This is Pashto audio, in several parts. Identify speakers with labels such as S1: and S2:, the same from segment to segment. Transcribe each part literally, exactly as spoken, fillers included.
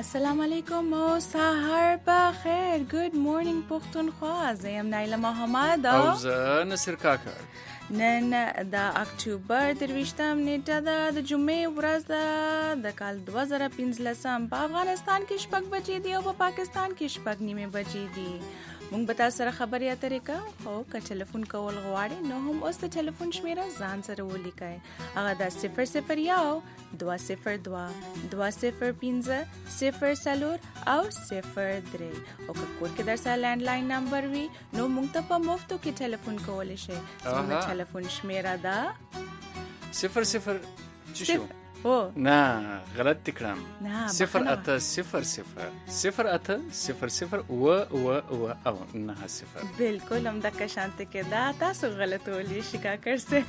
S1: السلام علیکم او سحر بخیر. ګډ مورنینګ پښتونخوا. زه یم نایله محمد
S2: او زه نصیر کاکړ.
S1: نن د اکتوبر درویشتم نیټه ده، د جمعې ورځ ده، د کال دوه زره پنځلسم. په افغانستان کې شپږ بجې دي او په پاکستان کې شپږ نیمې بجې دي. مونږ به تاسو سره خبرې اترې کوو، خو که ټلیفون کول غواړئ نو هم اوس د ټلیفون شمیره ځان سره ولیکئ. هغه د صفر صفر یو دوه صفر دوه دوه صفر پنځه صفر څلور او صفر درې. او که کور کې در سره لینډلاین نمبر وي نو مونږ ته په مفتو کې ټلیفون کولی شئ. زموږ ټلیفون شمیره ده
S2: صفر صفر چی شو؟
S1: او
S2: نه غلط تکرام.
S1: نه
S2: صفر اته صفر صفر صفر اته صفر صفر و و و او نه صفر.
S1: بالکل هم دغه شانته کې دا تاسو غلط ولی شکا کړسه.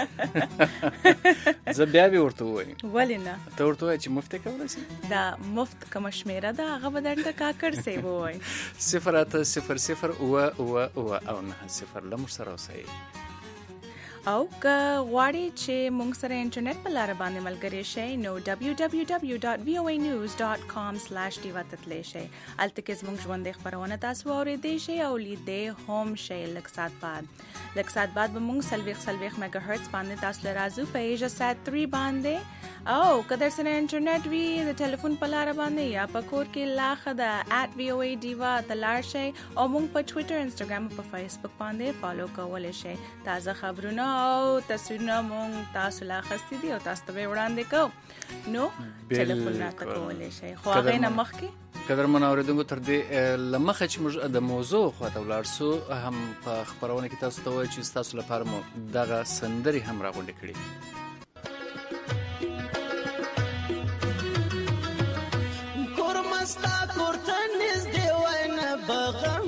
S2: زه بیا به ورته وایم.
S1: ولې نه؟
S2: ته ورته وای چې مفت کولای شي؟
S1: دا مفت کوم شمیره ده هغه به درته کا کړسه وای.
S2: صفر اته صفر صفر و و و او نه صفر لمر سره اوسئ.
S1: او که غواړئ چې مونږ سره انټرنیټ په لاره باندې ملګری شئ نو دبلیو دبلیو دبلیو ډاټ وی او ای نیوز ډاټ کام سلیش ډیوا ته تللی شئ. هلته کې زموږ ژوندۍ خپرونه تاسو واورېدی شئ او لیدی هم شئ. لږ ساعت بعد لږ ساعت بعد به مونږ څلوېښت څلوېښت میګا هرټز باندې تاسو له راځو په ایژا سات تhree باندې. او که در سره انټرنیټ وي د ټلیفون په لاره باندې یا په کور کې لا ښه ده ایټ وی او ای ډیوا ته لاړ شئ او مونږ په ټویټر انسټاګرام او په فیسبوک باندې فالو کولی شئ. تازه خبرونه او تصویرونه مونږ تاسو لا اخیستي دي او تاسو ته به وړاندې کوو نو ټلیفون راته کولی شئ. خو هغې نه مخکې
S2: قدرمن اورېدونکو تر دې له مخه چې موږ د موضوع خواته ولاړ سو هم په خپرونه کې تاسو ته وایو چې ستاسو لپاره مو دغه سندرې هم راغونډې کړي.
S3: ستا کور ته نږدې وای نه بغم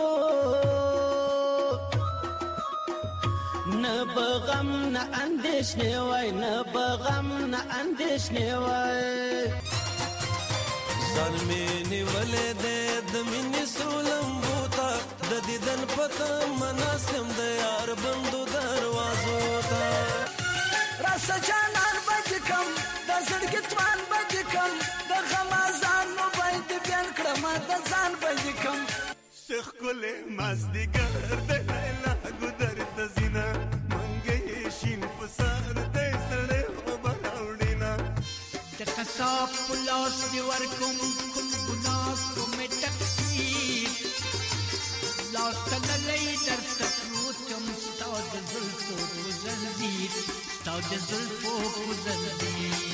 S3: نه بغم نه اندېښنې وای نه بغم نه اندېښنې وای. ځان مې نیولې دی د مینې سرو لمبو ته د دیدن پته مناسم د یار بندو دروازو ته. راسه جانان به دې کم د زړګي توان به دې کم د غمازان نو باید بیان کړم د ځان به دې کم. سخ کلې مازدیګر د لیلا ګودر ته زینه منګې شین پسار د سړې او بهاوډینا د قصاب پلاس دی ورکم کوم ګناه کوم تکسیر لاس تللې در تکروتم ستا د زلفو زنجیر ستا د زلفو زنجیر.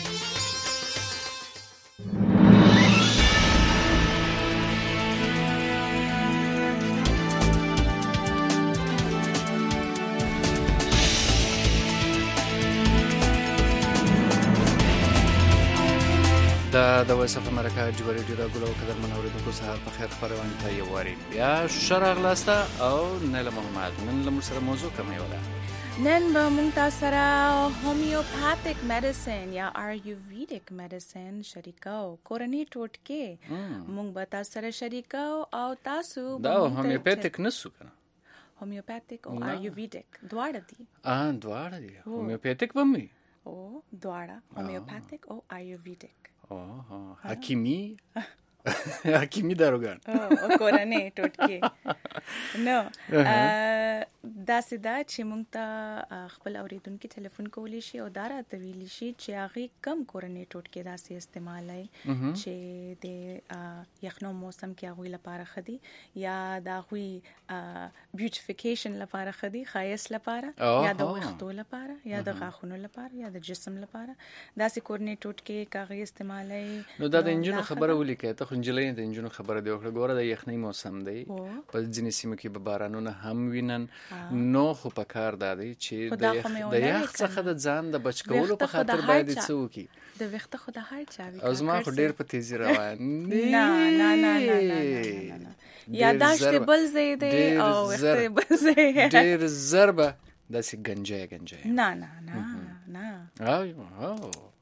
S2: دا د وایس اف امریکا جوړې ډیره ګلو قدرمن اورېدونکو سهار په خیر خپرونه ته یو واري بیا ښه راغلاسته او نیله محمد نن له موږ سره موضوع کومه ولا
S1: نن به مونږ تاسو سره هومیوپاتیک میډیسن یا آیورویدیک میډیسن شریکو. کورنۍ ټوټکې مونږ به تاسو سره شریکو او تاسو
S2: دا هومیوپاتیک نسو کنه.
S1: هومیوپاتیک او آیورویدیک دواړه دي.
S2: اه دواړه دي. هومیوپاتیک به مې
S1: او دواړه هومیوپاتیک او آیورویدیک.
S2: اوه حکیمی حکیمی داروګان
S1: او کورنۍ ټوټکې نو داسې دا چې مونږ ته خپل اوریدونکي ټلیفون کولی شي او دا راته ویلی شي چې هغې کم کورنۍ ټوټکې داسې استعمالوي چې د یخنو موسم کې هغوی لپاره ښه دي یا د هغوی بیوټیفیکیشن لپاره ښه دي، ښایست لپاره یا د ویښتو لپاره یا د غاښونو لپاره یا د جسم لپاره. داسې کورنۍ ټوټکې که هغې استعمالوي
S2: نو دا د انجونو خبره ولیکئ. ته خو نجلۍ د انجونو خبره دی وکړه. ګوره د یخنۍ موسم دی، په ځینې سیمو کې به بارانونه هم وینن. نو خو په کار دا دی چې د یخ څخه د ځان د بچ کولو په خاطر باید څه وکړي.
S1: د ویښته خو د هر چا وي.
S2: او زما خو ډېر په تیزي روان
S1: نه نه نه نه یاداشت بل ځای دی او ویښته بل ځای.
S2: ډېر زر به داسې ګنجی ګنجی
S1: نه نه نه نه
S2: او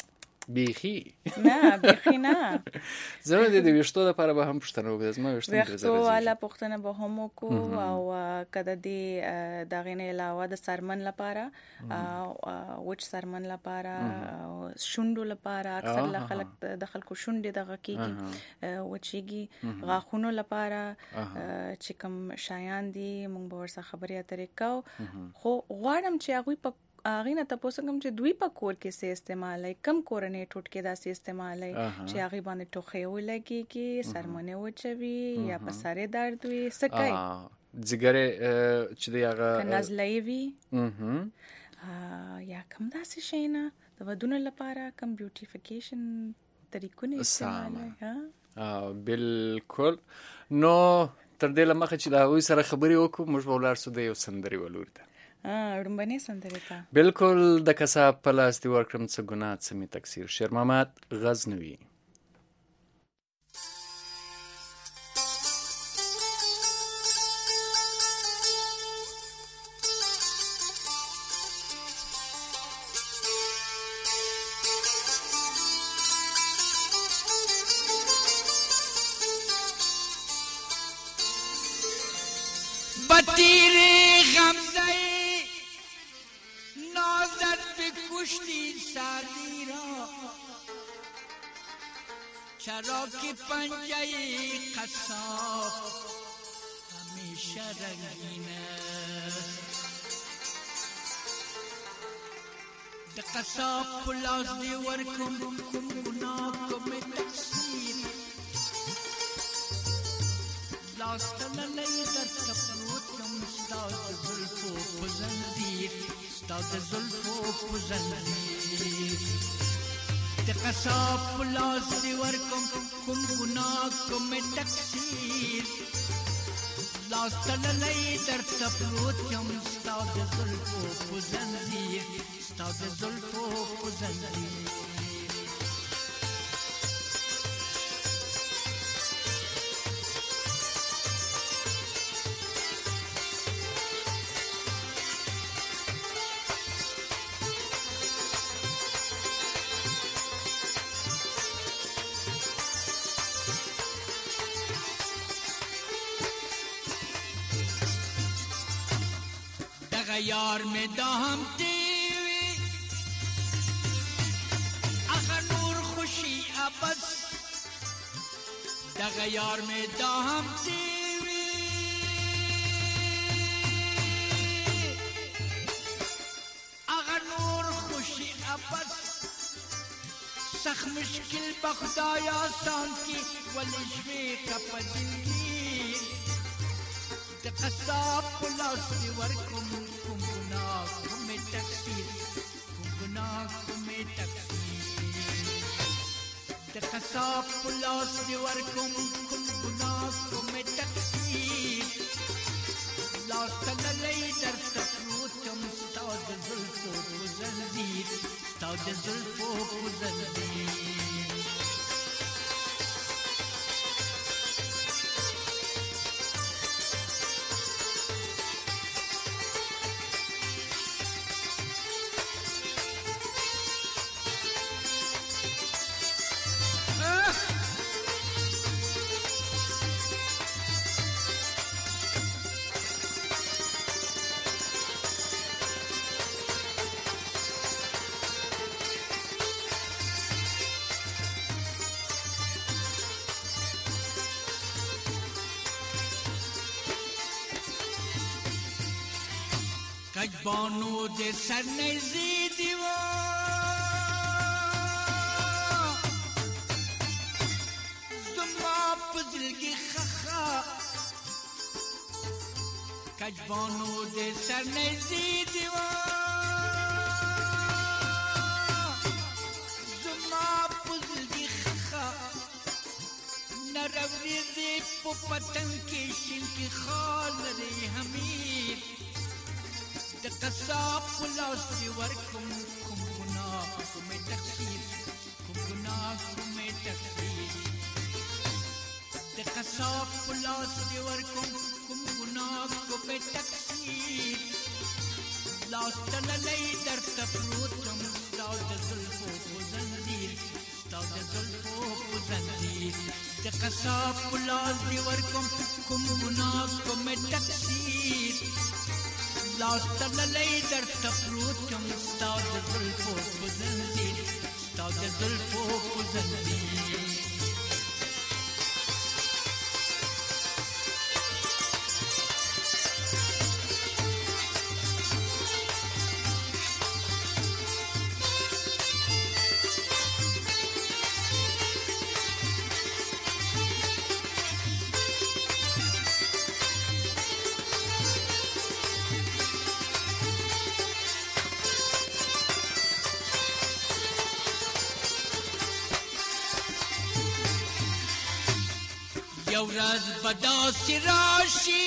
S2: بیخي
S1: نه بیخي نه
S2: زه د دې وشتو لپاره به هم پوښتنه وکړم زما وشتو
S1: درې وشتو والا پوښتنه به هم وکړو او کله د دغه نه علاوه د سرمن لپاره او وچ سرمن لپاره شوندو لپاره اکثر خلک د خلکو شونډې دغه کیږي وچیږي غاښونو لپاره چې کوم شایان دي موږ به ورسره خبرې اترې کوو خو غواړم چې هغوی په هغه نه تاسو کوم چې دوی په کور کې سه استعمالای کم کورنۍ ټوټکې داسې استعمالای چې هغه باندې ټوخې ولګي کې سرمنه وچوي یا په سره درد وي سکه
S2: ځګره چې دی هغه
S1: نزلې وي یا کوم داسې شي نه د ودونو لپاره کوم بیوټیفیکیشن طریقونه استعمالای
S2: ها بالکل نو تر دې لمخه چې دا وې سره خبرې وکړو موږ به ولر سو د یو سندري ولورته
S1: اه رمبني سندري تا
S2: بالکل د کسب پلاس دی ورکرم څه ګناه څه می تکثیر شیر محمد غزنوی
S4: بطیری غمزه نازد بکشتی سادی را چرا که پنجه قصاب همیشه رنگینه د قصاب پلاس دی ورکم کم گناه کم تقصیر لاستن لئی در تپروتم ستاد زلفو پزندیر ستاد زلفو پزندیر د قصاب پلاس دی ورکم کم گناه کم تقصیر لاستن لئی در تپروتم ستاد زلفو پزندیر ستاد زلفو پزندیر یار میں دام دیوی اخر نور خوشی ابد دغ یار میں دام دیوی اخر نور خوشی ابد سخ مشکل بخدای آسان کی ولشوی کپدنگی د قصاب پلاس دی ورکم کم گناہ کم تقصیر کم گناہ کم تقصیر د قصاب پلاس دی ورکم کم گناہ کم تقصیر لاستن لئی در تپروتم ستاد زلفو پزندیر ستاد زلفو پزندیر کجبانو دے سر نیزی دیوا زما پزلگی خخا کجبانو دے سر نیزی دیوا زما پزلگی خخا نروی دی پو پتن کی شن کی خال ری حمیر د قصاب پلاس دی ورکم کم گناہ کم تقصیر کم گناہ کم تقصیر د قصاب پلاس دی ورکم کم گناہ کم تقصیر لاستن لئی در تپروتم ستا د زلفو په زنځیر ستا د زلفو په زنځیر د قصاب په لاس دې ورکم کوم ګناه کومې تقصیر لاس تړلی درته پروت یم ستا د زلفو په زنځیر ستا د زلفو په زنځیر یو راز بداسې راشي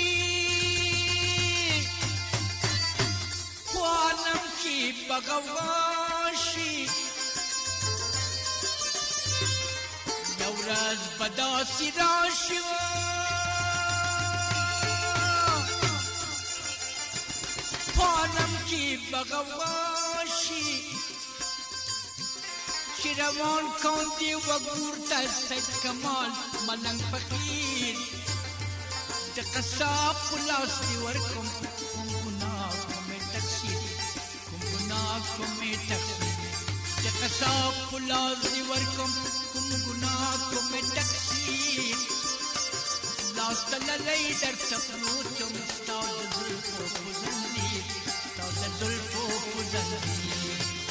S4: خوانم کې بغواشي یو راز بداسې راشي خوانم کې بغواشي چې روان کاندي وګور ته سید کمال ملنګ فقیر د قصاب په لاس دې ورکم کوم ګناه کومې تقصیر کوم ګناه کومې تقصیر د قصاب په لاس دې ورکم کوم ګناه کومې تقصیر لاس تړلی درته پروت یم ستا د زلفو په زنځیر ستا د زلفو په زنځیر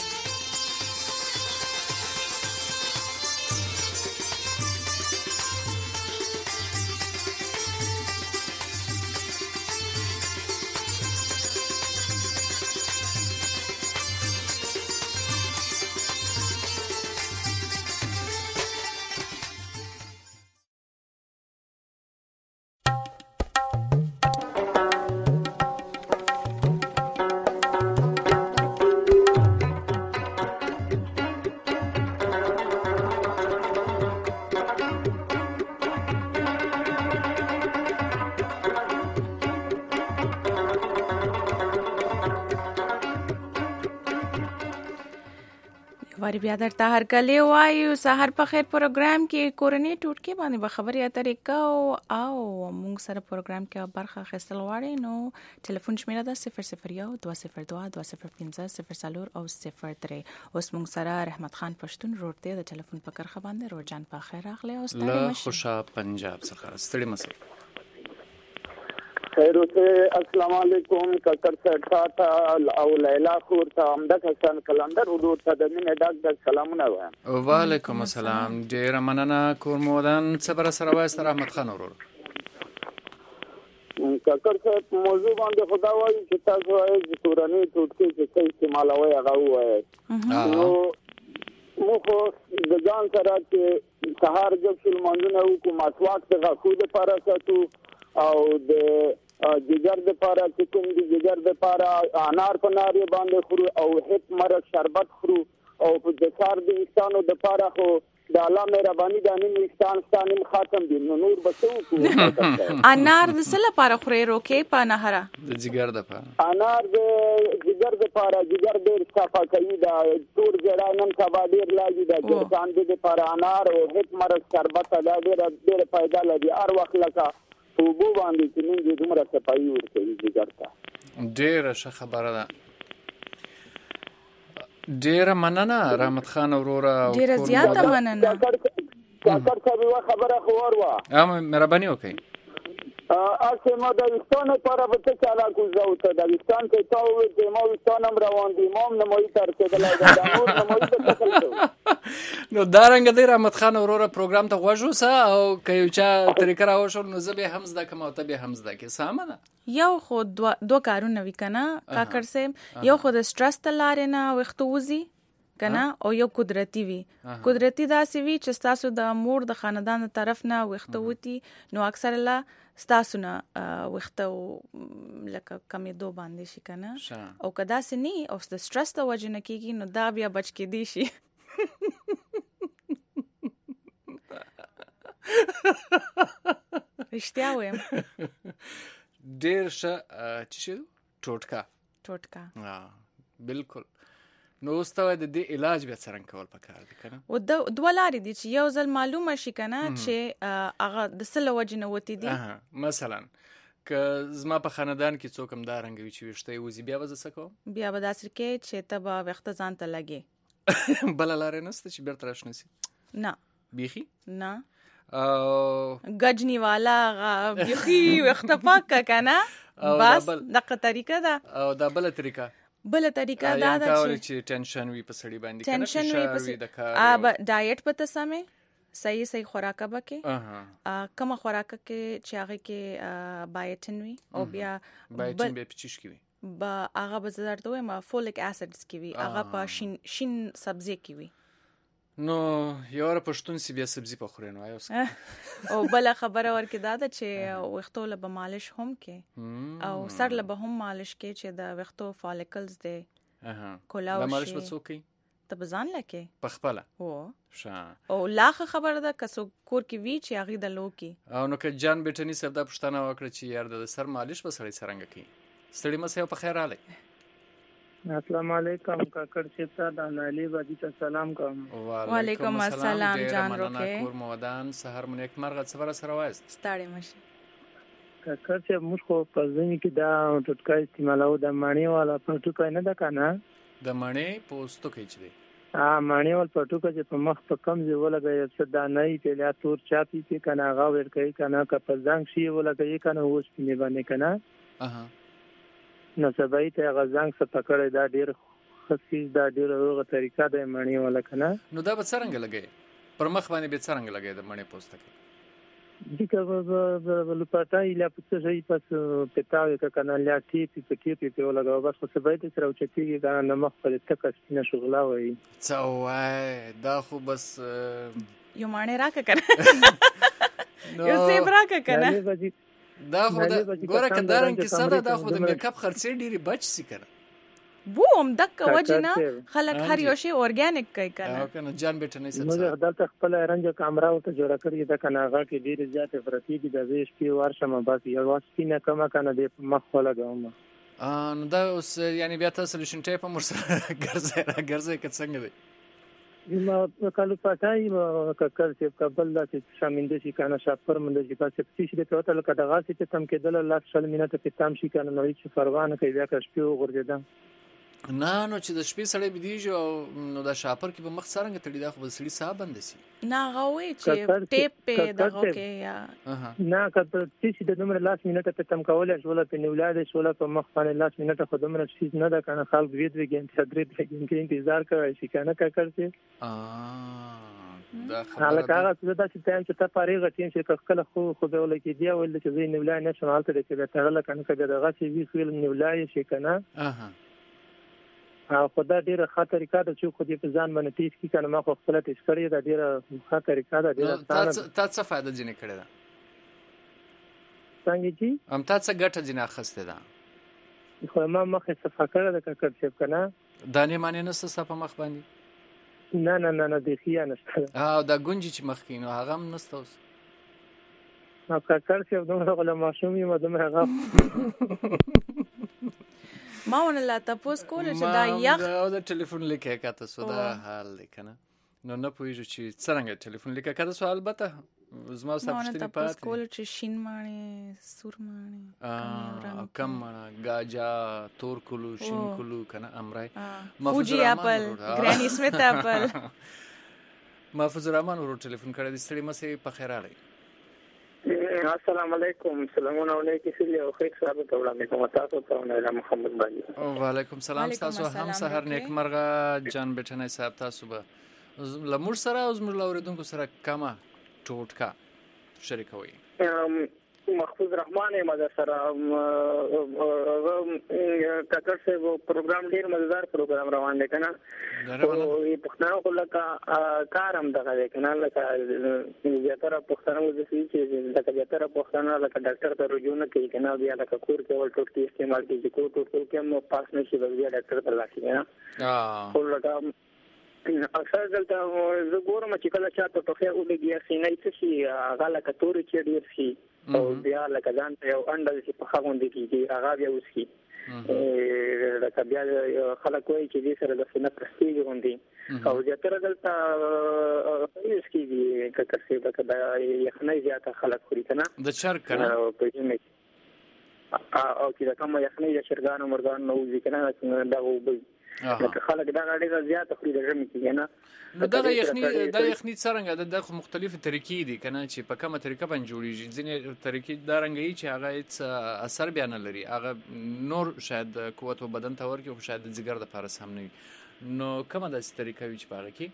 S1: واری بیا درته هر کله وایو سحر په خیر پروګرام کې کورنۍ ټوټکې باندې به خبرې اترې کوو او موږ سره پروګرام کې برخه اخیستل غواړئ نو ټلیفون شمیره ده صفر صفر یو دوه صفر دوه دوه صفر پنځه صفر څلور او صفر درې اوس موږ سره رحمت خان پښتون روډ دی د ټلیفون په کرخه باندې روجان په خیر راغلی او ستړي مشه
S2: خوشا پنجاب څخه ستړي مشه
S5: خیر اوسه السلام علیکم ککر صاحب او لیلا خور ته امدک حسن کلندر حضور ته د مینې ډاک د سلامونه وایم
S2: وعلیکم السلام ډیر مننه کورمودان صبر سره وایست رحمت خان ورور
S5: ککر صاحب موضوع باندې خدا وایي چې تاسو وایي چې کورنۍ ټوټکې چې څه استعمالوي هغه وایي نو مو خو د ځان سره چې سهار جب سلمانونه وکړو مسواک څخه خود لپاره ساتو او د جگر د پاره چې کوم د جگر د پاره انار په ناری باندې خورو او هیڅ مرګ شربت خورو او په دسار د انسانو د پاره خو د الله مهرباني د نیم انسان ستانیم ختم دي نو نور بسو کو
S1: انار د سله پاره خوري روکې په نهره
S2: د جگر د پاره
S5: انار د جگر د پاره جگر ډیر صفا کوي دا تور جړا نن سبا ډیر لاګي د ګرځان د پاره انار او هیڅ مرګ شربت دا ډیر ډیر فائدہ لري هر وخت لکه په بو باندې چې موږ د دومره صفایي ورکوي جګر ته
S2: ډېره ښه خبره ده ډېره مننه رحمت خان وروره
S1: ډېره زیاته مننه
S5: کاکر صاحب یوه خبره خو وروه
S2: مهرباني وکړئ
S5: اصل ما د ویستان لپاره به څه چاله کوزه وته د ویستان چې تا وویل چې ما ویستان هم روان دي ما هم نمایي ته رسېدلی ده د نور نمایي ته څه کوو
S2: نو دا رنګه دی رحمت خان وروره پروګرام ته غوږ اوسه او که یو چا طریقه راوښول نو زه بیا هم زده کړم او ته بیا هم زده کړې سمه ده
S1: یو خو دوه کارونه وي که نه کاکر صاحب یو خو د سټرس د لارې نه ویښته وځي کنه او یو قدرتی وي قدرتی داسې وي چې ستاسو د مور د خاندان طرف نه ویښته وتی نو اکثر الله ستاسو نه ویښته لکه کمېدو باندې شي کنه او که داسې نه او د سټرس د وجې نه کېږي نو دا بیا بچ کېدی شي رښتیا وایم
S2: ډېر ښه چې شي ټوټکا
S1: ټوټکا
S2: بالکل نو اوس ته د دې علاج بیا څرنګه کول پکار دي کنه
S1: او د دوه لارې دي چې یو ځل معلومه شي کنه چې هغه د سله وجه نه وتی دي
S2: مثلا که زما په خاندان کې څوک هم دا رنګوي چې وشته وزي بیا وځه سکو
S1: بیا به داسې کې چې ته به وخت ځان ته لګي
S2: بل لارې نسته چې بیرته راشنسي
S1: نه
S2: بیخي
S1: نه
S2: او
S1: گجنی والا بیخي وخت پاک کنه بس دغه طریقه ده
S2: او دا بل طریقه
S1: بل طریقه دا ده
S2: چې ټینشن وي په سړی باندې کنه
S1: ټینشن وي د کار اب ډایټ په تسمه صحیح صحیح خوراک بکې ا کوم خوراک کې چې هغه کې بایټن وي او بیا
S2: بایټن به پچیش کی وي
S1: با هغه به زړه دوه ما فولیک اسیدز کی وي هغه په شین شین سبزی کی وي
S2: نو یو را پښتون سی بیا سبزی په خوري نو اوس
S1: او بل خبره ورکې دا ده چې وختو له مالش هم کې او سر له هم مالش کې چې د وختو فالیکلز دی
S2: اها
S1: کولاو
S2: شي مالش وڅوکي
S1: ته بزان لکه
S2: په خپل
S1: او
S2: شا
S1: او لاخه خبره ده کسو کور کې وی چې هغه د لوکی
S2: او نو که جان بیٹنی صاحب دا پښتنه وکړه چې یار د سر مالش په سړی څنګه کوي ستړي مسه په خیر आले
S6: السلام علیکم کاکړ چتا د نالی باندې ته سلام کوم
S1: وعلیکم السلام جان روکه
S2: کور مودان سحر مون یک مرغه صبر سره وایست
S1: ستړي مشي
S6: کاکړ چې موږ خو په ځینې کې دا ټوټکا استعمالو د مانی والا ټوټکا نه ده کنه
S2: د مانی پوسټو کې چي
S6: ا مانی ول ټوټکا چې په مخ په کم ځای ولګي چې دا نه یې ته لا تور چاپی کې کنه غا ور کوي کنه که په ځنګ شي ولګي کنه اوس په باندې کنه
S2: اها
S6: نو سبای ته غزنګ څخه پکړې دا ډیر خصيص دا ډیر هغه طریقه د مانی ولا کنه
S2: نو دا به څنګه لګي پر مخ باندې به څنګه لګي د مانی پوسټ کې
S6: دي که ول پټای لا پڅ شي پس پتاوي کنه لا ټی پی پټی پی په ولا غو بس خو سبای ته سره چتیږي کنه نو مخ په تک سپینه شغلا وای
S2: څوای دا خو بس
S1: یو مانی راکه کنه یو زیب راکه کنه
S2: دا خو دا ګوره کدارن کې صدا دا خو د میک اپ خرڅې ډیری بچ سي کنه
S1: بوم دک وجنا خلک هر یو شی اورګانیک کوي کنه
S2: او کنه جان بیٹنی څه
S6: نو دلته خپل رنګ کیمرا او ته جوړ کړی دا کنه هغه کې ډیر زیات فرتی دي د ویش په ورشم بس یو واسطینه کما کنه د مخ ولا کوم
S2: ا نو دا اوس یعنی بیا تاسو سولوشن ټیپ هم سره ګرځي ګرځي که څنګه دی
S6: ما کله پاتای ککل چې قبل لا چې شامل شي کنه شاپر مند شي پاتې چې د توتل کډه غاسي چې تم کې دل لاس شل مینټه په تام شي کنه نو چې پروانه کوي بیا کښ په غورځیدم
S2: نه نو چې د شپې سړی بيدیږي او نو د شاپر کې به مخ څنګه تړي دا خو سړی صاحب بند سي
S1: نه غوي چې ټیپ په دغه کې یا
S6: نه کته چې د نمبر لاس مینټه په تم کول شول په نیولاد شول په مخ باندې لاس مینټه خو دمر شي نه دا کنه خلک وید وګین تدریب کې انتظار کوي شي کنه ککړ چې
S2: ا دا
S6: خبره حالکه هغه دا چې تم چې ته پاره غټین چې کله خو خو به ولکې دی ول چې زین نیولای نه شمال ته چې ته غل کنه کده دغه چې وی خپل نیولای شي کنه
S2: اها
S6: او خدای ډیره ښه طریقه ده چې خو دې په ځان باندې تیز کی کنه ما خو خپل تیز کړی دا ډیره ښه طریقه ده ډیره
S2: تاسو تاسو فائدہ جنې کړی دا
S6: څنګه چې
S2: ام تاسو ګټه جنې اخسته ده
S6: خو ما مخه صفه کړی ده ککړ چې کنه
S2: دانه معنی نه څه په مخ باندې
S6: نه نه نه نه د خیانه نشته
S2: اه دا ګونجي چې مخ کینو هغه هم نشته اوس
S6: ما ککړ چې دومره غلا ماشومي ما دومره هغه
S1: ما ونه لا تاسو کول چې دا یخ
S2: دا د ټلیفون لیکه کاته سو دا حال لیکنه نو نه پوهیږي چې څنګه ټلیفون لیکه کاته سو البته زما صاحب
S1: تاسو کول چې شین مانی سور مانی
S2: ا کم مانی گاجا تور کلو شین کلو کنه امرای
S1: فوجي اپل ګرانی سمیت اپل
S2: محفوظ الرحمن ورو ټلیفون کړی د ستړي مسه په خیر اړای
S5: السلام علیکم سلامونه علیکم سلی او خیر صاحب ته وړاندې کوم تاسو ته نه محمد باندې
S2: او وعلیکم سلام تاسو هم سحر نیک مرغه جان بیٹنی صاحب تاسو به لمر سره او زموږ لوریدونکو سره کما ټوټکا شریکوي
S5: محفوظ رحمان مزه سره ککړ څه پروګرام ډیر مزدار پروګرام روان دی کنه او پښتنو خلک کارم دغه کنه لکه زیاتره پښتنو د سې چې لکه زیاتره پښتنو لکه ډاکټر ته رجوع نه کوي کنه بیا لکه کور کې ول ټوټ کې استعمال کوي چې کور ټوټ کې مو پاس نشي بیا ډاکټر ته لاسي نه اه خو لکه اکثر دلته زه ګورم چې کله چاته ټوخه وګړي سینې څه شي غاله کتوري چې ډیر شي او بیا لکه ځان ته یو انډل چې په خاوند کېږي هغه بیا وسکي
S6: لکه بیا خلک وایي چې دې سره د سینه پرستېږي غوندې او زیاتره دلته یوز کېږي ککر صاحب لکه د یخنۍ زیاته خلک خوري که نه
S2: د چرګ که نه
S6: په ژمي او چې د کومه یخنۍ د چرګانو مرغانو نه وځي که نه دغه اوبه لکه خلک دغه ډېره زیاته خوري د ژمي کې که نه
S2: نو دغه یخني دا یخني څرنګه د دغه مختلفې طریقې دي کنه چې په کومه طریقه باندې جوړیږي ځینې طریقې دا رنګي چې هغه هیڅ اثر بیا نه لري هغه نور شاید قوت و بدن ته ورکړي خو شاید د ځګر دپاره سم نه وي نو کومه داسې طریقه وي چې په هغه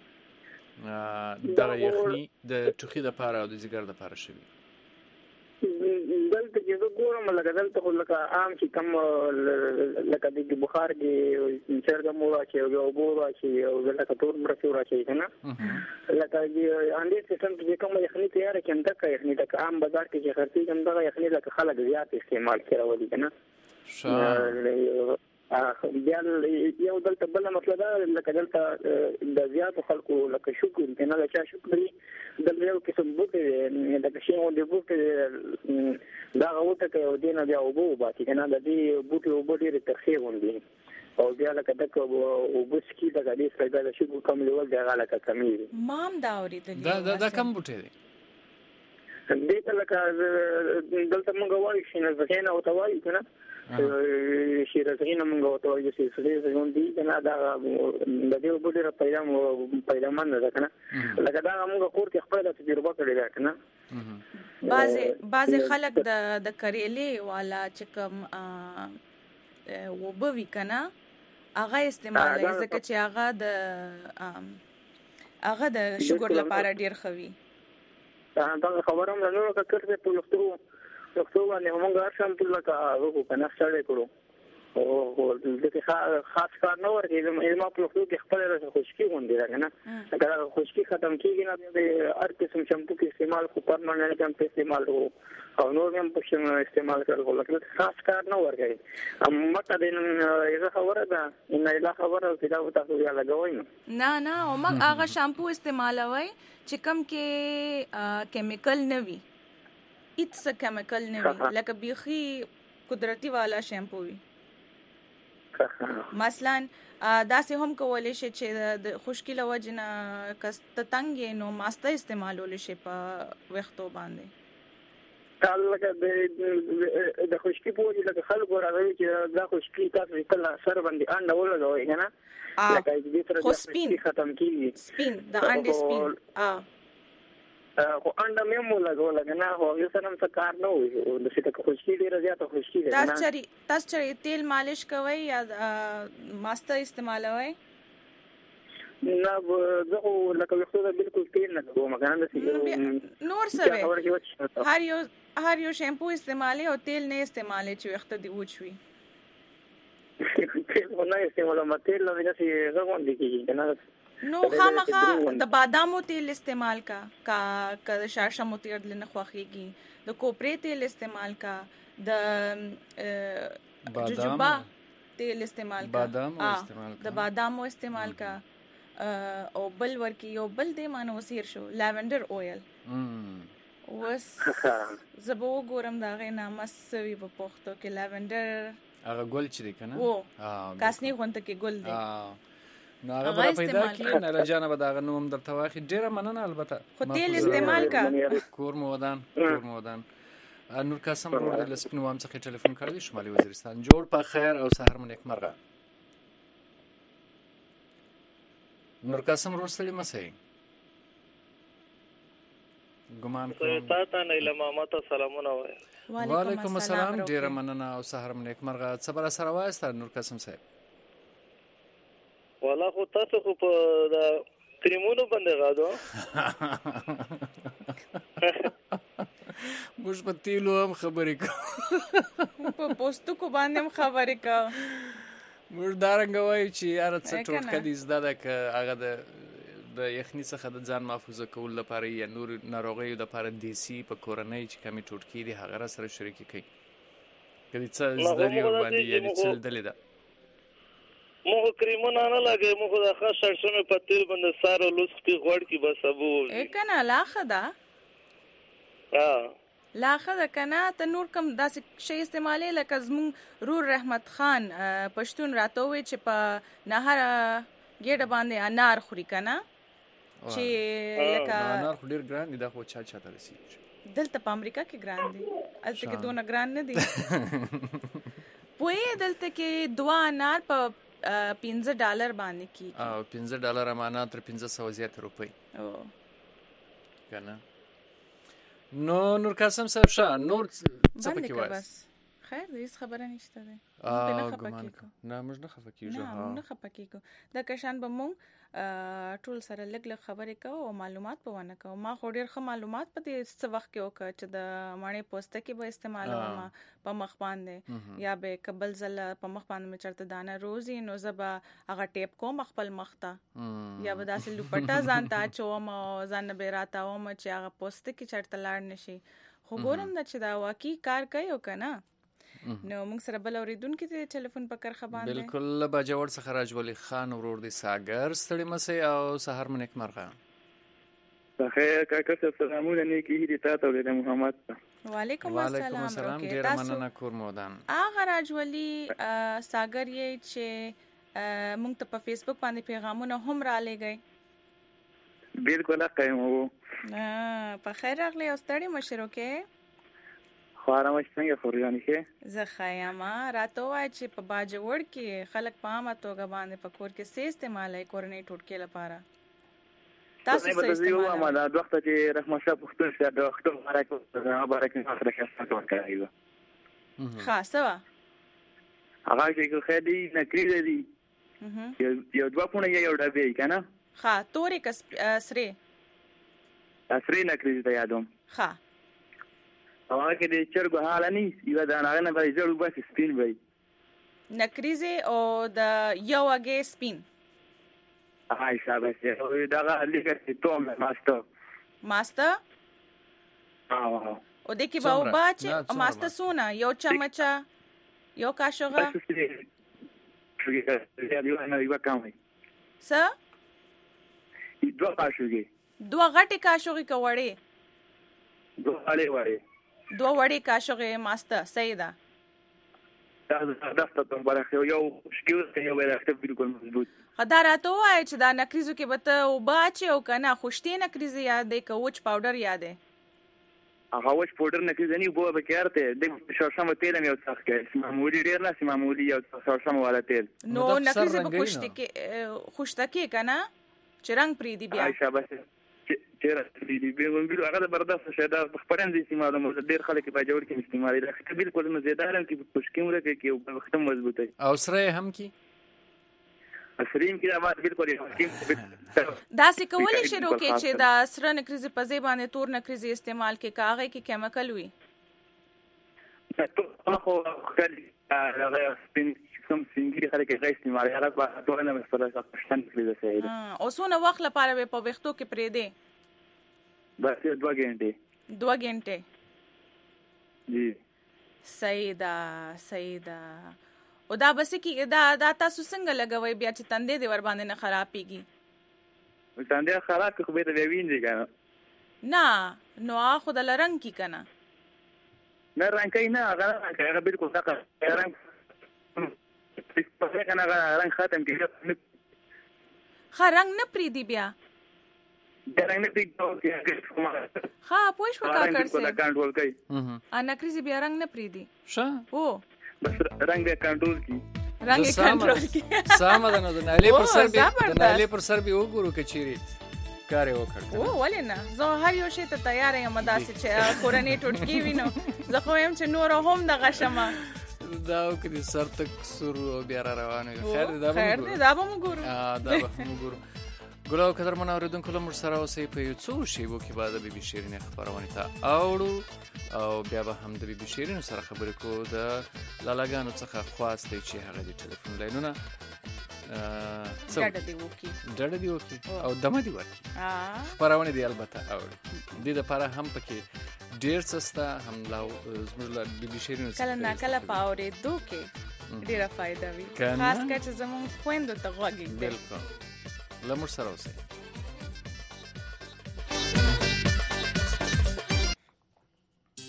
S2: کې دغه یخني د ټوخي دپاره او د ځګر دپاره ښه وي
S6: دلته چې زه ګورم لکه دلته خو لکه عام چې کوم لکه د بخار کې چرګه مو واچوي او اوبه واچوي او لکه تور مرچ واچوي که نه لکه هندي سیسټم کې کومه یخني تیاره کړي همدغه یخني لکه عام بازار کې چې خرڅېږي همدغه یخني لکه خلک زیات استعمال کوي راولي که نه بیا یو دلته بله مسله ده لکه دلته د زیاتو خلکو لکه شکر که نه د چا شکر وي دلته یو قسم بوټی دی لکه شین غوندې بوټی دی دغه وټکوي او دې نه بیا اوبه وباسي که نه د دې بوټي اوبه ډېرې ترخې غوندې او بیا لکه دغه اوبه څکي لکه دې سره بیا د شکر کم لیول دی هغه لکه کمیږي
S1: ما هم دا اورېدلي
S2: دا کوم بوټی دی
S6: دې ته لکه دلته موږ وایو شینزغین ورته وایو که نه شیرازغینه موږ ورته وایو سلسلې غوندې که نه دغه د دې اوبه ډېره پیدا پیدامنده ده که نه لکه دغه موږ کور کې خپله تجربه کړې ده که نه
S1: بعضې بعضې خلک د د کریلې والا چې کوم اوبه وي که نه هغه استعمالوي ځکه چې هغه د هغه د شګر لپاره ډېر ښه وي
S6: دغه خبره هم د نورو ککر دی په لښتو لښتو باندې هم موږ هر شی هم ټول لکه هغه کړو که نه سړی کړو او دلته خاص کار نه ورکوي زما په لښتو کې خپله راسه خشکي غوندې ده که نه لکه دغه خشکي ختم کېږي نه بیا د هر قسم شمپو کې استعمال خو پرماننټ هم په استعمال کړو او نور هم په استعمال کړل خو لکه دلته خاص کار نه ورکوي مته د هغه خبره ده نایله خبره چې دا به تاسو بیا لګوئ نو
S1: نه نه او موږ هغه شامپو استعمالوئ چې کوم کې کیمیکل نه وي هیڅ کیمیکل نه وي لکه بیخي قدرتي والا شیمپو وي مثلا داسې هم کولی شي چې د خشکي له وجې نه که ته تنګ یې نو ماسته استعمالولی شي په ویښتو باندې
S6: لکه د خشکي په وجې لکه خلکو راغوي چې دا خشکي تاسو کله سر باندې انډه ولګوئ که نه لکه دې سره د خشکي ختم کېږي
S1: سپین د انډې سپین
S6: خو انډه مې هم ولګوله که نه خو هغې سره هم څه کار نه وي داسې لکه خشکي ډېره زیاته خشکي ده
S1: تاسو چېرې تیل مالش کوئ یا ماسته استعمالوئ
S6: نه زه خو لکه ویښتو ته بلکل تیل نه کوم که نه داسې
S1: نور څه هر یو هر یو شیمپو استعمالوي او تیل نه استعمالوي چې ویښته دې وچ وي
S6: تیل خو نه استعمالوم تیل نه داسې هغه غوندې کېږي که نه
S1: نو خامخا د بادامو تیل استعمال کا کا د شړشمو تیل نه خوښیږي د کوپرې تیل استعمال کا د جوجوبا تیل استعمال کا د بادامو استعمال کا او بل ورکی یو بل دی مانو وسیر شو لیونډر اویل وس زبو ګورم دا غي نامه سوي په پښتو کې لیونډر
S2: هغه ګل چې دی کنه
S1: او کاسنی غونته کې ګل دی
S2: نو هغه به پیدا کړي نه راجانه به دا غنوم درته واخی ډیره مننه البته
S1: خو تیل استعمال کا
S2: کور مودان کور مودان نور قاسم ورته لسپین وام څخه ټلیفون کړی شمالي وزیرستان جوړ په خیر او سحر منیک مرغه نور قاسم ورسلی مسئ ګمان کوم
S7: تاسو نه لمه ته سلامونه وای
S2: وعلیکم السلام ډیره مننه او سحر منیک مرغه صبر سره وایسته نور قاسم صاحب
S7: والا خو تاسو خو په دا کریمونو باندې غاډو
S2: موږ په تیلو هم خبرې کوو
S1: په پوسټو کو باندې هم خبرې کوو
S2: موږ دا رنګ وایو چې هر څه ټوټکه دي زده ده که هغه د د یخني څخه د ځان محفوظه کولو لپاره یا نور ناروغیو لپاره دیسي په کورنۍ چې کمې ټوټکې دي هغه را سره شریکې کوي که دې څه زده دي ورباندې یا دې څه لیدلې ده
S7: موږ کریمونه نه لګوي موږ د ښه شړشمې په تیل باندې ساره لوڅ کړي غوړ کړي بس ابو
S1: ای کنه لا ښه ده لا خدا کنه ته نور کم داسې شی استعمالې لکه زمون رور رحمت خان پښتون راته وی چې په نهر ګډه باندې انار خوري کنه چې لکه
S2: انار خو ډیر ګران دي دا خو چا چا ته رسیږي
S1: دلته په امریکا کې ګران دي الته کې دونه ګران نه دي پوهې دلته کې دوا انار په پنځه ډالر باندې کیږي
S2: او پنځه ډالر معنا تر پنځه سوه زیات روپۍ
S1: او
S2: کنه نو نور قاسم صاحب شاه نور څه پکې وایي
S1: بس خیر دې خبره نشته ده
S2: نه ګمان نه موږ نه خفه کیږو
S1: نه موږ نه خفه کیږو دا کشان به موږ ټول سره لګ لګ خبرې کوو او معلومات په ونه کوو ما خو ډیر ښه معلومات په دې څه وخت کې وکړ چې د مڼې پوستکي به استعمالوم په مخ باندې یا به قبل زل په مخ باندې مې چرته دانه روزي نو زبا هغه ټیپ کوم خپل مخ ته یا به داسې لوپټا ځان ته چوم او ځان به راتاوم چې هغه پوستکي چرته لاړ نشي خو ګورم چې دا واقعي کار کوي او کنه نو موږ سره بل اوریدونکو ته ټلیفون په کرخه باندې
S2: بالکل باجوړ څخه راج ولی خان ورور دی ساګر ستړي مسي او سحر منک مرغه
S8: خیر کاکا سلامونه نیکی هدي تاسو له محمد
S1: وعلیکم
S2: السلام السلام ډیر مننه کور مودان
S1: اغه راج ولی ساګر یې چې موږ ته په فیسبوک باندې پیغامونه هم را لګي
S8: بالکل قائمو
S1: په خیر راغلی او ستړي مشرو کې
S8: خارم څنګه خوريانی کې
S1: زه خیامه راته وای چې په باجوړ کې خلک په عامه توګه باندې په کور کې سې استعمالای کورنۍ ټوټکې لپاره تاسو څه استعمال
S8: ما دا وخت چې رحمت شاه پختون شه د وخت مبارک مبارک سره کې ستاسو کوي
S1: خاصه
S8: هغه چې خو دې نکري دي یو دوه پونه یو ډبې کنه
S1: ها تورې کس سره
S8: سره نکري ته یادوم
S1: ها
S8: هغه کې د چرګ حال نه یو دا نه نه به زړو بس سپین وای
S1: نکریزه او د یو اگې سپین
S8: هاي شابه او دا لکه چې توم ماستر
S1: ماستر
S8: او
S1: او د کې باو باچ ماستر سونا یو چمچا یو کاشوغه
S8: شوګه یو نه یو کامي
S1: س
S8: دوه کاشوګي
S1: دوه غټي کاشوغي کوړې
S8: دوه اړې وړې
S1: دوه وړې کاشوغه ماستر سیدا
S8: دا دا ستاسو برخه یو شکیو ته یو ورته بالکل مضبوط
S1: خدای راته وای چې دا نکریزو کې به ته او باچ او کنه خوشتي نکریزه یادې کوچ پاوډر یادې
S8: هغه وچ پاوډر نکریزه نه بو به کارته د شورشم تیل مې وڅخ کې معمولی ډیر نه معمولی یو شورشم والا تیل
S1: نو نکریزه به خوشتي کې خوشته کې کنه چې رنگ پری دی بیا
S8: عائشہ بس چیرې دې به موږ هغه برداشت شه دا خبرن دي چې معلومه ډیر خلک په جوړ کې استعمالي راځي بالکل نو زیاده لرم کې پښکیم راکې کې او وخت مضبوطه
S2: او سره هم کې
S8: اسریم کې دا بالکل
S1: دا څه کولې شروع کې چې دا سره نکریزه په ځای باندې تور نکریزه استعمال کې کاغه کې کیمیکل وي
S8: ته خو خالي هغه سپین کوم سنگي خلک غي استعمال هغه په توګه نه مستله پښتن کې ده
S1: او سونه وخت لپاره په وختو کې پرې دی
S8: بس دوه غنټه
S1: دوه غنټه
S8: جی
S1: سیدا سیدا او دا بس کې دا دا تاسو څنګه لګوي بیا چې تندې دی ور باندې نه خرابېږي
S8: تندې خراب خو به دی وینځي کنه
S1: نه نو اخو د لرنګ کی کنه
S8: نه رنګ کین نه هغه هغه بالکل څنګه رنګ په کنه رنګ ختم کیږي
S1: خرنګ نه پری دی بیا
S8: درنګ نه پیټو کې
S1: ها پوښ وکړ
S8: څه دا کنټرول کوي
S1: انا کریزي بیا رنګ نه پری دی
S2: ښه
S1: او
S8: بس رنګ به کنټرول کی
S1: رنګ کنټرول کی
S2: سم ده نو د نالې پر سر به د نالې پر سر به وګورو کچيري کار وکړ
S1: او ولنه زه هر یو شی ته تیار یم داسې چې کورنۍ ټوټکی وینم زه خو يم چې نور هم د غشمه
S2: دا وکړي سر تک سر بیا روانه خیر دا
S1: خیر دا به موږ ګورو
S2: ا دا به موږ ګورو ګلو قدر مون اوریدونکو له مرسره اوسې په یو څو شیبو کې بعد به بي شیرین خبرونه تا اوړو او بیا به هم د بي شیرین سره خبرې کو د لالاګانو څخه خواسته چې هغه د ټلیفون لاینونه
S1: ډډه دی وکی
S2: ډډه دی وکی او دمه دی وکی خبرونه دی البته اوړي د دې لپاره هم پکې ډیر سستا هم لا زموږ له بي شیرین
S1: کله نه کله پاورې دوکې ډیره فائدہ وي خاص کر چې زمون خويندو ته غوږی
S2: بالکل لمر سره اوسه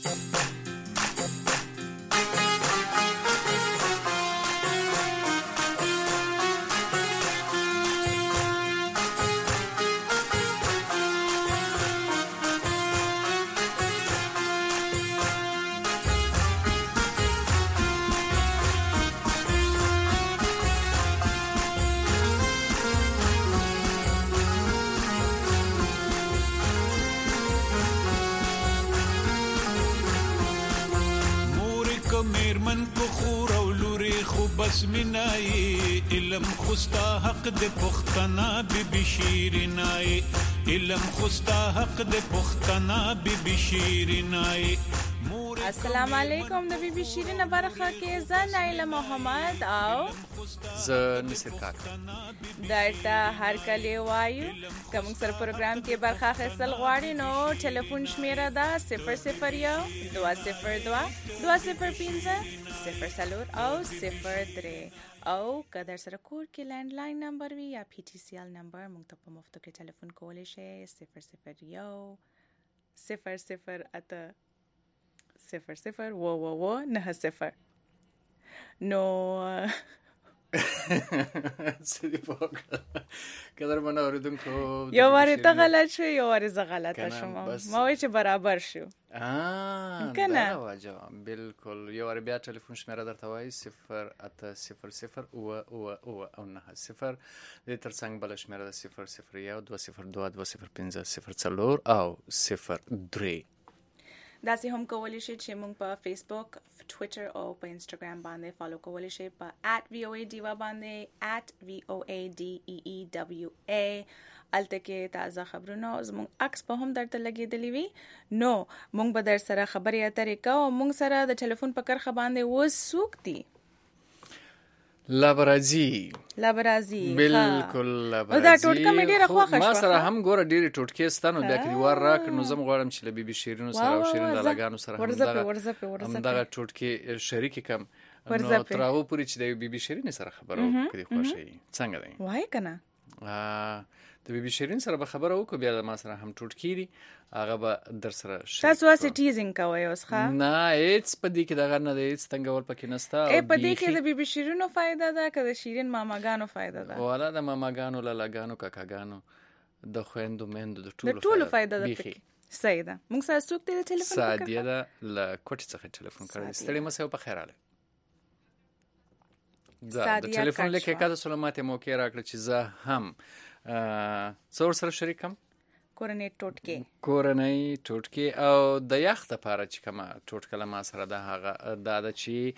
S4: بس منای علم خوستا حق د پختنا بی بی شیرینای علم خوستا حق د پختنا بی بی شیرینای.
S1: السلام علیکم د بی بی شیرین برخه کې زه نایله محمد او
S2: زه نصر کاکا
S1: درته هر کله وایو کوم سره پروګرام کې برخه اخیستل غواړي نو ټلیفون شمیره ده صفر صفر یو دوه صفر دوه دوه صفر پنځه صفر سلور او صفر درې او که در سره کور کې لینډلاین نمبر وي یا پی ټی سی ایل نمبر موږ ته په مفتو کې ټلیفون کولی شئ صفر صفر یو صفر صفر اته صفر صفر و و و نه صفر نو
S2: سدی پاک کدر من اوریدونکو
S1: یو واری ته غلط شو یو واری زه غلطه شوم ما وای چې برابر شو
S2: آه
S1: کنه
S2: واجه بالکل یو واری بیا ټلیفون شمیره درته وای صفر اته صفر صفر و و و او نه صفر د ترڅنګ بل شمیره ده صفر صفر یو دوه صفر دوه دوه صفر پنځه صفر څلور او صفر درې.
S1: داسې هم کولی شئ چې موږ په فیسبوک، ټویټر او په انسټاګرام باندې فالو کولی شئ په ات وی او ای ډیوا باندې ات وی او ای ډی ای ای ډبلیو ای الته کې تازه خبرونه زموږ عکس په هم درته لګېدلی وي نو موږ به در سره خبرې اترې کوو او موږ سره د ټلیفون په کرښه باندې اوس څوک دي؟
S2: لابرازي
S1: لابرازي
S2: بالکل لابرازي
S1: دا ټوټکه مې ډیره خوښه شوه
S2: ما سره هم ګوره ډیره ټوټکې ستانو بیا کې دیوار راک نو زم غواړم چې لبي بي شیرینو سره او شیرین لالاګانو سره هم
S1: ورزپه ورزپه ورزپه
S2: هم دغه ټوټکې شریک کم نو تراو پوری چې د بي بي شیرین سره خبرو کړي خوشي څنګه دی
S1: وای کنه
S2: د بي بي شیرین سره به خبرو وکړو بیا د ما سره هم ټوټکی دي هغه به در سره
S1: تاسو واسه ټیزینګ کوي اوس ښه
S2: نه هیڅ په دې کې دغه نه دی هیڅ څنګه ول پکې نستا
S1: ای په دې کې د بي بي شیرینو فائدہ ده که د شیرین ماماګانو فائدہ ده
S2: والا د ماماګانو لالاګانو کاکاګانو د خويندو مندو د ټولو
S1: د ټولو فائدہ ده پکې صحیح ده موږ سره څوک دی د ټلیفون
S2: سادیه ده ل کوټ څخه ټلیفون کړی ستړي مسه په خیر اله د ټلیفون لیکه کاده سلامات موقع راکړه چې زه هم څور سره شریکم
S1: کورنۍ ټوټکې
S2: کورنۍ ټوټکې او د یخ لپاره چې کومه ټوټکه ما سره ده هغه دا ده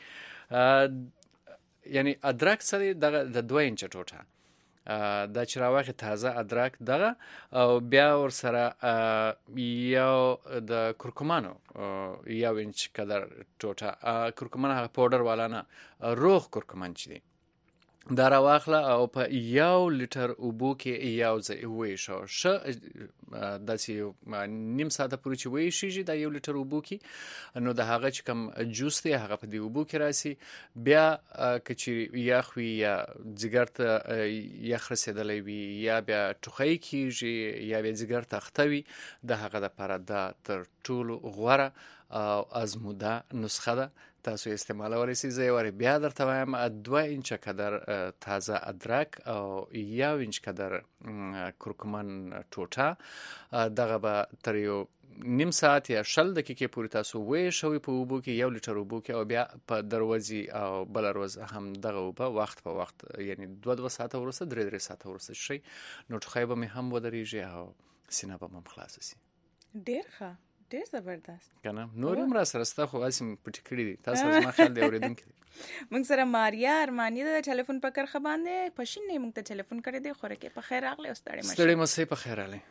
S2: چې یعنی ادرک سره دغه د دوه انچ ټوټه دا چې راوخه تازه ادرک دغه او بیا ور سره یو د کورکمانو یو انچ قدر ټوټه کورکمان هغه پاوډر والا نه روغ کورکمان چي دا راواخله او په یو لیټر اوبو کې یو ځای وېشو ش داسې نیم ساعت پورې چې وېشي دا یو لیټر اوبو کې نو د هغه چې کوم جوس دی هغه په دې اوبو کې راسي بیا کچې یخ وي یا ځګر ته یخ رسېدلی وي یا بیا ټوخی کېږي یا بیا ځګر ته اخته وي د هغه دپاره دا تر ټولو غوره او ازموده نسخه ده تاسو استعمالولی شئ زه یې بیا درته وایم دوه انچه قدر تازه ادرک او یو انچ قدر کورکمن ټوټه دغه به تر یو نیم ساعت یا شل دقیقې پورې تاسو ویشوئ په اوبو کې یو لیټر اوبو کې او بیا په دروازې او بل ورځ هم دغه اوبه وخت په وخت یعنی دوه دوه ساعته وروسته درې درې ساعته وروسته شئ نو ټوخی به مې هم ودرېږي او سینه به مې هم خلاصه شي.
S1: ډېر ښه ډېر زبردست
S2: کنه نور هم را سره ستا خو اسیم پټ کړی دي تاسو زما خیال دی اوریدونکو
S1: موږ سره ماریا ارمانی د ټلیفون په کرخه باندې پښین نه موږ ته ټلیفون کړی دی خوره کې په خیر راغلی او ستړي مشه
S2: ستړي مشه په خیر راغلی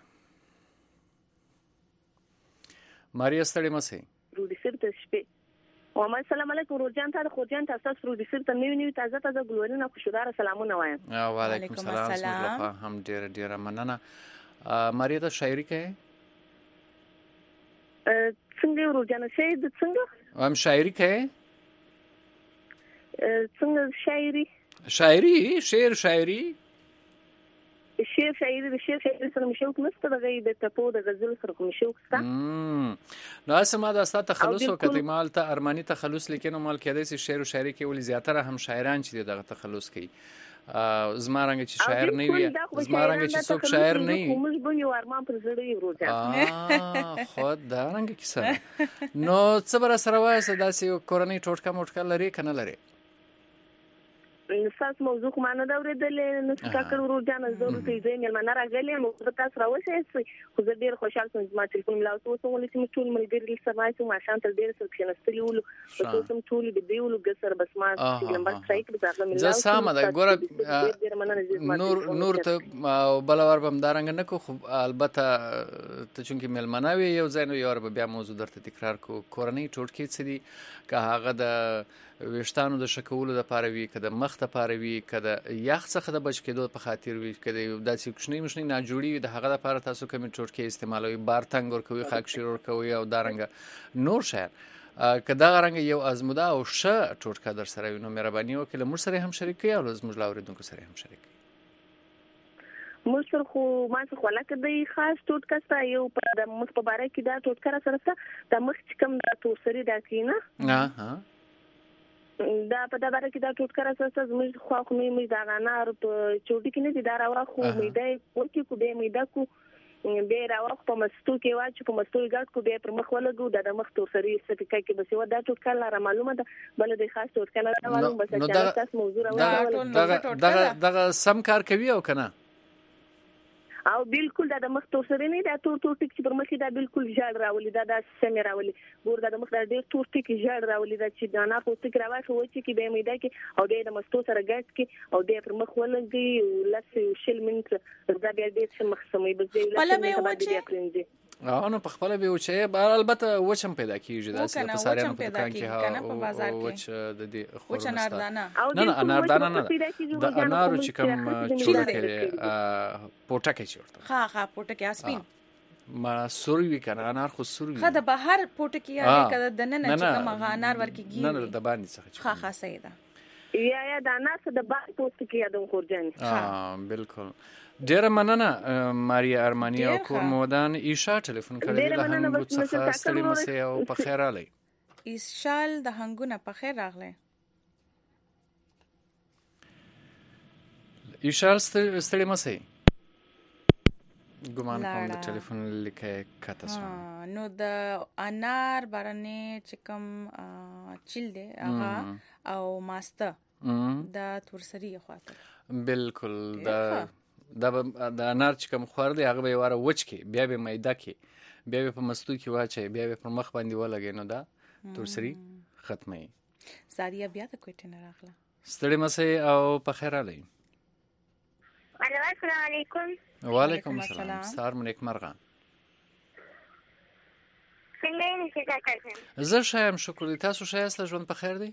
S2: ماریا ستړي مشه
S9: پروډوسر ته شپې او السلام علیکم روجان ته خورجان تاسو پروډوسر ته نیو نیو تازه تازه ګلورونه خوشدار سلامونه وایم.
S2: و علیکم السلام هم ډیر ډیر مننه. ماریا ته شاعري کوي
S9: څنګه روجان شي د څنګه
S2: هم شاعري کوي
S9: څنګه شاعري
S2: شاعري شعر شاعري
S9: شعر شاعري د شعر شاعري سره مې شوق نشته د غي د ټپو د غزل سره کوم شوق شته
S2: نو اسمه دا ستاسو تخلص او کته مال ته ارمانی تخلص لیکن مال کېدای شي شعر او شاعري کې ولې زیاتره هم شاعران چې دغه تخلص کوي زمارنګ چې شاعر نه وي زمارنګ چې څوک شاعر نه وي
S9: کومش بنو ارمان پر زړه یې ورته
S2: خو دا رنګ کیسه نو صبر سره وایسه داسې کورنۍ ټوټکا موټکا لري کنه لري
S9: نساس موضوع کومه نه دا ورېدلې نو څه کړو ورو جان زه ته یې مې نه راغلې نو تاسو راوښه خو زه ډېر خوشاله شوم چې ما ټلیفون ملاو تاسو ولې چې ټول ملګری سره چې ما شان تر ډېر سره کېناستلی ول تاسو هم ټول دې دیول ګسر بس ما چې لمبا ځای کې ځاغله ملاو
S2: زه سم دا ګوره نور نور ته بلور بم دارنګ نه کو البته ته چونکی ملمناوي یو ځای نو یو بیا موضوع درته تکرار کو کورنۍ ټوټکی څه دي که هغه د ویشتانو د شکولو د پاروي کده مخ ته پاروي کده یخ څخه د بچ کېدو په خاطر وي کده داسې کوچنی مشنی نه جوړي د هغه لپاره تاسو کوم ټوټکی استعمالوي بارتنګ ور کوي خاک شیر ور کوي او دارنګ نور شهر کدا غرنګ یو ازموده او ش ټوټکا در سره نو مهرباني وکړه مر سره هم شریکي او زموږ لاوریدونکو سره هم شریکي
S9: مستر خو ما څه خلا کدی خاص ټوټکا ستا یو په د مخ په باره کې دا ټوټکا سره د مخ چې کوم د تورسري دا کینه
S2: ها ها
S9: دا په دا باره کې دا ټوټکا سره زموږ خو خو مې دا غانار په چوټي کې نه دي دا راوا خو مې دا ورکی کو به مې دا کو به راوا په مستو کې واچ په مستو ګټ کو به پر مخ ولګو د مخ تورسري سټیکا کې بس یو دا ټوټکا لاره معلومه ده بل د خاص ټوټکا لاره معلومه بس چې تاسو موضوع راوړل
S2: دا دا سم کار کوي او کنه
S9: او بالکل دا د مخ تور سره نه دا تور تور ټیک چې پر مخ دا بالکل ژړ راولي دا د سمې راولي ګور دا د مخ دا ډېر تور ټیک ژړ راولي دا چې دا نه پوسټ کې راوښه و چې کې به مې دا کې او د مستو سره ګټ کې او د پر مخ ولګي لس شل منټ دا بیا دې چې مخ سمې بس دې لکه باندې پرنځي
S2: اه نو په خپل به وچه البته وچم پیدا کیږي دا چې په ساريانو په دکان کې ها وچ د دې
S1: وچ اناردانه
S2: نه نه اناردانه نه د انارو چې کوم چوره کې پوټکه چورته
S1: ها ها پوټکه اسپین
S2: ما سوري وی کنه انار خو سوري
S1: خا د بهر پوټکه یا کده د نه چې کوم انار ورکیږي
S2: نه نه د باندې څخه
S1: ها ها صحیح ده
S9: یا یا د انار څخه د بهر پوټکه یا د خورجن
S2: ها بالکل ډیره مننه ماریا ارمانی او کورمودان ایشا ټلیفون کړی له هنګو څخه ستړي مسه او په خیر علي
S1: ایشال د هنګونه په خیر راغله
S2: ایشال ستړي مسه ګمان کوم د ټلیفون لیکه کاتاسو
S1: نو د انار بارنه چکم چیل دی هغه او ماسته د تورسری خواته
S2: بالکل د دا د انار چې کوم خور دی هغه به واره وچ کې بیا به میده کې بیا به په مستو کې واچي بیا به پر مخ باندې ولګي نو دا تورسری ختمي
S1: سادیا بیا د کوټه نه راغله
S2: ستړي مسه او په خیر علي
S10: السلام علیکم
S2: وعلیکم السلام ستار منیک مرغه
S10: څنګه یې څه کوي
S2: زه شایم شکر دې تاسو شایسته ژوند په خیر دی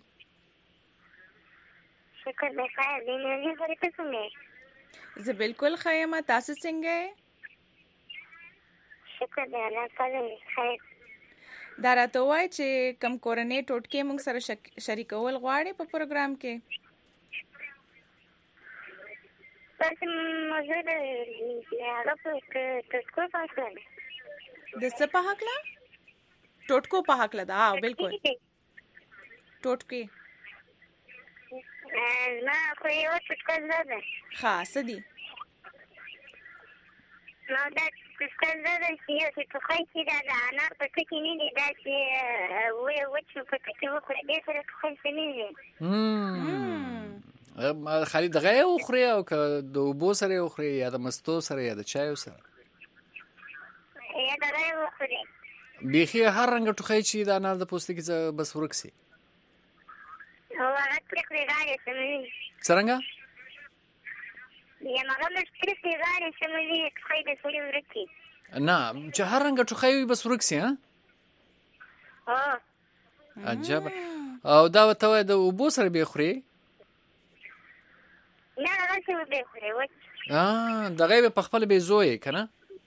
S10: شکر دې خیر دې نه لري څه څنګه
S1: زه بالکل خیمه تاسو څنګه
S10: شکر دې الله تعالی خیر
S1: دا راته وای چې کم کورنۍ ټوټکې موږ سره شریکول غواړي په پروګرام کې
S10: پس موږ د هغه په ټوټکو په حق
S1: د څه په حق لا ټوټکو په حق لا دا بالکل ټوټکې
S10: نه خو یو ټوټکا زده
S1: خاص دي
S10: نو دا ټوټکا زده چې یو ټوټکا چې دا د انار په ټکی نه دی دا چې وې وچ په ټکی وکړه دې سره ټوټکا نه
S2: دی خالد دغه یو خوري او که د اوبو سره یو خوري یا د مستو سره یا د چایو سره
S10: یا دغه یو خوري
S2: بیخي هر رنګ ټوخی چې د انار د پوستکي بس ورکسي
S10: او هغه پرې راځي سمې
S2: څنګه
S10: یا هغه مشکل پرې راځي سمې ټوخی د سوري ورکی
S2: نه چې هر رنګ ټوخی بس ورکسي ها
S10: ها
S2: عجب او دا وته د اوبو سره به خوري
S10: نه هغه څه به خوري و
S2: اه دغه په خپل به زوی کنه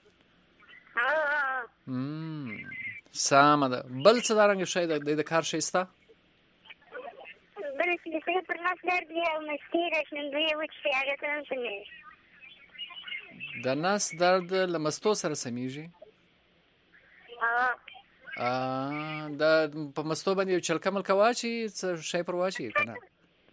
S10: اه
S2: امم سام ده بل څه دارنګ شي د کار شي ستا
S10: بل څه چې پر ناس درد یا مستیره شنه دوی و چې هغه څنګه
S2: د نس درد له مستو سره سمیږي؟ د په مستو باندې یو چلکه ملکه واچي څه شی پر واچي که نه؟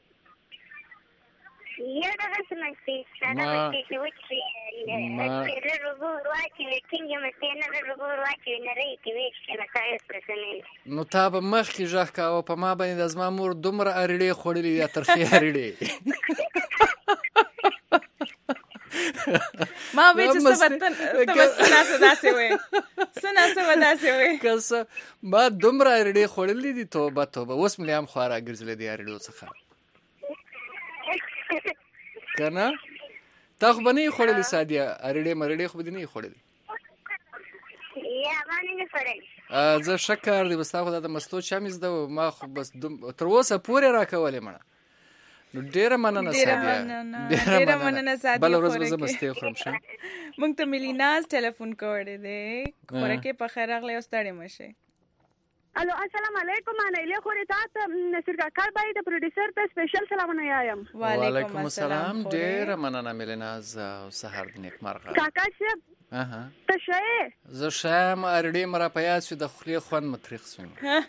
S10: یا دغسې مستې ساده مستې چې وچې لږ اوبه ور واچوي، ټینګې مستې نه لږ اوبه ور واچوي، نرۍ کړي ویې کړي، نو ښایست به سمېږي.
S2: نو تا به مخکې غږ کاوه په ما باندې د زما مور دومره اریړې خوړلې یا ترخې اریړې
S1: ما وی چې څه به ته به څه ناسه داسې وې څه ناسه به داسې وې
S2: که څه ما دومره اریړې خوړلې دي توبه توبه اوس مې هم خوا راګرځېدلې دي اریړو څخه که نه؟ تا خو به نه یې خوړلې سادیه اریړې مریړې خو به دې نه یې خوړلې؟
S10: یا ما نه یې خوړلې.
S2: زه ښه کار دی بس تا خو دا د مستو چا مې زده و ما خو بس تر اوسه پورې راکولې مړه. نو ډېره مننه سادیه، ډېره مننه. بله ورځ به زه مستې خورم. ښه
S1: موږ ته ملیناز ټلیفون کړی دی. خوراکې په خیر راغلی او ستړې مه شئ.
S11: الو السلام علیکم. انا الیه خوري تاسو نصیر کاکا باید د پروډوسر ته سپیشل سلامونه یایم.
S2: وعلیکم السلام. ډېره مننه ملیناز او سهار د نیکمرغه.
S11: کاکا صاحب ته ښه یې؟
S2: زه ښه یم. اریړې مې را په یاد شو، د خولې خوند مې تریخ شو.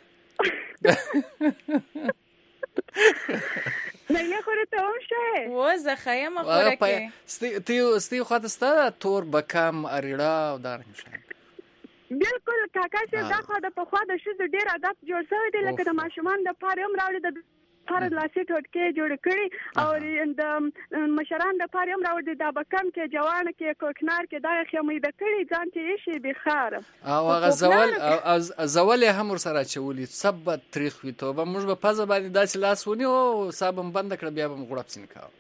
S11: نایله خوري ته هم ښه یې؟
S1: و زه ښه یم. خوراکې
S2: ستې خوا ته ستا تور بکم اریړه او دارنګ شیان؟
S11: بالکل کاکا صاحب دا خو د پخوا د ښځو ډېر عادت جوړ شوی دی، لکه د ماشومانو دپاره هم راوړي، د لپاره د لاسي ټوټکې جوړې کړي او د مشرانو دپاره هم راوړي، دا بکم کې جوانه کې کوکنار کې دا یې خمیده کړي ځان کې ایښي بخار
S2: او هغه زول زول یې هم ورسره اچولي څه به تریخ وي توبه. موږ به پزه باندې داسې لاس ونیو سا به م بنده کړه بیا به م غوړپ ځینې کوه.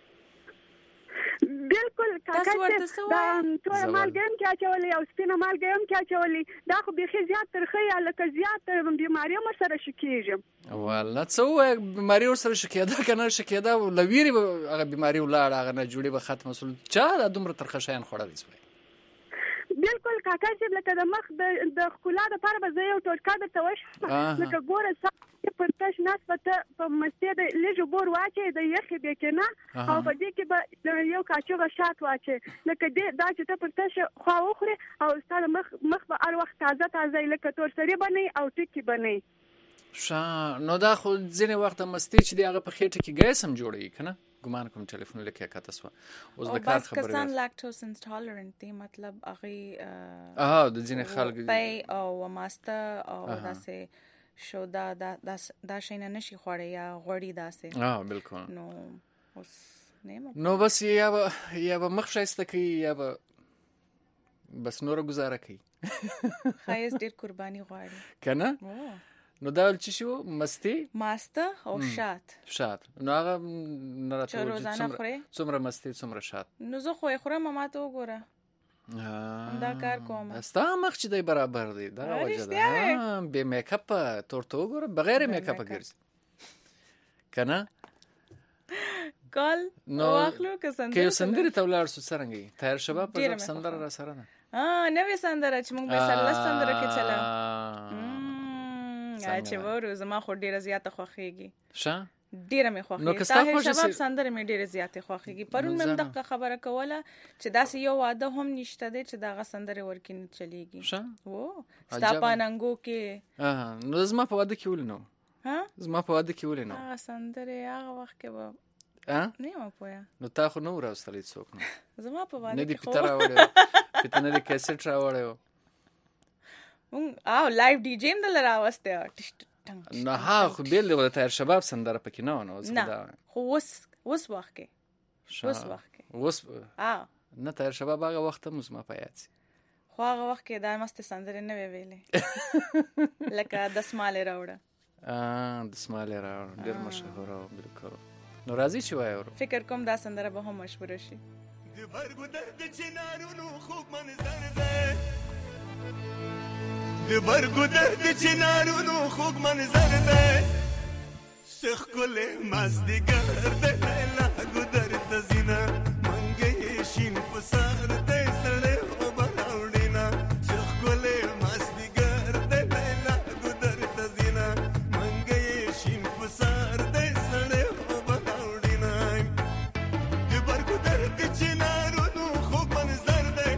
S11: بالکل کاکا صاحب دا توره مالګه هم کې اچولې او سپینه مالګه هم کې اچولې، دا خو بیخي زیات ترخه یا لکه زیات بیماري هم ورسره ښه کېږي.
S2: والله څه ووایه بیماري ورسره ښه کېده که نه ښه کېده له ویرې به هغه بیماري ولاړه، هغه ناجوړي به ختمه شول. چا دا دومره ترخه شیان خوړلی شوی؟
S11: بالکل کاکا صاحب لکه د مخ د ښکلا دپاره به زه یو ټوټکا درته وښیم، لکه ګوره سا پر تش ناست به ته په مستې د لږ اوبه ور واچوې د یخې بیکې نه او په دې کې به یو کاچوغه شات واچوې، لکه دې دا چې ته پر تشه خوا وخورې او ستا د مخ مخ به هر وخت تازه تازه وي، لکه تورسري به نه او ټکي به نه.
S2: ښه نو دا خو ځینې وخته مستې چې دی هغه په خېټه کې ګیس هم جوړوي که نه؟ ګمان کوم ټلیفون لکه کته شوه. اوس د کار خبرې
S1: کسان لاکټوز انټالرنټ دي، مطلب هغې
S2: اها د ځینې خلک
S1: پی او ماسته او داسې شو دا دا شیونه نشي خوړی یا غوړي داسې.
S2: بالکل.
S1: نو اوس
S2: نو بس یا به یا به مخ ښایسته کوي یا به بس نوره ګزاره کوي.
S1: ښایست ډېر قرباني غواړي
S2: که نه؟ نو دا ول څه شي و؟ مستې
S1: ماسته او شات.
S2: شات نو هغه نه راته
S1: چې روزانه خورې؟
S2: څومره مستې څومره شات؟
S1: نو زه خو یې خورم، ما ته وګوره دا کار کوم.
S2: ستا مخ چې دی برابر دی دغه وجه ده. بې میکاپه تورته وګوره بغیر میکاپه ګرځي که نه؟
S1: کال واخلو که سندرې
S2: که یو سندرې ته ولاړ سو څرنګه یې طاهر شباب په ژبه سندره را سره ده
S1: نوې سندره چې موږ به سره سندره کې چلا چې وورو زما خو ډېره زیاته خوښېږي.
S2: ښه
S1: ډیره مې خوښه طاهر شباب سندره مې ډیره زیاته خوښیږي. پرون مې دغه خبره کوله چې داسې یو واده هم نشته دی چې دغه سندره ورکې نه چلیږي. او ستا په ننګو کې
S2: نو زما په واده کې ولې نو ها زما په واده کې ولې نو
S1: هغه سندره هغه وخت کې به
S2: ها
S1: نه ما پوهه
S2: نو تا خو نو راوستلې څوک نو
S1: زما په واده
S2: نه دي پتر راوړې پته نه دي کیسټ راوړې
S1: مون او لایو ډي جی هم دل راوسته
S2: نه ها خو بیل دی ولته شباب سندره پکې نه نو
S1: نه خو وس وس وخت کې وس وخت کې
S2: وس
S1: ا
S2: نه تر شباب هغه وخت مو زما پیاڅ
S1: خو هغه وخت کې دا مست سندره نه ویلې لکه دسماله راوړه
S2: ا دسماله راوړه ډیر مشهور او بالکل نو راځي چې وایو
S1: فکر کوم دا سندره به هم مشهور شي.
S3: د برګو درد چنارونو خوب منظر ده د برګو درد چنارونو خوب منظر ده سخ کله مازدیګر ده لا ګدر تزینا منګې شین پسار ده سړې او بناوډینا سخ کله مازدیګر ده لا ګدر تزینا منګې شین پسار ده سړې او بناوډینا د برګو درد چنارونو خوب منظر ده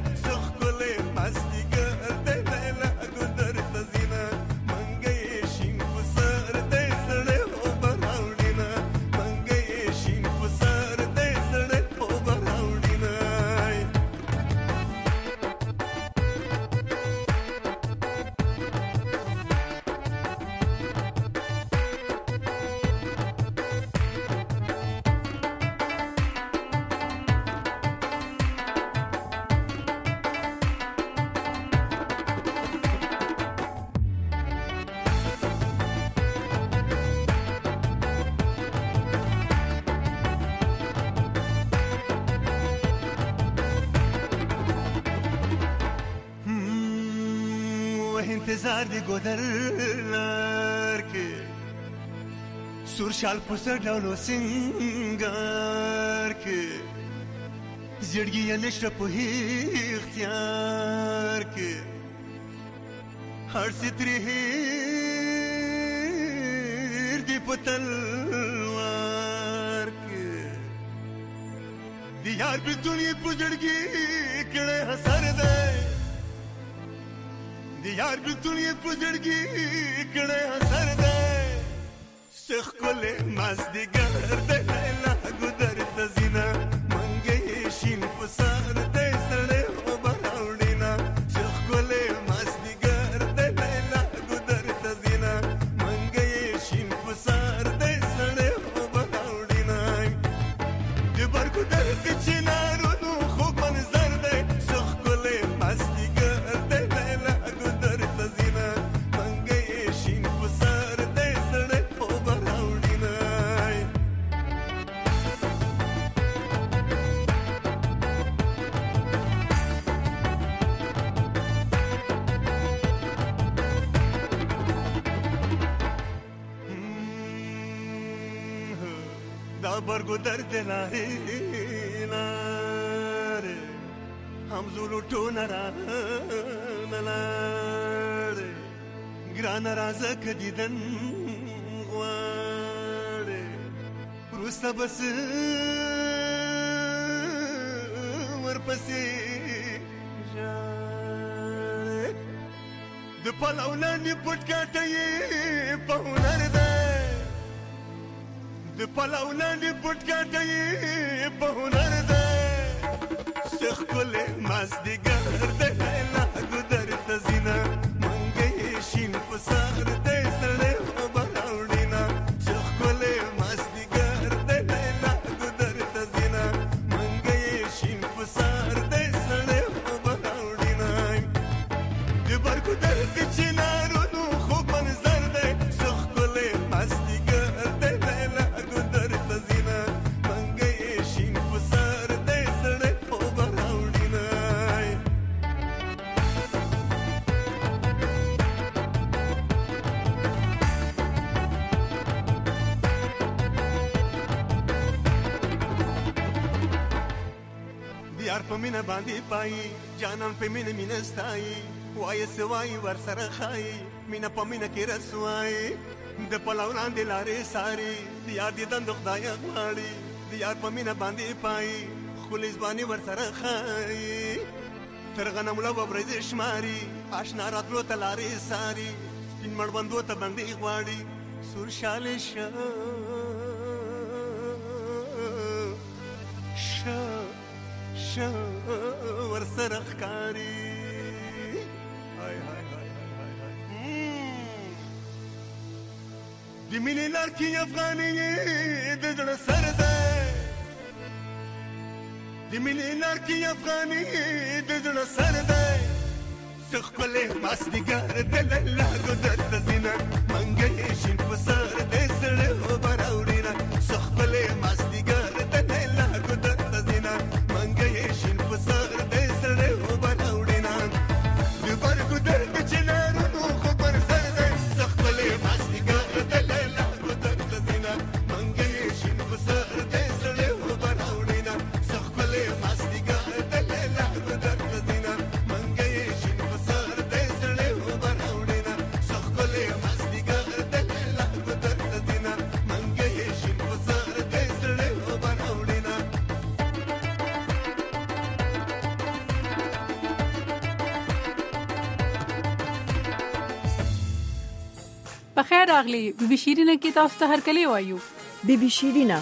S3: انتظار دی ګودر لار کې سور شال پسر ډولو سنگار کې زړګي نشته په اختیار کې هر ستري هیر دی پتلوار کې دی یار په دنیا په زړګي کړه حسر ده دی یار په دنیا په زړګي کړه حسر ده سخ کوله مازدیګر ده لا ګدر تزینا منګې شین پسار ده سړې او براوډینا سخ کوله مازدیګر ده لا ګدر تزینا منګې شین پسار ده سړې او براوډینا د برګو در کې نارو نو خو منظر ده سخ کوله مازدیګر ده لا ګدر تزینا منګې شین پسار ده سړې او براوډینا دا برګو درد لارې لارې هم زولو ټونه را لارې ګران رازه کدیدن غواړې وروسته بس ورپسې ژاړې د پلو لاندې پټ کاټه یې په هنر ده د پلو لاندې پټ کاټه یې په هنر ده سخ کوله مازدیګر ده لا ګدر تزینا منګې شین پسار ده سړې او براوډینا سخ کوله مازدیګر ده لا ګدر تزینا منګې شین پسار ده سړې او براوډینا د برګو در کې چنارو نو خو منظر ده سخ کوله مازدیګر ده لا ګدر تزینا منګې شین پسار ده سړې او براوډینا دیار په مینه باندې پای جانان په مینه مینه ستای وای سوای ور سره خای مینه په مینه کې رسوای د پلو لاندې لارې ساري دیار دې دند خدای غواړي دیار په مینه باندې پای خپل ځواني ور سره خای تر غنم له وبرز شماري آشنا راتلو ته لارې ساري سپین مړوندو ته باندې غواړي سور شال شه شه شه ور سره ښکاري هاي هاي هاي هاي د مینې لار کې افغاني د زړه سر ده د مینې لار کې افغاني د زړه سر ده سخ کوله مازدیګر ده لا ګدر تزینا منګې شین پسار ده سړې او براوډینا سخ کوله مازدیګر ده لا ګدر تزینا منګې شین پسار ده سړې او براوډینا د برګو در کې چنارو نو خو منظر ده سخ کوله مازدیګر ده لا ګدر تزینا منګې شین پسار ده سړې او براوډینا سخ کوله مازدیګر ده لا ګدر تزینا منګې شین پسار ده سړې او براوډینا سخ کوله مازدیګر ده لا ګدر تزینا منګې شین پسار ده سړې او براوډینا
S12: په خیر راغلی بي بي شیرینه کې تاسو ته هرکلی وایو
S13: بي بي شیرینه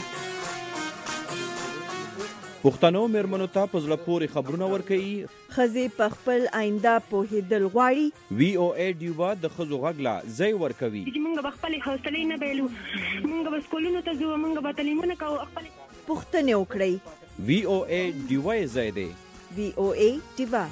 S14: پښتنو مېرمنو ته په زړه پورې خبرونه ورکوي
S13: ښځې په خپل آینده پوهېدل غواړي
S14: وی او اے ډیوا د ښځو غږ لا ځای ورکوي
S9: چې موږ به خپلې حوصلې نه بایلو موږ به سکولونو ته ځو موږ به تعلیمونه کوو خپلې
S13: پوښتنې وکړئ
S14: وی او اے ډیوا یې ځای دی
S13: وی او اے ډیوا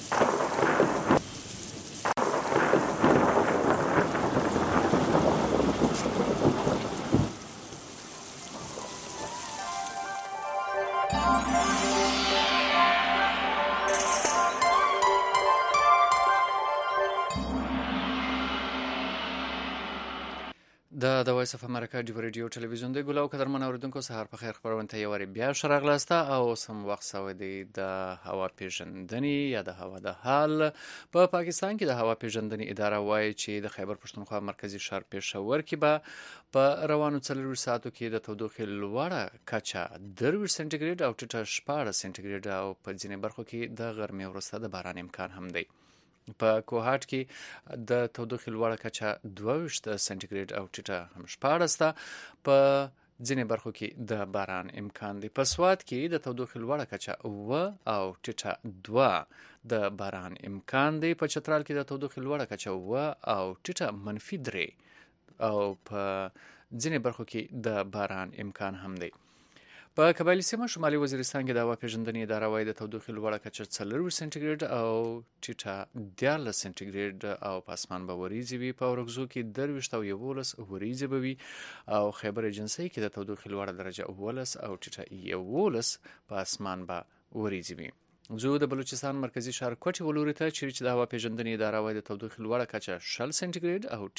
S2: د د وایس اف امریکا دی رادیو ټلویزیون دی ګلو قدرمن اوریدونکو سهار په خیر خبرونه ته یو بیا شرغلاسته او سم وخت سوي دی د هوا پیژندنې یا د هوا د حال په پا پاکستان کې د هوا پیژندنې اداره وایي چې د خیبر پښتونخوا مرکزی ښار پېښور کې به په روانو څلور ساعتو کې د تودوخې لوړه کچه درویشت سنټیګریډ او ټیټه شپاړس سنټیګریډ او په ځینې برخو کې د غرمې وروسته د باران امکان هم دی. په کوهاټ کې د تودوخې لوړه کچه دوه ویشت سنټیګریډ او ټیټه هم شپاړس ده. په ځینې برخو کې د باران امکان دی. په سوات کې د تودوخې لوړه کچه اوه او ټیټه دوه د باران امکان دی. په چترال کې د تودوخې لوړه کچه اوه او ټیټه منفي درې او په ځینې برخو کې د باران امکان هم دی. په قبایلی سیمه شمالي وزیرستان کې د هوا پیژندنې اداره وایي د تودوخې لوړه کچه څلورویشت سنټیګریډ او ټیټه دیارلس سنټیګریډ او په اسمان به وریځې وي. په اورګزو کې درویشت او یولس وریځې به وي او خیبر ایجنسۍ کې د تودوخې لوړه درجه اوولس او ټیټه یولس په اسمان به وریځې وي. زه د بلوچستان مرکزی ښار کوټي ولوري ته چیرې چې د هوا پیژندنې اداره وایي د تودوخې لوړه کچه شل سنټیګریډ او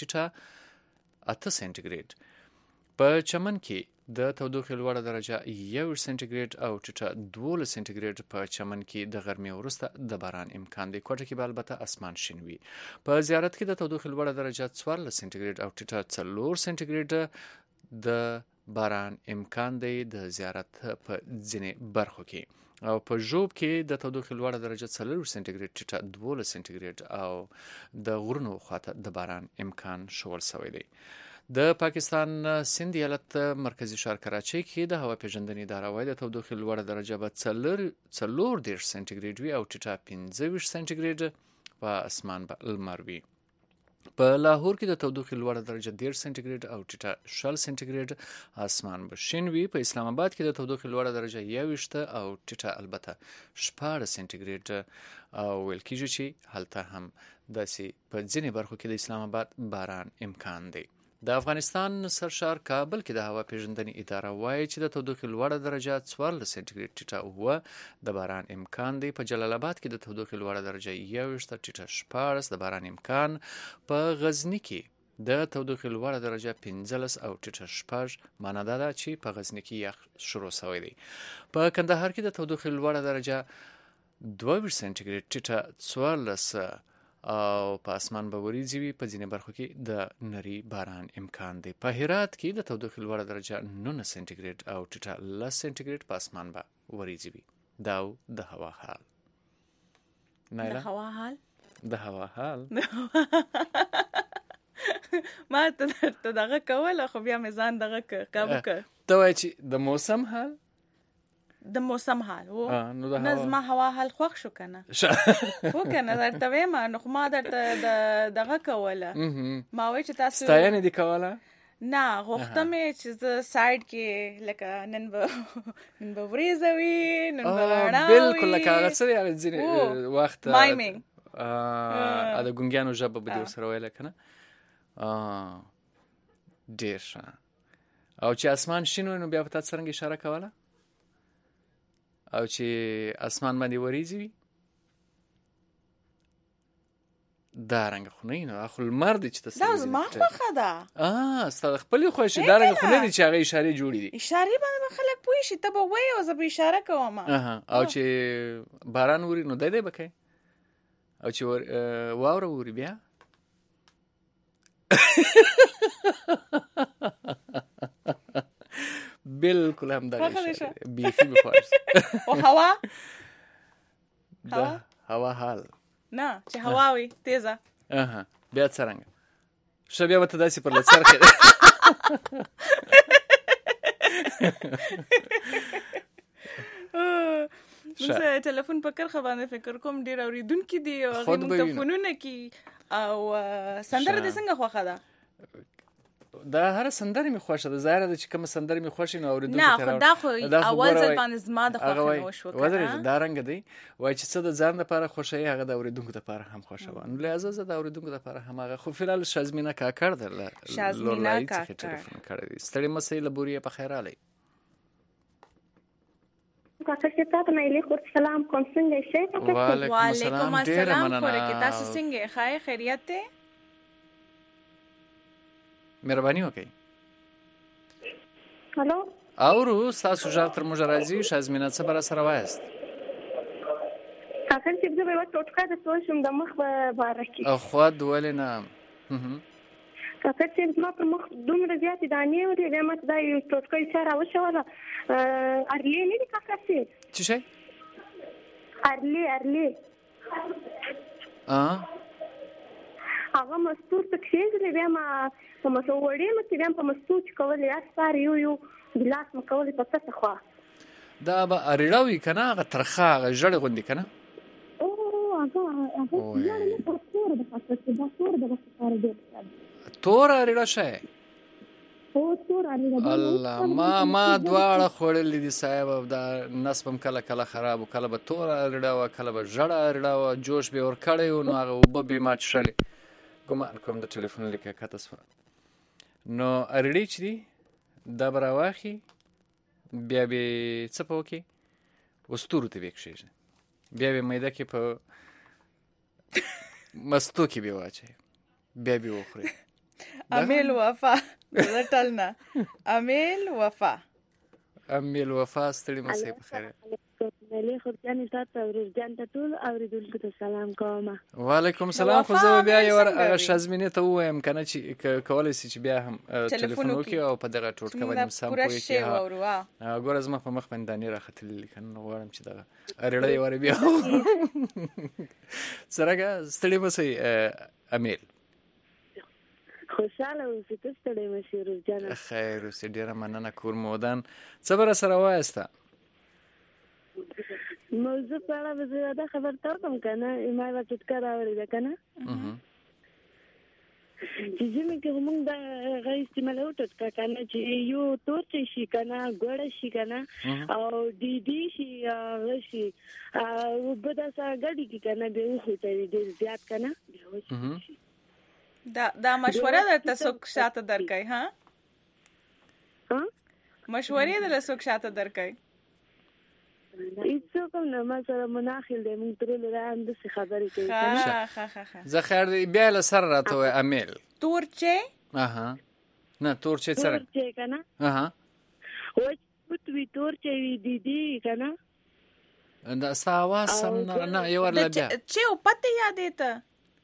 S2: ټیټه اته سنټیګریډ. په چمن کې د تودوخې لوړه درجه یو سنټیګریډ او ټیټه دولس سنټیګریډ. په چمن کې د غرمې وروسته د باران امکان دی. کوټه کې به البته اسمان شین وي. په زیارت کې د تودوخې لوړه درجه څوارلس سنټیګریډ او ټیټه څلور سنټیګریډ د باران امکان دی د زیارت په ځینې برخو کې. او په ژوب کې د تودوخې لوړه درجه څلور سنټیګریډ ټیټه دولس سنټیګریډ او د غرونو خواته د باران امکان شول شوی دی. د پاکستان سند ایالت مرکزی ښار کراچۍ کې د هوا پیژندنې اداره وایي د تودوخې لوړه درجه به څلور څلور دېرش سنټیګریډ وي او ټیټه پنځه ویشت سنټیګریډ په اسمان به لمر وي. په لاهور کې د تودوخې لوړه درجه دېرش سنټیګریډ او ټیټه شل سنټیګریډ اسمان به شین وي. په اسلام آباد کې د تودوخې لوړه درجه یوویشت او ټیټه البته شپاړس سنټیګریډ او ویل کېږي چې هلته هم داسې په ځینې برخو کې د اسلام آباد باران امکان دی. د افغانستان سرشار کابل کې د هوا پیژندنې اداره وایي چې د تودوخې لوړه درجه څوارلس سنټیګریډ ټیټه اوه د باران امکان دی. په جلال آباد کې د تودوخې لوړه درجه یوویشت ټیټه شپاړس د باران امکان. په غزني کې د تودوخې لوړه درجه پنځلس او ټیټه شپږ. معنا دا ده چې په غزني کې یخ شروع شوی دی. په کندهار کې د تودوخې لوړه درجه دوه ویشت سنټیګریډ ټیټه څوارلس او په اسمان به وریځې وي. په ځینې برخو کې د نري باران امکان دی. په هرات کې د تودوخې لوړه درجه نولس سنټیګریډ او ټیټه لس سنټیګریډ په اسمان به وریځې وي. دا د هوا حال.
S1: د هوا حال
S2: د هوا حال
S1: ما ته دغه کوله خو بیا مې ځان دغه قابو کړ.
S2: ته وایې چې د موسم حال
S1: د موسم حال و
S2: نو د
S1: هوا زما هوا حال خوښ شو کنه و کنه درته وایم نو خو ما درته دغه کوله ما وایي چې تاسو
S2: ستاینه دي کوله
S1: نه غوښته مې چې زه سایډ کې لکه نن به نن به وریځه وي نن به رڼا وي
S2: بالکل لکه هغه څه هغه ځینې وخت
S1: مایمینګ
S2: ا د ګونګیانو ژبه به دې ورسره ویله کنه ډېر ښه. او چې اسمان شین وي نو بیا په تا څرنګه اشاره کوله او چې اسمان باندې وریځې وي دا رنګ خو نه نو خو لمر دی چې تاسو
S1: دا زما خوښه ده.
S2: اه ستاسو خپل خوښه دا رنګ خو نه دي چې هغه اشاره جوړې دي.
S1: اشاره باندې خلک پوي شي ته به وایې او زه به اشاره کوم.
S2: او چې باران ووري نو دی دی بکې او چې واوره ووري بیا بالکل هم دا بیخي بخواست.
S1: او هوا
S2: دا هوا حال
S1: نه چې هوا وي تیزه
S2: اها بیا څرنګه شو بیا وته داسې پر لڅرخه
S1: زه ټلیفون په کرخه باندې فکر کوم ډیر اوریدونکو دي او هغه مونږ ته فونونه کوي او سندره دې څنګه خوښه ده
S2: دا هر سندره می خوښه ده، ظاهر ده چې کوم سندره می خوښه نو اوریدونکو
S1: نه خو دا خو اول ځل باندې زما د خوښه نه وشو
S2: کنه دا رنګ دی وای چې څه د ځان لپاره خوښه هغه د اوریدونکو لپاره هم خوښه و. نو لہذا زه د اوریدونکو لپاره هم هغه خو فلال شازمینا کاکړ ده
S1: شازمینا کاکړ
S2: ټلیفون کړی ستړي مسې لبوري په خیر علي
S9: کاکړ چې تاسو نه لیکو سلام کوم څنګه شئ؟
S2: وعلیکم السلام
S1: خورې کې تاسو څنګه ښه خیریت ته؟
S2: مهرباني وکړئ.
S9: هلو
S2: اورو تاسو ژر تر موږ راځي شازمینا څه بر سره وایست؟
S9: کاکړ چې زه به ټوټکا د سوشم د مخ په باره کې
S2: خو ولې نه
S9: کاکړ چې ما په مخ دومره زیاتې دانې ولې بیا ماته دا یو ټوټکا یې چاره وشوله ارلی نه دي کاکړ چې
S2: څه شی؟
S9: ارلی ارلی هغه مستور ته کښېږدلې بیا ما په مسو وړې مې چې بیا په مستور چې کولې یا سپار یو یو ګلاس مې کولې په تته خوا
S2: دا به اریړه وي که نه هغه ترخه هغه ژړې غوندې که نه تور اریړه شی الله ما ما دواړه خوړلې دي صاحب دا نصب هم کله کله خراب و کله به تور اریړه وه کله به ژړه اریړه وه جوش به یې ورکړی و نو هغه اوبه به یې ما څښلې ګمان کوم د ټلیفون لیکه کته شوه نو اریړې چې دي دا به راواخي بیا به یې څه په وکړي وستورو ته به یې کښېږدي بیا به یې میده کې په مستو کې به یې واچوي بیا به یې وخوري
S1: امیل وفا رټل نه امیل وفا
S2: امیل وفا ستړي مسئ په خیر
S9: ملي خورجان تاسو ورځان ته ټول اوریدونکو ته سلام کوم.
S2: وعلیکم السلام. خو زه بیا یو هغه شازمینه ته وایم کنه چې کولای شي چې بیا هم ټلیفون وکړي او په دغه ټوټکه باندې سم کوی کې ها ګور زما په مخ باندې دانی راختلې کنه غواړم چې دغه اړړې ور بیا سرګه ستړي مسئ امیل
S9: خوشاله اوسې ته ستړي مسئ ورځان
S2: خیر اوسې ډیره مننه کور مودان څه بر سره وایسته
S9: موضوع په اړه به زیاده خبر تاسو کنه ما لا چټکا راوړی ده کنه چې زموږ کې موږ دا غي استعمال وټ کنه چې یو تور شي کنه ګوړه شي کنه او ډي ډي شي غشي او بده سره ګډي کې کنه به وخته دي زیات کنه
S1: دا دا مشوره درته څوک شاته درکای ها
S9: ها
S1: مشورې درته څوک شاته درکای
S9: ایڅو کوم نه ما سره مناخل دی مونږ تر لران د څه خبرې کوي
S1: ها ها ها ها
S2: زه خیر دی بیا له سره راته وای امیل
S1: تورچه
S2: اها نه تورچه سره
S9: تورچه کنه
S2: اها
S9: و پټ وی تورچه وی دی دی کنه
S2: دا ساوا سم نه یو ورل بیا
S1: چې او پته یادې ته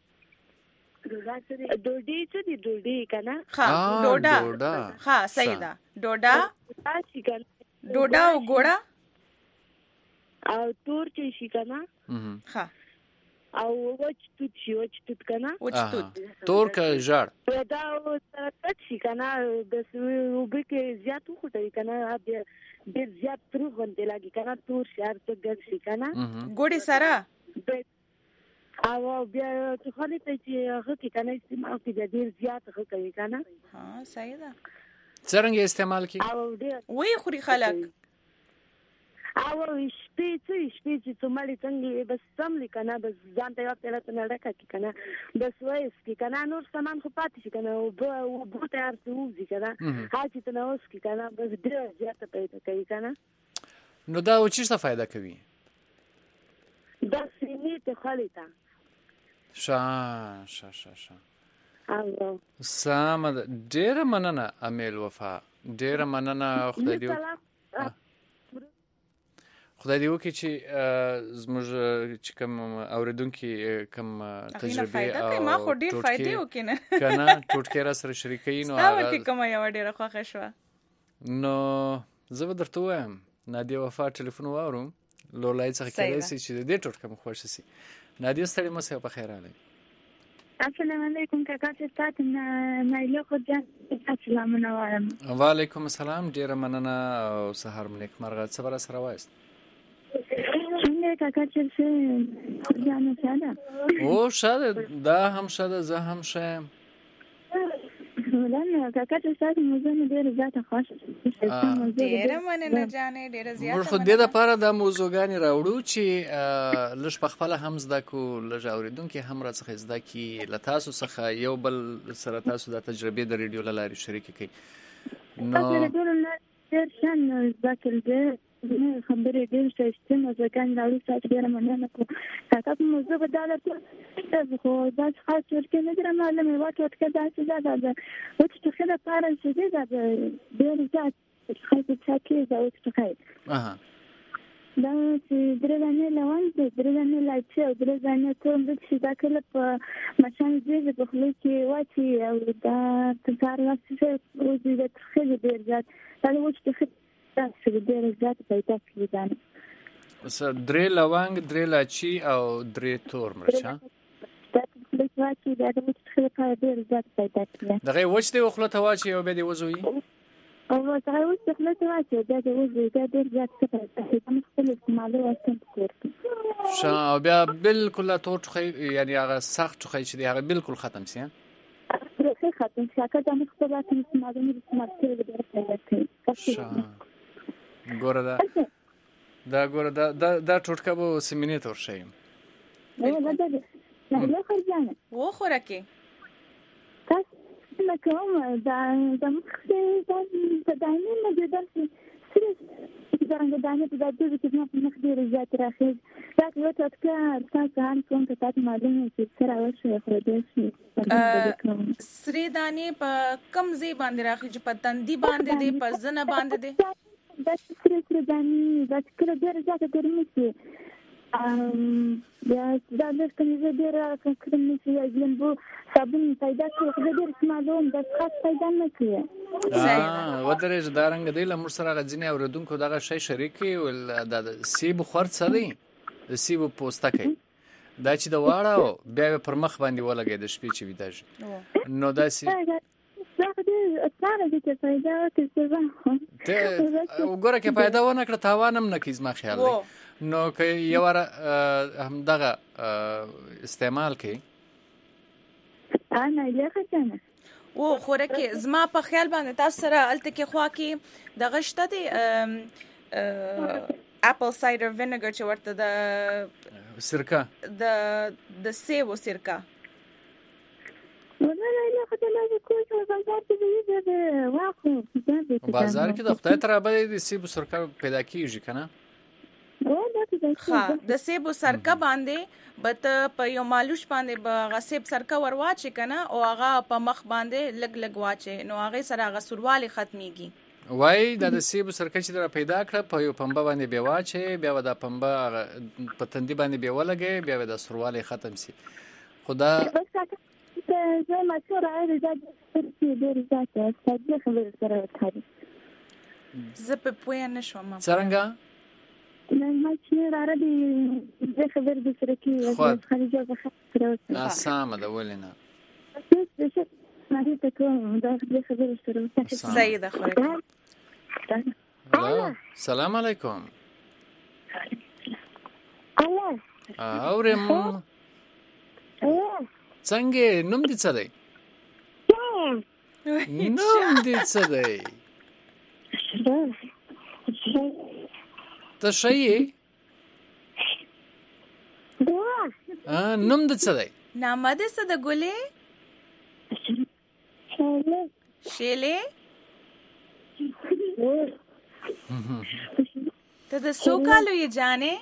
S9: ډوډۍ څه دی ډوډۍ کنه
S1: ها ډوډا ها صحیح ده ډوډا
S9: تاسو کنه
S1: ډوډا او ګوړه
S9: او تور چې شي کنه
S1: ها
S9: او وچ توت شي وچ توت کنه
S1: وچ توت
S2: تور کا ژړ
S9: دا او تت شي کنه د وب کې زیات وخټي کنه د زیات تر غونډه لګي کنه تور شار ته ګر شي کنه
S1: ګوډي سره
S9: او بیا څه خالي ته چې هغه کې کنه استعمال کې ډیر زیات هغه کوي کنه
S1: ها صحیح ده
S2: څنګه استعمال کی
S9: او ډیر
S1: وی خوري خلک
S9: او شپې څه شپې چې څومره څنګه بس سم لیکنه بس ځان ته یو ته نه ډکه کی کنه بس وایس کی کنه نور سامان خو پاتې شي کنه او بو بو ته ارته وځي کنه هاڅ ته نو اوس کی کنه بس ډیر زیاته پیدا کوي کنه
S2: نو دا و چی څه فائدہ کوي
S9: دا سینې ته خالیتا
S2: شا شا شا شا
S9: او
S2: سام ډیر مننه امیل وفا ډیر مننه خدای دې خدای دې وکړي چې زموږ چې کوم اوریدونکي کوم تجربه او
S1: ما خو ډیر فائدې وکینه
S2: کنه ټوټکې را سره شریکي نو
S1: هغه دا کوم یو ډیره خوښه شو
S2: نو زه به درته وایم نادیه وفا ټلیفون واورم لولای څخه کېدای شي چې دې ټوټکه مخ خوښ شي نادیه ستړي مسه په خیر علي
S11: السلام علیکم کاکا چې تاسو نه مایله خو ځان السلام علیکم
S2: وعلیکم السلام ډیر مننه او سهار ملک مرغه صبر سره وایست
S11: څنګه کاکا چې څه ځان ساده
S2: او شاده دا هم شاده زه هم شم
S11: ولنه کاکا چې تاسو موضوع نه ډېره زیاته خوښه
S1: ډېره مننه جانې ډېره زیاته
S2: موږ خو دې دپاره دا موضوعګانې راوړو چې لږ پخپله هم زده کړو لږ اورېدونکي هم راڅخه زده کړي له تاسو څخه یو بل سره تاسو دا تجربې د ریډیو له لارې شریکې کړئ نو
S11: ریډیو له لارې ډېر شان زده کړل دی خبرې ډېر ښایسته موضوعګانې راوړي تاسو ډېره مننه کوم کاکا په موضوع به دا درته خو داسې خاص ټوټکې نه دي رامعلومې یوه ټوټکه داسې ده دا د وچ ټوخي لپاره چې دی دا د ډېر زیات خلکو چا کېږي دا وچ ټوخی دا چې درې دانې لونګ دی درې دانې الایچي او درې دانې تور مرچ چې دا کله په مچان ځېږي په خولې کې واچوي او دا په سهار وخت چې وځي د ټوخي دی ډېر زیات دا د وچ ټوخي داسې ډېر زیات پیدا کړي دانې
S2: درې لونګ درې الایچي او درې تور مرچ ها
S11: دا واچي دا د وچ ټوخي لپاره ډېر زیات پیدا کړي
S2: دغه وچ دی خولې ته واچوي او بیا دې وځوي
S11: او دا وچ خولې ته واچوي دا د وځي دا ډېر زیات څه پیدا کوي دا خپل استعمالوي واسطه په کور کې
S2: ښه او بیا بالکل تور ټوخی یعنې هغه سخت ټوخی چې دی هغه بالکل ختم شي
S11: ښه ختم شي هغه د خپل واسطه استعمالوي استعمال کړي ډېر پیدا کوي
S2: ښه ګوره دا دا ګوره دا دا ټوټکه به سیمینې ته ورشئ
S11: لا خرجانه
S1: وخوره کې
S11: تاسو نه کوم دا د مخ دا د دانې نه د درس سره څنګه دانې په دغه کې چې په مخ ډېر زیات راخي دا یو ټکه تاسو هم کوم ته تاسو معلومه چې سره وشي خو دې شي
S1: سری دانې په کم ځای باندې راخي چې په تندي باندې دی په زنه باندې دی
S11: دا سری سری دانې دا کله ډېر زیات ګرمي شي بیا دا د ستنې ډېر راکړم چې لمبو صابون پیدا کوي خو ډېر استعمالوم د خاص پیدا نه کوي
S2: ودرېږه دا رنګ دی له موږ سره هغه ځینې اورېدونکو دغه شی شریک کړي دا د سیبو خور څه دی د سیبو پوستکی دا چې د واړه بیا یې پر مخ باندې ولګوي د شپې چې ویده شي نو داسې وګوره که پیدا ونه کړه تاوان هم نه کوي زما خیال دی نو که یو واره همدغه استعمال کوي
S1: و خوره کې زما په خیال باندې تاسو سره هلته کې خوا کې دغه شته دی اپل سایډر وینیګر چې ورته د
S2: سرکه
S1: د د سیبو سرکه
S2: بازار کې د خدای تر ابد د سیبو سرکه پیدا کیږي کنه
S1: ها د سیبو سرکه باندې بت په یو مالوش باندې به غسیب سرکه ورواچي کنه او هغه په مخ باندې لګ لګ واچي نو هغه سره هغه سرواله ختميږي
S2: وای دا د سیبو سرکه چې در پیدا کړ په یو پنبه باندې به واچي بیا دا پنبه په تندي باندې به ولګي بیا د سرواله ختم شي خدا
S11: زه مشوره اړه ده چې ډېر ځاته ستاسو خبره سره وکړم
S1: زه په پوهه نشوم
S2: څنګه
S11: نه ما چې راړه دي زه خبر د سره کې خارجه بخښره
S2: اسامه ده ولینه
S11: ما دې ته کوم دا خبره سره
S1: سیده خوره
S2: سلام علیکم
S11: الله
S2: اورم څنګه نوم دې څه دی نوم دې څه دی ته شې ا نوم دې څه دی
S1: نام دې څه د ګلې شېلې ته د څو کالو یې جانې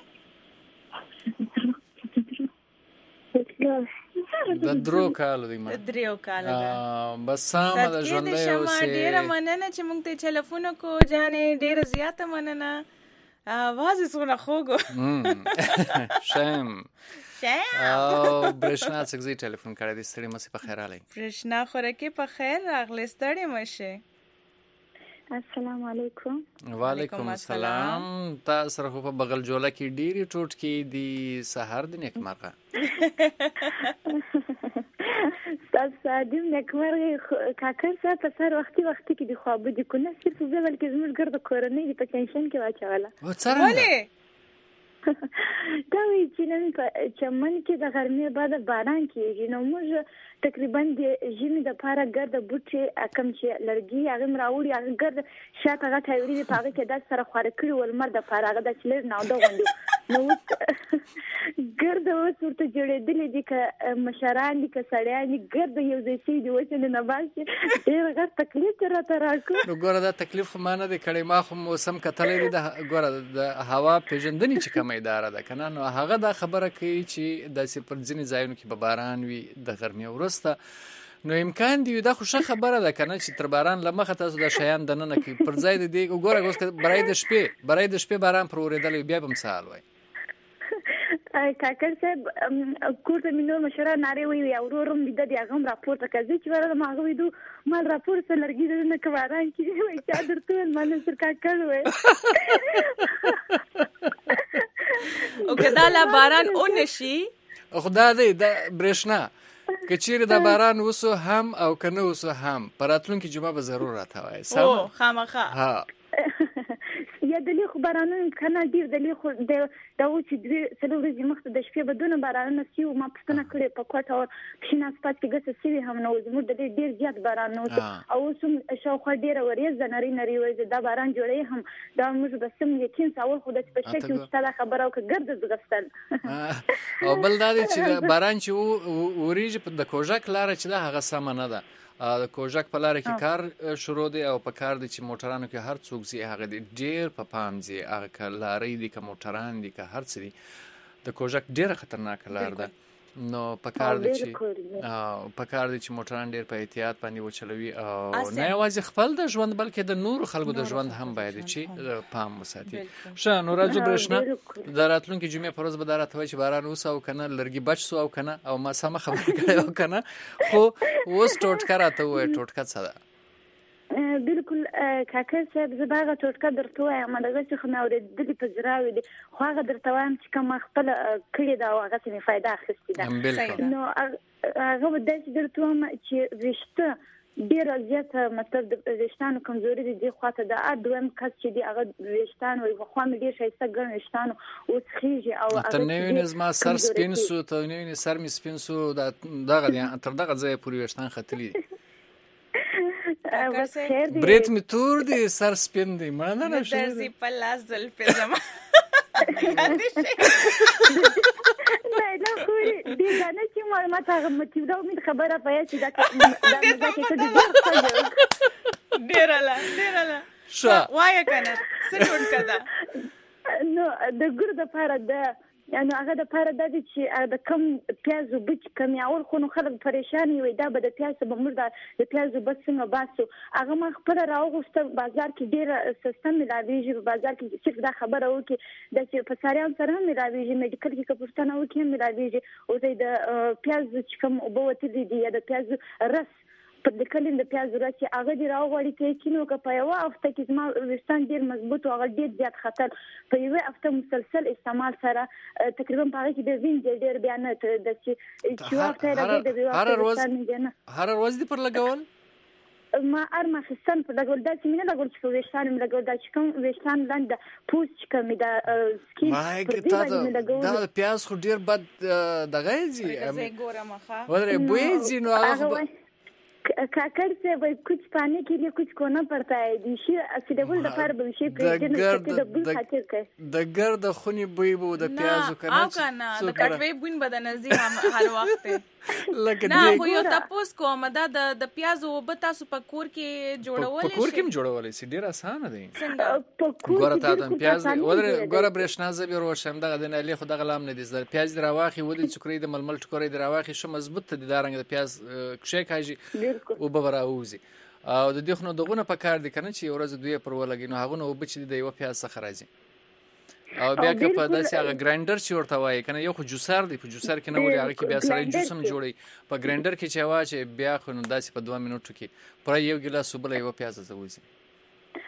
S2: د درو کالو دی ما
S1: دریو کالو ده
S2: بس سم د ژوندې اوسې
S1: ډېر مننه چې موږ ته ټلیفون کو جانې ډېر زیاته مننه आवाज سونه خوګو
S2: شم
S1: شم
S2: او برښنا څنګه ټلیفون کړی دی ستړي مې په خیر علي
S1: برښنا خوره کې په خیر راغلی ستړي مشه
S11: السلام علیکم
S2: وعلیکم السلام تاسو سره په بغل جوړه کې ډيري ټوټ کې دی سحر د نیکمرغه
S11: تاسو د نیکمرغه کاکر څخه په سر وختي وختي کې دی خو به د کو نه صرف زول کې زموږ ګرد کورنۍ په ټینشن کې واچواله
S2: و څنګه
S15: دا وی چې نن په چمن کې د غرمې بعد باران کېږي نو موږ تقریبا د ژمي د پاره ګرد بوټي کم چې لرګي هغه مراوړي هغه ګرد شاته هغه تایوري په هغه کې د سره خور کړی ولمر د پاره هغه د چلر نه دا غوندي نو ګرد اوس ورته جوړېدلې دي ک مشران دي ک سړیان دي ګرد یو ځای شي دی وڅنه نه باسي ډېر غټ تکلیف راته راکو
S2: نو ګوره دا تکلیف خو مانه دی کړي ما خو موسم کتلې د ګوره د هوا پیژندنې چې کومه اداره ده کنه نو هغه دا خبره کوي چې د سپر ځینې ځایونو کې به باران وي د غرمې ورسته نو امکان دی دا خو ښه خبره ده کنه چې تر باران لمخه تاسو د شیان دننه کې پر ځای د دې ګوره اوس برای د شپې برای د شپې باران پر ورېدل بیا به مثال وای
S15: کاکر صاحب کوټه مینو مشره ناری وی او ورورم د دې هغه راپورته کوي چې ورته ما غوې دو مال راپور سره لرګي نه کواران کې وای چې درته مال سر کاکر وای
S1: او کدا لا باران اونشي
S2: خدا دې د برېښنا کچېره د باران وسو هم او کنه وسو هم پراتلونکو جمعه به ضرور راځي
S1: سم او خامخا
S15: ها یا د لیخ بارانونو کنه ډیر د لیخ د دا و چې د څلورې مخته د شپې بدون بارانونه سیو ما پښتنه کړې په کوټه او شیناس پات کې ګس سیوی هم نو زموږ د ډیر زیات باران نو او سم شاوخوا ډیر وریځ د نری نری وای دا باران جوړې هم دا موږ بسم یقین ساول خو د سپېشل کې ستاره خبره او ګرد زغستل
S2: او بل دا چې باران چې وریږي په د کوژک لار چې دا هغه سم نه ده د کوژک په لار کې کار شروع دی او په کار دی چې موټرانو کې هر څوک زی هغه ډیر په پام زی هغه لارې دي که موټران دي که هر څه دي د کوژک ډیره خطرناک لار ده نو په کار دی چې په کار دی چې موټران ډیر په احتیاط باندې وچلوي او نه یوازې خپل د ژوند بلکې د نورو خلکو د ژوند هم باید چې پام وساتي ښه نو راځو برېښنا د راتلونکي جمعې په ورځ به دا راته وایي چې باران وسو او کنه لرګي بچ سو او کنه او ما سمه خبره کړې او کنه خو اوس ټوټکه راته وایي ټوټکه څه ده
S15: بالکل کاکر صاحب زباغه ټوټکه درته وایم دغه څه خو مې اورېدلې په زراوي دي خو هغه درته وایم چې کوم خپل کړي دا هغه څه مې فایده اخیستې ده نو هغه به داسې درته وایم چې ویشته ډېر زیاته مطلب د ویشتانو کمزوري دي خواته د ا دویم کس چې دی هغه ویشتان وي خو مې ډېر شایسته ګڼ ویشتانو اوس خيږي او
S2: هغه ته نوې نظم سر سپین سو ته نوې سر می سپین سو دغه تر دغه ځای پورې ویشتان خطلې برېت می تور دی سر سپین دی مړه نه نشه
S1: درځي په لاس زلفې زما
S15: نه نه خو دې غنه چې معلومات هغه متي دا امید خبره پیا چې دا دا مزه کې څه
S1: ډیر لا ډیر لا
S2: شو
S1: وای کنه څه جوړ کړه
S15: نو د ګرد لپاره د یعنی هغه د پاره د چې د کم پیازو بچ کم یاور خو نو خلک پریشان وي دا به د پیاز په موږ د پیازو بچ څنګه باسو هغه ما خپل راوغسته بازار کې ډیر سیستم ملاویږي په بازار کې چې دا خبره وکي د چې په ساریان سره هم ملاویږي میډیکل کې کپورتانه وکي هم ملاویږي او د پیاز چې کوم وبوت دي یا د پیاز رس په د کلین د پیاز راځي هغه دی راوړی ته کینو که په یو هفته کې زما وستان ډیر مضبوط او هغه ډیر زیات خطر په یو هفته مسلسل استعمال سره تقریبا په هغه کې د وین ډیر بیان ته د چې چې وخت راځي د
S2: هر ورځ هر ورځ دی پر لګول
S15: ما ارما خستان په لګول دا چې مینه لګول چې په وستان مې لګول دا چې کوم وستان لاند پوست چې کوم دا سکین
S2: دا پیاز خو ډیر بد دغه زی
S1: زه ګورم ښه
S2: ولر بوېزي نو هغه
S15: کاکر سے وہ کچھ پانے کے لیے کچھ کونا پڑتا ہے دیشی اسیدول د پاره به شي پرېږدي چې د بل خاطر کوي
S2: د ګرد خونی بوی بو د پیازو کنه
S1: او کنه د کټوي بوین بدن زی هم هر وخت
S2: لکه
S1: نه خو یو تاسو کوم دا د د پیازو وب تاسو په کور کې جوړول شي
S2: په کور کې جوړول شي ډیر اسانه دی
S15: په کور
S2: ګوره تاسو پیاز ودر ګوره برېښنا زبر روشم دغه د نه خو دغه لام نه دي زر پیاز دراواخي ودی څکرې د ململ ټکورې دراواخي شو مضبوط دي دا رنګ د پیاز کښې کاږي او به راوځي او د دې خو نو دغه په کار دي کنه چې ورځ دوی پر ولګي نو هغه نو وبچ دي د یو پیاز څخه راځي او بیا که په داسې هغه ګرایندر چې ورته وایي کنه یو خو جوسر دی په جوسر کې نه ولې هغه کې بیا سره جوس هم جوړي په ګرایندر کې چې واچي بیا خو نو داسې په دوه منټو کې پر یو ګلاس وبله یو پیاز زوځي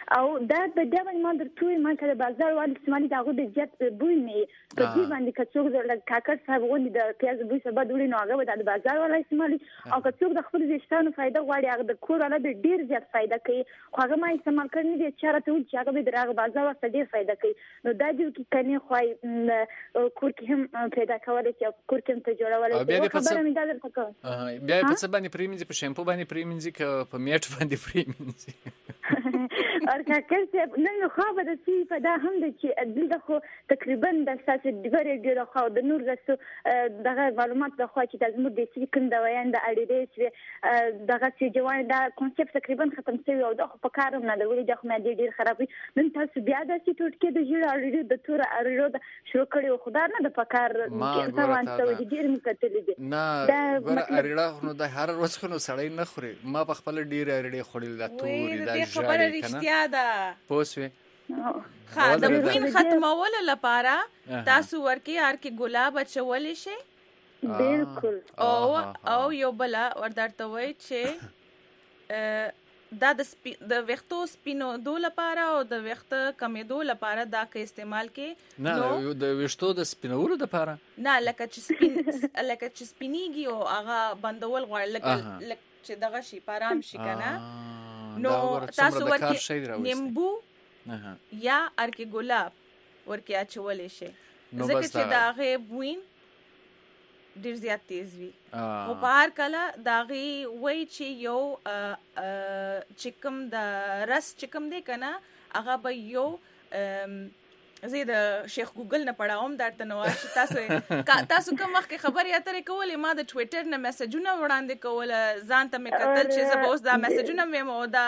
S15: او دا به دا باندې ما درته ما کله بازار وال استعمالي داغه د زیات بوی نه په دې باندې کڅوګ د کاکړ صاحب غونډه د پیاز بوی سبا دوی نو هغه د بازار وال استعمالي او کڅوګ د خپل ځشتانو فائدہ غواړي هغه د کور ولا د ډیر زیات فائدہ کوي خو هغه ما استعمال کړی دي چې راته و چې هغه به دغه بازار واسه ډیر فائدہ کوي نو دا دې کې کني خوای کور کې هم پیدا کولای چې کور کې ته جوړولای شي خبره مې دا درته کوم
S2: بیا په څه باندې پریمینځي په شیمپو باندې پریمینځي که په میټ باندې پریمینځي
S15: ارکه کله نن خو به د سی په دا هم د چې دلته خو تقریبا د اساس ډیره ډیره خو د نور رسو دغه معلومات د خو چې د زموږ د سی کوم دا وایي د اړیدې چې دغه چې جوان دا کنسپټ تقریبا ختم شوی او د خو په کار نه د ولې د خو مې ډیر خرابې نن تاسو بیا د سی ټوټ کې د جوړ اړیدې د تور اړیدې شروع کړي خو دا نه د پکار کې روان ته ډیر مکتل دي
S2: نه ور اړیدې نو د هر ورځ خو سړی نه خوري ما په خپل ډیر اړیدې خورل د تورې د
S1: خبره رښتیا ده
S2: پوسوي
S1: خا د وین ختمول لپاره تاسو ورکی ار کې ګلاب اچول شي
S15: بالکل
S1: او او یو بل ورته وای چې دا د د وختو سپینو دو لپاره او د وخت کمیدو لپاره دا کې استعمال کې
S2: نه د وختو د سپینولو لپاره
S1: نه لکه چې سپین لکه چې سپینیږي او هغه بندول غواړي لکه چې دغه شي پارام شي کنه نو تاسو ورکی نیمبو یا ارکی ګلاب ورکی اچولې شي ځکه چې دا غي بوین ډیر زیات تیز وي او بهر کله دا غي وای چې یو چکم د رس چکم دی کنه هغه به یو زه د شیخ ګوګل نه پڑھاوم درته نو چې تاسو تاسو کوم وخت خبرې اترې کولې ما د ټوئیټر نه میسجونه وړاندې کول ځان ته مې کتل چې زه به اوس دا میسجونه مې او دا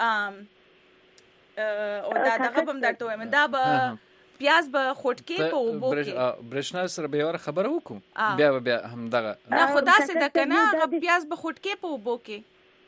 S1: او دا دغه بم درته وایم دا به پیاز به خټکی په وبو کې
S2: برښنا سره به یو خبره وکم بیا بیا هم دغه
S1: نه خدا سي د کنه پیاز به خټکی په وبو کې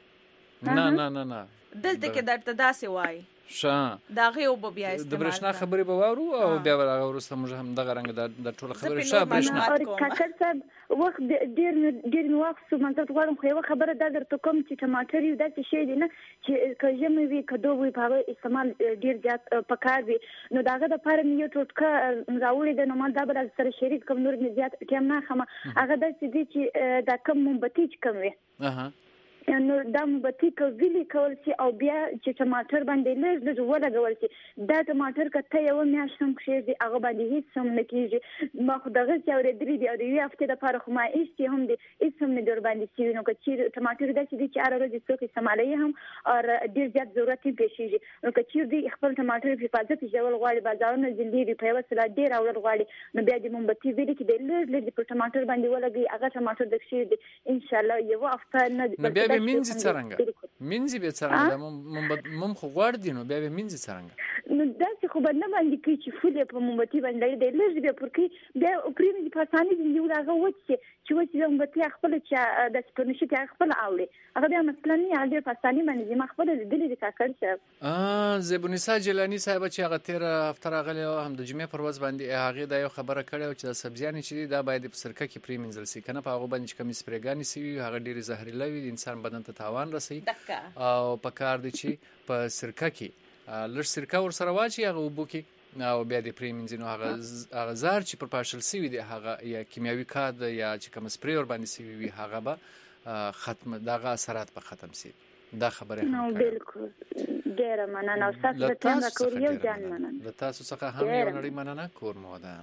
S2: نه نه نه نه
S1: دلته کې درته داسې وای
S2: شا
S1: دا غي او بیا استعمال
S2: د برښنا خبرې به وارو او بیا هغه ورسته موږ هم دغه رنګ د ټوله خبرې شا برښنا
S15: کاکړ صاحب وخت ډیر ډیر وخت سو منځ ته غواړم خو یو خبره دا درته کوم چې ټماټر یو داسې شی دی نه چې کجم وی کدو وی په استعمال ډیر زیات پکار وي نو داغه د پاره یو ټوټکه راوړي د نو ما دا بل سره شریک کوم نور نه زیات ټیم نه خمه هغه داسې دي چې دا کم مومبتی کم وي
S2: اها
S15: نو دا مبتی کولی کول شي او بیا چې ټماټر باندې لږ لږ ولګول شي دا ټماټر کته یو میاشت هم کېږي دي هغه باندې هیڅ هم نه کېږي ما خو دغه چې اورېدلې دي او د یو هفته لپاره خو ما هیڅ هم دي هیڅ هم نه در باندې شي نو چې ټماټر داسې دي چې هر ورځ څوک استعمالوي هم او ډیر زیات ضرورت یې پېښېږي نو چې دې خپل ټماټر په حفاظت ژول غواړي بازارونه جلدي په وسیله ډیر اورل غواړي نو بیا د مومبتی ویلي کې د لږ لږ په ټماټر باندې ولګي هغه ټماټر د شي دي ان شاء الله یو هفته نه
S2: منځ څنګه منځ به څنګه مم خو غوړ دي نو بیا به منځ څنګه
S15: نو دا چې خو باندې باندې کې چې فولې په مومبتی باندې د لږ به پرکی بیا پریم دي پاساني دي یو هغه وڅ چې وڅ د مومبتی خپل چې د سپنشي ته خپل اوړي هغه بیا مثلا نه هغه پاساني باندې ما خپل د دې د کاکړ صاحب
S2: اه زبونیسا جلانی صاحب چې هغه تیر هفته راغلی هم د جمعې پر ورځ باندې هغه د یو خبره کړې چې د سبزیانې چې دا باید په سرکه کې پریمنځل سي کنه په هغه باندې کوم سپریګانی سي هغه ډیر زهري لوي د انسان بدن ته تاوان رسي او په کار دي چې په سرکه کې لږ سرکه ور سره واچي هغه وبو کې او بیا د پریمنځینو هغه هغه زار چې پر پاشل سي وي هغه یا کیمیاوي کاد یا چې کوم سپری ور باندې سي وي هغه به ختم دغه اثرات په ختم سي دا خبره
S15: نو بالکل ډیره مننه او تاسو ته څنګه کوریو جان مننه
S2: د تاسو څخه هم یو نړۍ مننه کور مودان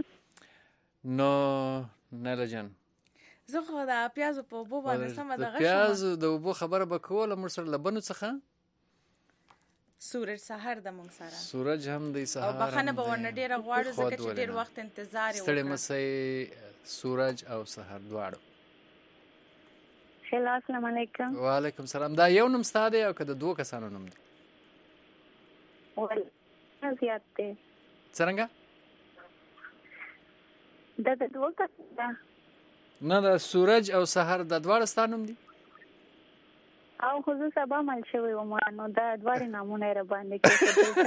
S2: نو نه لجن
S1: زه خو دا پیاز په بو باندې سم دغه
S2: پیاز د بو خبره بکول مر سره لبنو څخه
S1: سورج سحر د مونږ سره
S2: سورج هم د سحر
S1: او بخنه به ورن ډیره غواړو ځکه چې ډیر وخت انتظار وکړو
S2: ستړي مسي سورج او سحر دواړو
S15: هلا السلام علیکم
S2: وعلیکم السلام دا یو نوم ستاده او کده دوه کسانو نوم دي
S15: ول زیات دي
S2: څنګه
S15: دا د دوه کسانو
S2: نه دا سورج او سحر د دواړو ستانوم دي
S15: او خو زه سبا مل شوی و ما نو دا دواړو نامونه را باندې کې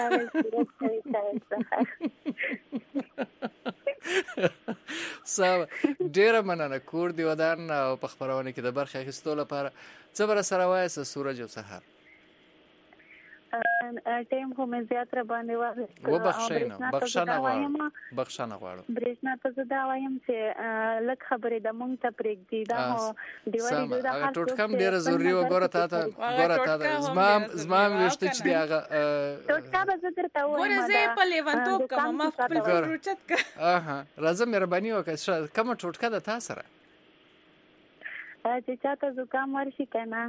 S2: سم ډیره مننه کور دی ودان او په خبرونه کې د برخه اخیستلو لپاره څه بر سره وایي سورج او سحر
S15: ټیم خو مې زیات را باندې واغست
S2: و بخښنه بخښنه غواړم بخښنه غواړم
S15: برېښنا ته زه دا وایم چې لږ خبرې د مونږ ته پرېږدي دا مو دیوالي د
S2: هغه ټوټکه هم ډېره ضروري و ګوره تا ته ګوره تا ته زما زما ویشته چې دی هغه
S15: ټوټکه به زه درته وایم
S1: ګوره زه یې په لیونتوب کوم ما خپل فکر اوچت کړه
S2: اها راځه مهرباني وکړه کومه ټوټکه ده تا سره
S15: چې چاته زکام ورشي که نه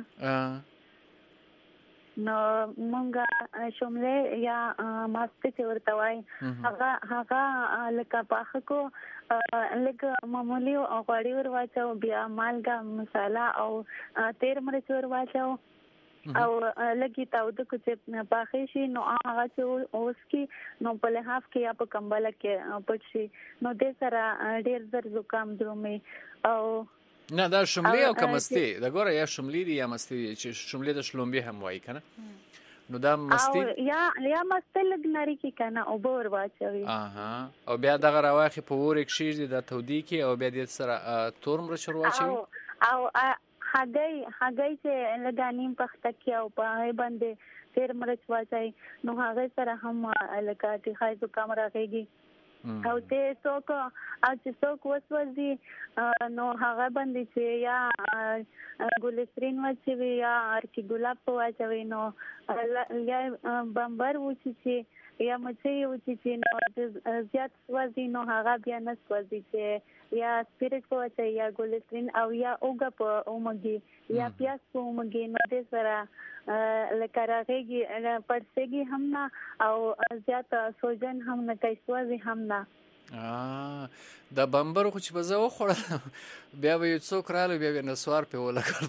S15: نو مونږه شوملې یا ماسته چې ورته وایي هغه هغه لکه پاخه کو لږ معمولي غوړي ور واچو بیا مالګه مساله او تیر مرچ ور واچو او لګي تاوده کو چې پاخه شي نو هغه چې اوس کې نو په لحاف کې یا په کمبل کې پټ شي نو دې سره ډېر زر زکام درومي او
S2: نه دا شملې او کمستی دا ګوره یا شملې دي یا مستی چې شملې د شلومبې هم وایي کنه نو دا مستی
S15: یا یا مستی لګ نری کی کنه او بور واچوي
S2: اها او بیا دغه راواخي په ور کې شي د تودی کې او بیا د سره تور مرچ واچوي
S15: او هغه هغه چې لګانیم پخته کې او په باندې تیر مرچ واچي نو هغه سره هم لکه چې خایزو کامرا کېږي او ته څوک او چې څوک وسوځي نو هغه باندې چې یا ګلیسرین واچوي یا ارکی ګلاب واچوي نو یا بمبر وچی یا مچي وچی نو زیات سوځي نو هغه بیا نه سوځي چې یا سپیرټ واچي یا ګلیسرین او یا اوګه په اومګي یا پیاز په اومګي نو دې سره لکه راغېږي پړسېږي هم نه او زیات سوجن هم نه کوي سوځي هم نه
S2: دا بمبر خو چې به زه وخوړم بیا به یو څوک راغلی بیا به نسوار پې ولګول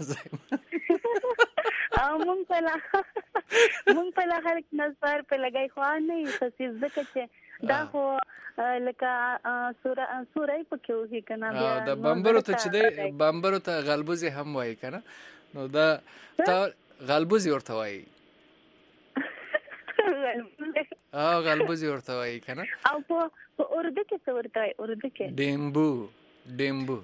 S15: او مونږ پهله مونږ پهله خلک نسوار پې لګوي خو نه یې خصیص ځکه چې دا خو لکه سوری پکې وهي که نه
S2: د بمبرو ته چې دی بمبرو ته غلبوزې هم وایي که نه نو دا تا غلبوزې ورته وایي او غلبوزې ورته وایي که نه
S15: او په اردو کې څه ورته وایي اردو کې
S2: ډیمبو ډیمبو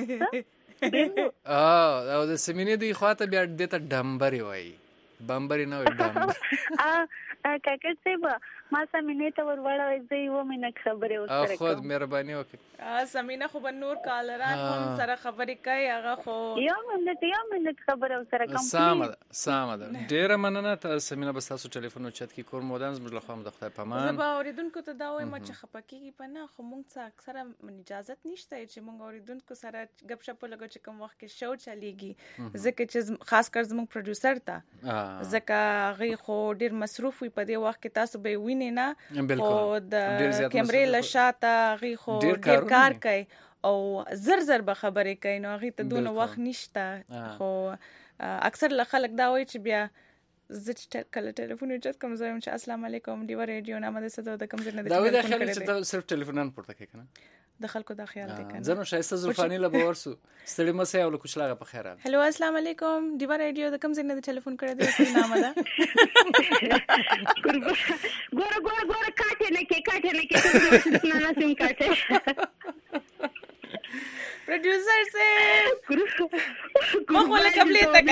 S2: او د سمینې دوی خواته بیا دې ته ډمبرې وایي بمبرې نه وایي ډمبر
S15: کاکړ صاحب ما سمینې ته ور وړوئ زه یې ومینه خبرې ورسره کوم
S2: خود مهرباني وکړئ
S1: سمینه خو به نور کالران هم سره خبرې کوي هغه خو
S15: یو منټ یو منټ خبره ورسره کوم
S2: سمه ده سمه ده ډېره مننه ته سمینه به ستاسو ټلیفون اوچت کړي کور مودان زموږ له خوا د خدای په امان
S1: زه به اورېدونکو ته دا وایم چې خفه کېږي په نه خو موږ څه اکثره اجازت نشته چې موږ اورېدونکو سره ګپ شپ ولګو چې کوم وخت کې شو چلیږي ځکه چې خاص کر زموږ پروډوسر ته ځکه هغې خو ډېر مصروف وي په دې وخت کې تاسو به یې وینئ نه خو د کیمرې له شاته هغې خو ډېر کار کوي او زر زر به خبرې کوي نو هغې ته دونه وخت نشته خو اکثر له خلک دا وایي چې بیا زه چې کله ټلیفون اوچت کوم زه وایم چې السلام علیکم ډیوه ریډیو نه مده څه د کوم ځای نه
S2: دا وایي دا خیال چې ته صرف ټلیفونان پورته کوي که نه
S1: د خلکو دا خیال دی کنه
S2: زنو شایسته زلفانی له باور سو ستړي مسه او له کوچلاغه په خیر راغلی
S1: هلو السلام علیکم دیوا رادیو د کوم ځای نه ټلیفون کړی دی څه نام ده
S9: ګور ګور ګور کاټه نه کې کاټه نه کې نه نه سم کاټه
S1: پروډوسر سے مخوله قبلې تک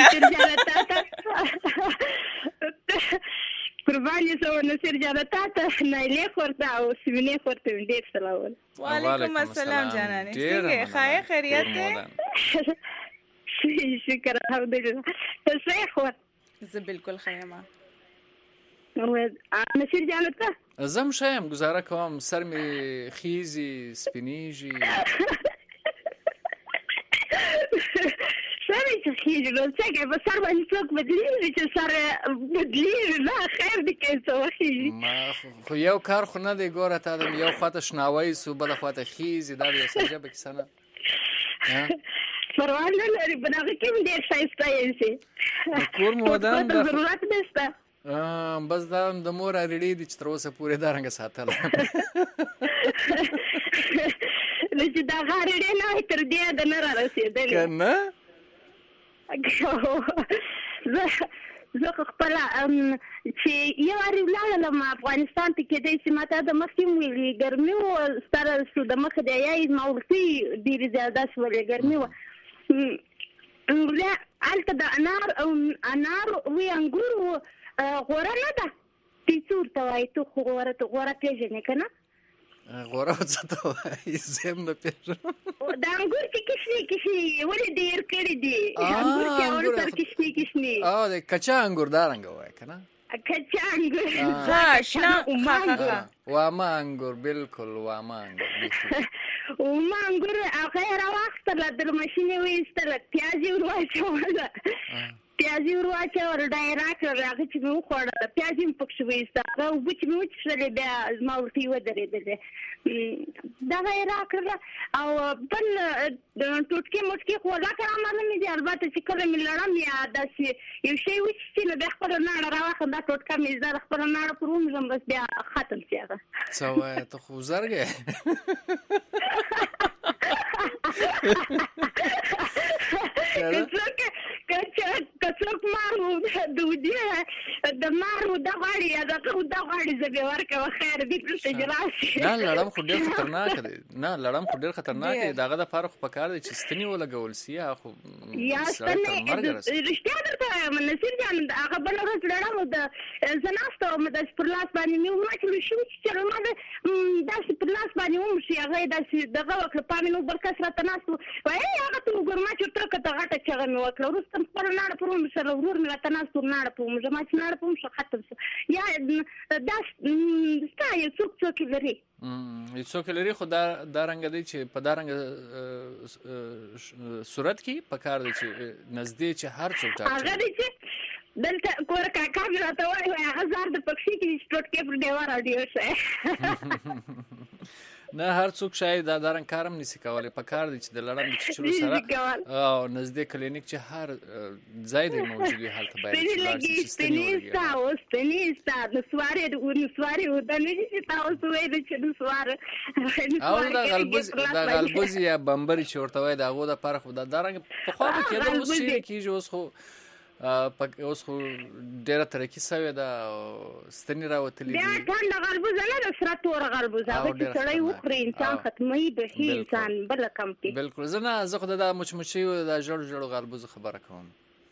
S9: قرباني سو نصیر جانه تاسو نه له خورته او سیمینه خورته ډیر سلام
S1: وعلیکم السلام جانانه څنګه خای خیریت ده
S9: شکر الحمدلله څه خو
S1: زه بالکل خیمه
S9: نصیر جانه ته
S2: زم شایم گزاره کوم سر می خیزی سپینیجی
S9: سره چې خېږي نو څنګه به سر باندې څوک بدلېږي چې سر بدلېږي نه خیر دی که څه وخېږي
S2: خو یو کار خو نه دی ګوره تا د یو خواته شناوی سو بله خواته خېږي دا به یو څه عجبه کیسه نه
S9: پروا نه لري په دغه کې هم ډېر ښایسته یې
S2: کور مو ودان
S9: ضرورت نشته
S2: بس دا د مور اړیړې دي چې تر اوسه پورې دا رنګه ساتله
S9: نو چې دا غاړې نه وای تر دې د نه رارسېدلې
S2: که نه
S9: زه خو خپله چې یو وارې ولاړلم افغانستان ته کېدی چې ما ته د مخکې م ویلي ګرمي وه ستره شو د مخه د یا یې ما ورته ډېرې زیاده شولې ګرمي وه هلته د انار او انار وی انګور وو غوره نه ده پیڅور ته وایي ته خو غوره ته غوره پیژنې که نه
S2: غوره څه ته وایي زه هم نه پېژنم
S9: د انګور چې کشنې کشنې ولې ډېر کړي دي انګور چې اول سر کشنې کشنې
S2: او د کچا انګور دا رنګه وایي که نه
S9: کچا انګور
S1: ها شنه اومه
S2: وامه انګور بالکل وامه انګور
S9: اومه انګور هغه یې راواخیستله در ماشینې وایستله پیاز یې ور واچوله پیاز یې ور واچول ډای راکړل هغه چې مې وخوړله پیاز یې مې پکښې وایسته هغه اوبه چې مې وڅښلې بیا زما ورته یې ودرېدلې دغه یې راکړله او بل ټوټکې موټکې خو لکه رامعلومې دي البته چې کله مې لړم یا داسې یو شی وچیچي نو بیا خپله ناړه راواخلم دا ټوټکه مې زده ده خپله ناړه پر ومږم بس بیا ختم شي هغه
S2: څه وایې ته خو زرګې
S9: که څوک مار و د ودې د مار و د غاړې یا دغه و د غاړې زه بیا ورکوه خیر دې دلته چې راشي
S2: نه لړم خو ډېر خطرناک دی نه لړم خو ډېر خطرناک دی د هغه دپاره خو پکار دی چې ستنې ولګول سي یا خو
S9: یا ستنې رښتیا درته وایم نصیر جان هغه بله ورځ لړم و د زه ناسته وم داسې پر لاس باندې مې وواچولو شي وچیچلو ما داسې پر لاس باندې وموښي هغه یې داسې دغه وکړه پام مې نو بل کس راته ناست و وایي هغه ته وګوره ما چې ورته کته غټه چغه مې وکړه وروسته مې خپله ناړه پر وموښله ورور مې راته ناست و ناړه پر وموښه ما چې ناړه پر وموښه ختم شو یا دا ستا یو څوک څوک یې لري
S2: یو څوک یې لري خو دا رنګه دی چې په دا رنګه صورت کې پکار دی چې نږدې چې هر څوک
S9: هغه دی چې دلته کور کاکا مې راته وایي وایي هغه ځار د پکښې کې چې ټوټکې پر دیوار راډیو شی
S2: نه هر څوک شاید دا دا رنګ کار هم نشي کولی پکار دی چې د لړم د چیچلو سره او نږدې کلینیک چې هر ځای دی موجود وي هلته باید
S9: سپینې ستا اوس سپینې ستا نسوارې نسوارې ودانې چې تا اوس ویلې چې نسواره
S2: او دا غلبوز دا غلبوز یا بمبري چې ورته وایي د هغو دپاره خو دا رنګ پخوا به کېدل اوس چیرې کېږي اوس خو اوس خو ډېره ترقي سوې ده او ستنې راوتلي دي
S9: بیا ټنډه غلبوزه نه ده سره توره غلبوزه هغه چې سړی وخوري انسان ختموي بهي انسان بله کم کې
S2: بلکل زه نه زه خو د دا مچمچیو د ژړو ژړو غلبوزو خبره کوم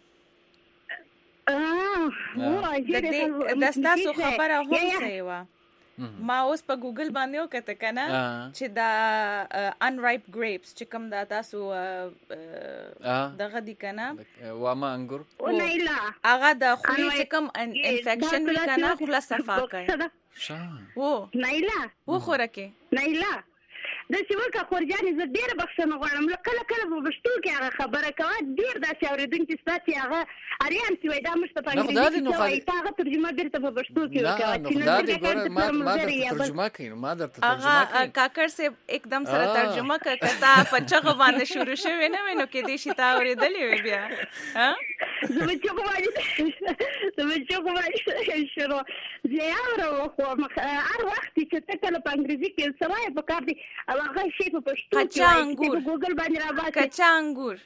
S1: دا ستاسو خبره هم صحیح وه ما اوس په ګوګل باندې وکته کنه چې دا انرایپ گریپس چې کوم دا تاسو دغه دي کنه
S2: وامه انګور
S1: هغه د خولې چې کوم انفیکشن وی کنه خلا صفا کوي و
S9: نایلا
S1: و خورکه
S9: نایلا د سیمه خورجانې زه ډېره بخښنه غواړم کله کله په پښتو کې هغه خبره کوه ډېر داسې اورېدونکي شته چې هغه اریان چې وایي دا موږ ته په انګریزي کې وایي ته هغه ترجمه بېرته په پښتو کې وکړه
S2: چې نن ما درته ترجمه کوي ما درته ترجمه کوي
S1: کاکړ صاحب एकदम سره ترجمه کوي که تا په چغه باندې شروع شوې نه وي نو کېدای شي تا اورېدلې وي بیا
S9: زه به چغه باندې زه به چغه باندې شروع زه یې اورم خو هر وخت چې ته کله په انګریزي کې څه وایې پکار دی هغه شی په پښتو
S1: کچا انګور
S9: ګوګل باندې راوباسي
S1: کچا انګور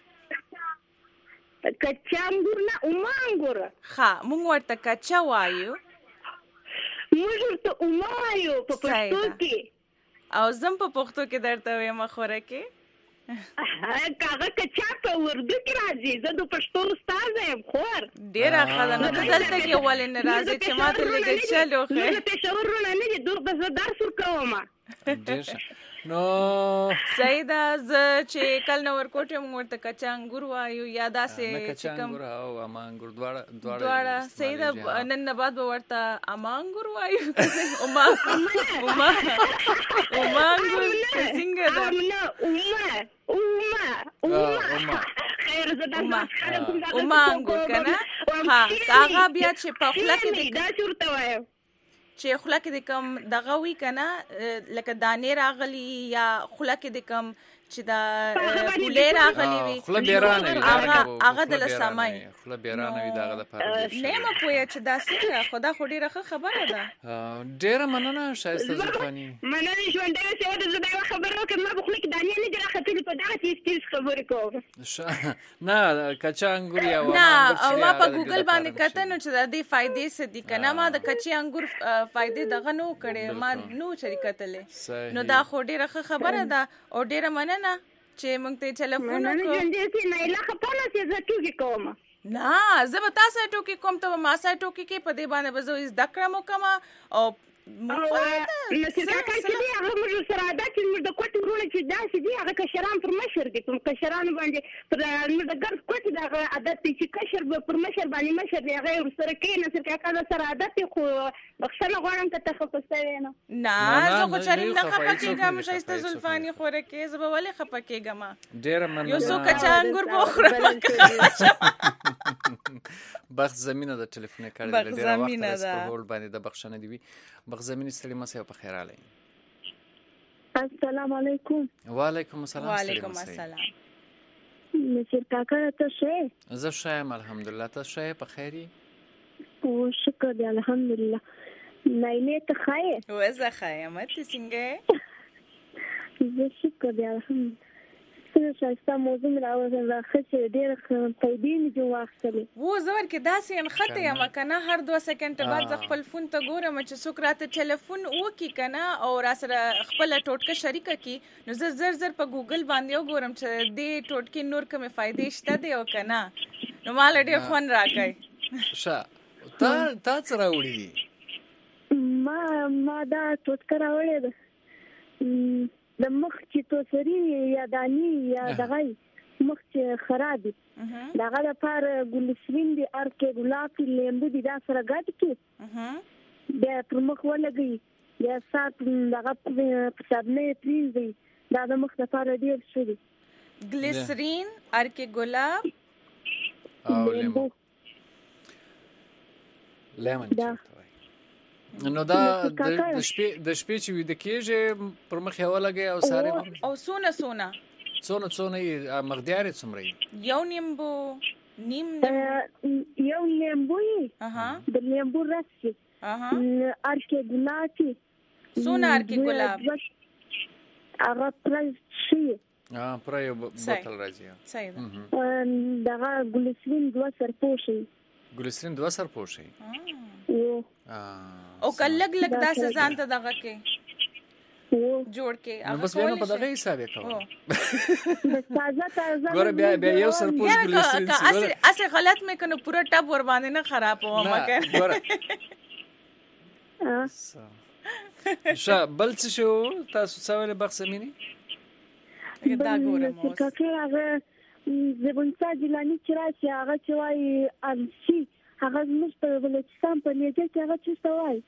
S9: کچا انګور نه اومه انګور
S1: ښه موږ ورته کچا وایو
S9: موږ ورته اومه وایو په پښتو کې
S1: او زم په پښتو کې درته وایم خورکه
S9: هغه کچا په اردو کې راځي زه د پښتو استاد یم خور
S1: ډېره ښه ده نو ته دلته کې ولې نه راځې چې ما ته لږ چلو ښه
S9: زه پېښور نه نه دي دور به زه درس ورکوم
S2: نو
S1: صحیح ده زه چې کله نو ورکوټ یم ورته کچا انګور وایو یا داسې
S2: کچا انګور او اما انګور دواړه
S1: دواړه صحیح ده نن نه بعد به ورته اما انګور وایو اوما اوما اوما انګور څنګه ده
S9: اوما اوما اوما خیر زه دا
S1: اوما انګور کنه ها هغه بیا چې په خوله کې
S9: دا چورته وایم
S1: چې خوله کې د کم دغه وی کنه لکه دانې راغلی یا خوله کې د کم چې دا ګولې راغلی وي
S2: خوله بیرانه وي
S1: هغه د لسمای
S2: خوله بیرانه وي دغه د پاره
S1: نه ما پوهه چې دا څه خدا خو ډیره خبره ده
S2: ډیره مننه شایسته زفانی
S9: مننه ژوندې شه د زړه خبره وکړم ما بخله کې دانې نه جره خطرې په دغه چیز کې خبرې کوم
S2: نه کچا انګور یا
S1: نه ما په ګوګل باندې کته نو چې د دې فائدې څه دي کنه ما د کچي انګور فائدې دغه نو کړي ما نو شریکتلې نو دا خو ډیره خبره ده او ډیره مننه چې موږ ته ټلیفون وکړو
S9: نه نه چې نه لا خپله چې زه ټوګي کوم
S1: نه زه به تاسو ټوکی کوم ته ما سره ټوکی کې په دې باندې به زه زده کړم وکم او
S15: نسل کاکا چې دی هغه موږ سره عادت چې موږ د کوټې ورونه چې داسې دي هغه کشران پر مشر دي کوم کشران باندې پر موږ د ګرد کوټې د عادت دی چې کشر به پر مشر باندې مشر دی هغه ورسره کې نسل کاکا د سره عادت خو بخښنه غواړم که ته خفه شوې نه
S1: نه زه خو شریف نه خفه کېږم ښایسته زلفاني خوره کې زه به ولې خفه کېږم
S2: ډېره مننه
S1: یو څو کچا انګور به وخورم
S2: بخت زمینه د ټلیفون کار د ډېره وخت راڅخه په هول باندې د بخښنه دی وي بخت زمینه ستړي مسه په خیر علي
S15: السلام علیکم
S2: وعلیکم السلام
S1: وعلیکم السلام
S15: نصیر کاکا ته شه
S2: زه شایم الحمدلله ته شه په خیری
S15: او شکر دی الحمدلله نایله ته خای
S1: و زه خایم ته څنګه
S15: زه شکر دی الحمدلله څه شایسته موضوع راوځم راخه چې ډېر پیدې نه جو واخلې
S1: و زور کې داسې ان خطه یم کنه هر دوه سکند بعد ز خپل فون ته ګورم چې څوک راته ټلیفون وکي کنه او را سره خپل ټوټکه شریکه کی نو زه زر زر په ګوګل باندې وګورم چې دې ټوټکې نور کومه فائدې شته دی او کنه نو مال ډېر خون راکای
S2: شا تا تا څه راوړي
S15: ما ما دا ټوټکه راوړې ده د مخ چې تو سری یا دانی یا دغای مخ چې خرابي دغه لپاره ګلسرین دی ارکه ګلاب لیمبو دی دا سره ګټ کی د پر مخ ولګي یا سات دغه په صابنه پریز دی دا د مخ لپاره ډیر ښه دی
S1: ګلسرین ارکه ګلاب
S2: او لیمبو لیمن نو دا د شپې د شپې چې وې د کېږي پر مخ یې ولګي او ساره
S1: او سونه سونه
S2: سونه سونه یې مغدیار څومره
S1: یو نیمبو نیم
S15: یو نیمبو
S1: اها
S15: د نیمبو رس
S1: اها
S15: ارکه ګلابي
S1: سونه ارکه ګلاب
S15: هغه پرز شي
S2: اه پر یو بوتل راځي
S1: صحیح
S15: دغه ګلسرین دوه سرپوشي
S2: ګلسرین دوه سرپوشي
S1: او کلګ لګ دا سزان ته دغه کې جوړ کې
S2: هغه بس بیا په دغه حساب کوم
S15: تازه تازه
S2: ګور بیا بیا یو سرپوش ګلسرین
S1: اسی اسی غلط مې کنه پورا ټب ور باندې نه خراب و مګر
S2: شا بل څه شو تاسو څول بخښمینی
S1: دا ګورم اوس
S15: کله هغه زبونتا جلانی چې راځي هغه چې وایي انسی هغه موږ په بلوچستان په نیټه کې هغه څه وایي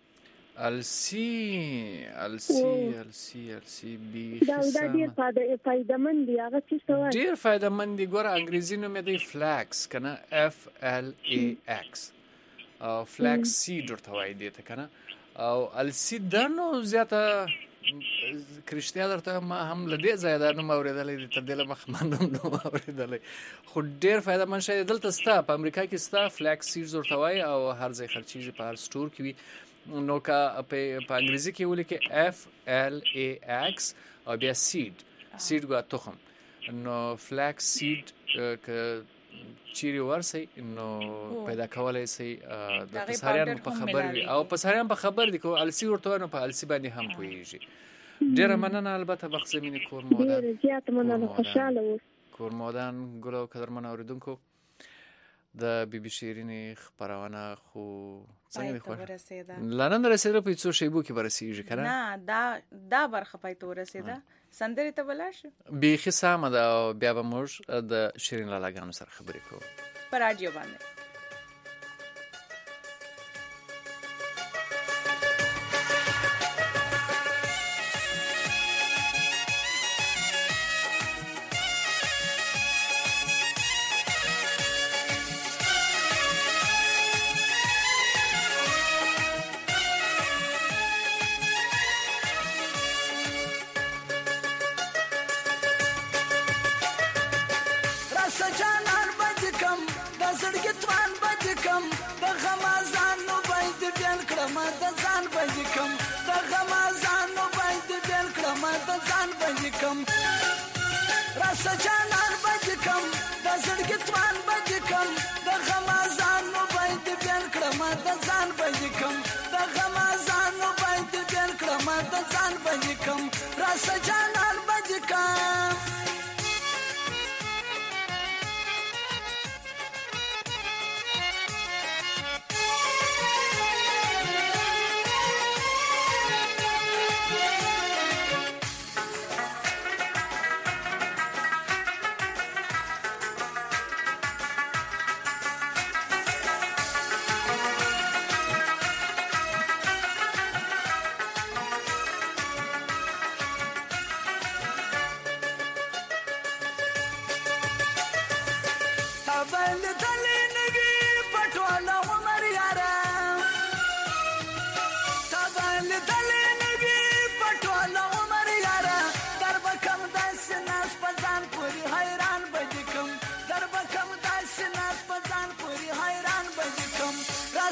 S2: السی السی السی السی بي
S15: دا دا ډیر فائدمن دی هغه څه وایي
S2: ډیر فائدمن دی ګوره انګریزي نوم دی فلاکس کنه اف ال ای ایکس او فلاکس سیډ ورته وایي دی ته کنه او السی دنو زیاته کرشتیا درته ما هم لدې زیاده نو اوریدلې تر دله مخ مندم نو اوریدلې خو ډیر فائدہ من شي دلته ستا په امریکا کې ستا فلاکس سیډز ورته وایي او هر ځای خرچیږي په هر سٹور کې وي نو کا په په انګریزي کې ولیکي اف ال ای ایکس او بیا سیډ سیډ ګو تخم نو فلاکس سیډ ک چیرې ورسي نو پیدا کولای شي د پساریان په خبر وي او پساریان په خبر دي کو السی ورته نو په السی باندې هم پويږي ډیره مننه البته بخښمینه کور مودان
S15: ډیره زیات مننه خوشاله و
S2: کور مودان ګلو قدرمن اوریدونکو د بي بي شيرینې خبرونه خو څنګه خو لنن رسیدل په څو شیبو کې ورسیږي کنه
S1: نه دا دا برخه پای ته ورسیده سندري ته بلاش
S2: بیخي سم دا بیا به موږ د شیرین لالاګانو سره خبرې کوو
S1: په رادیو باندې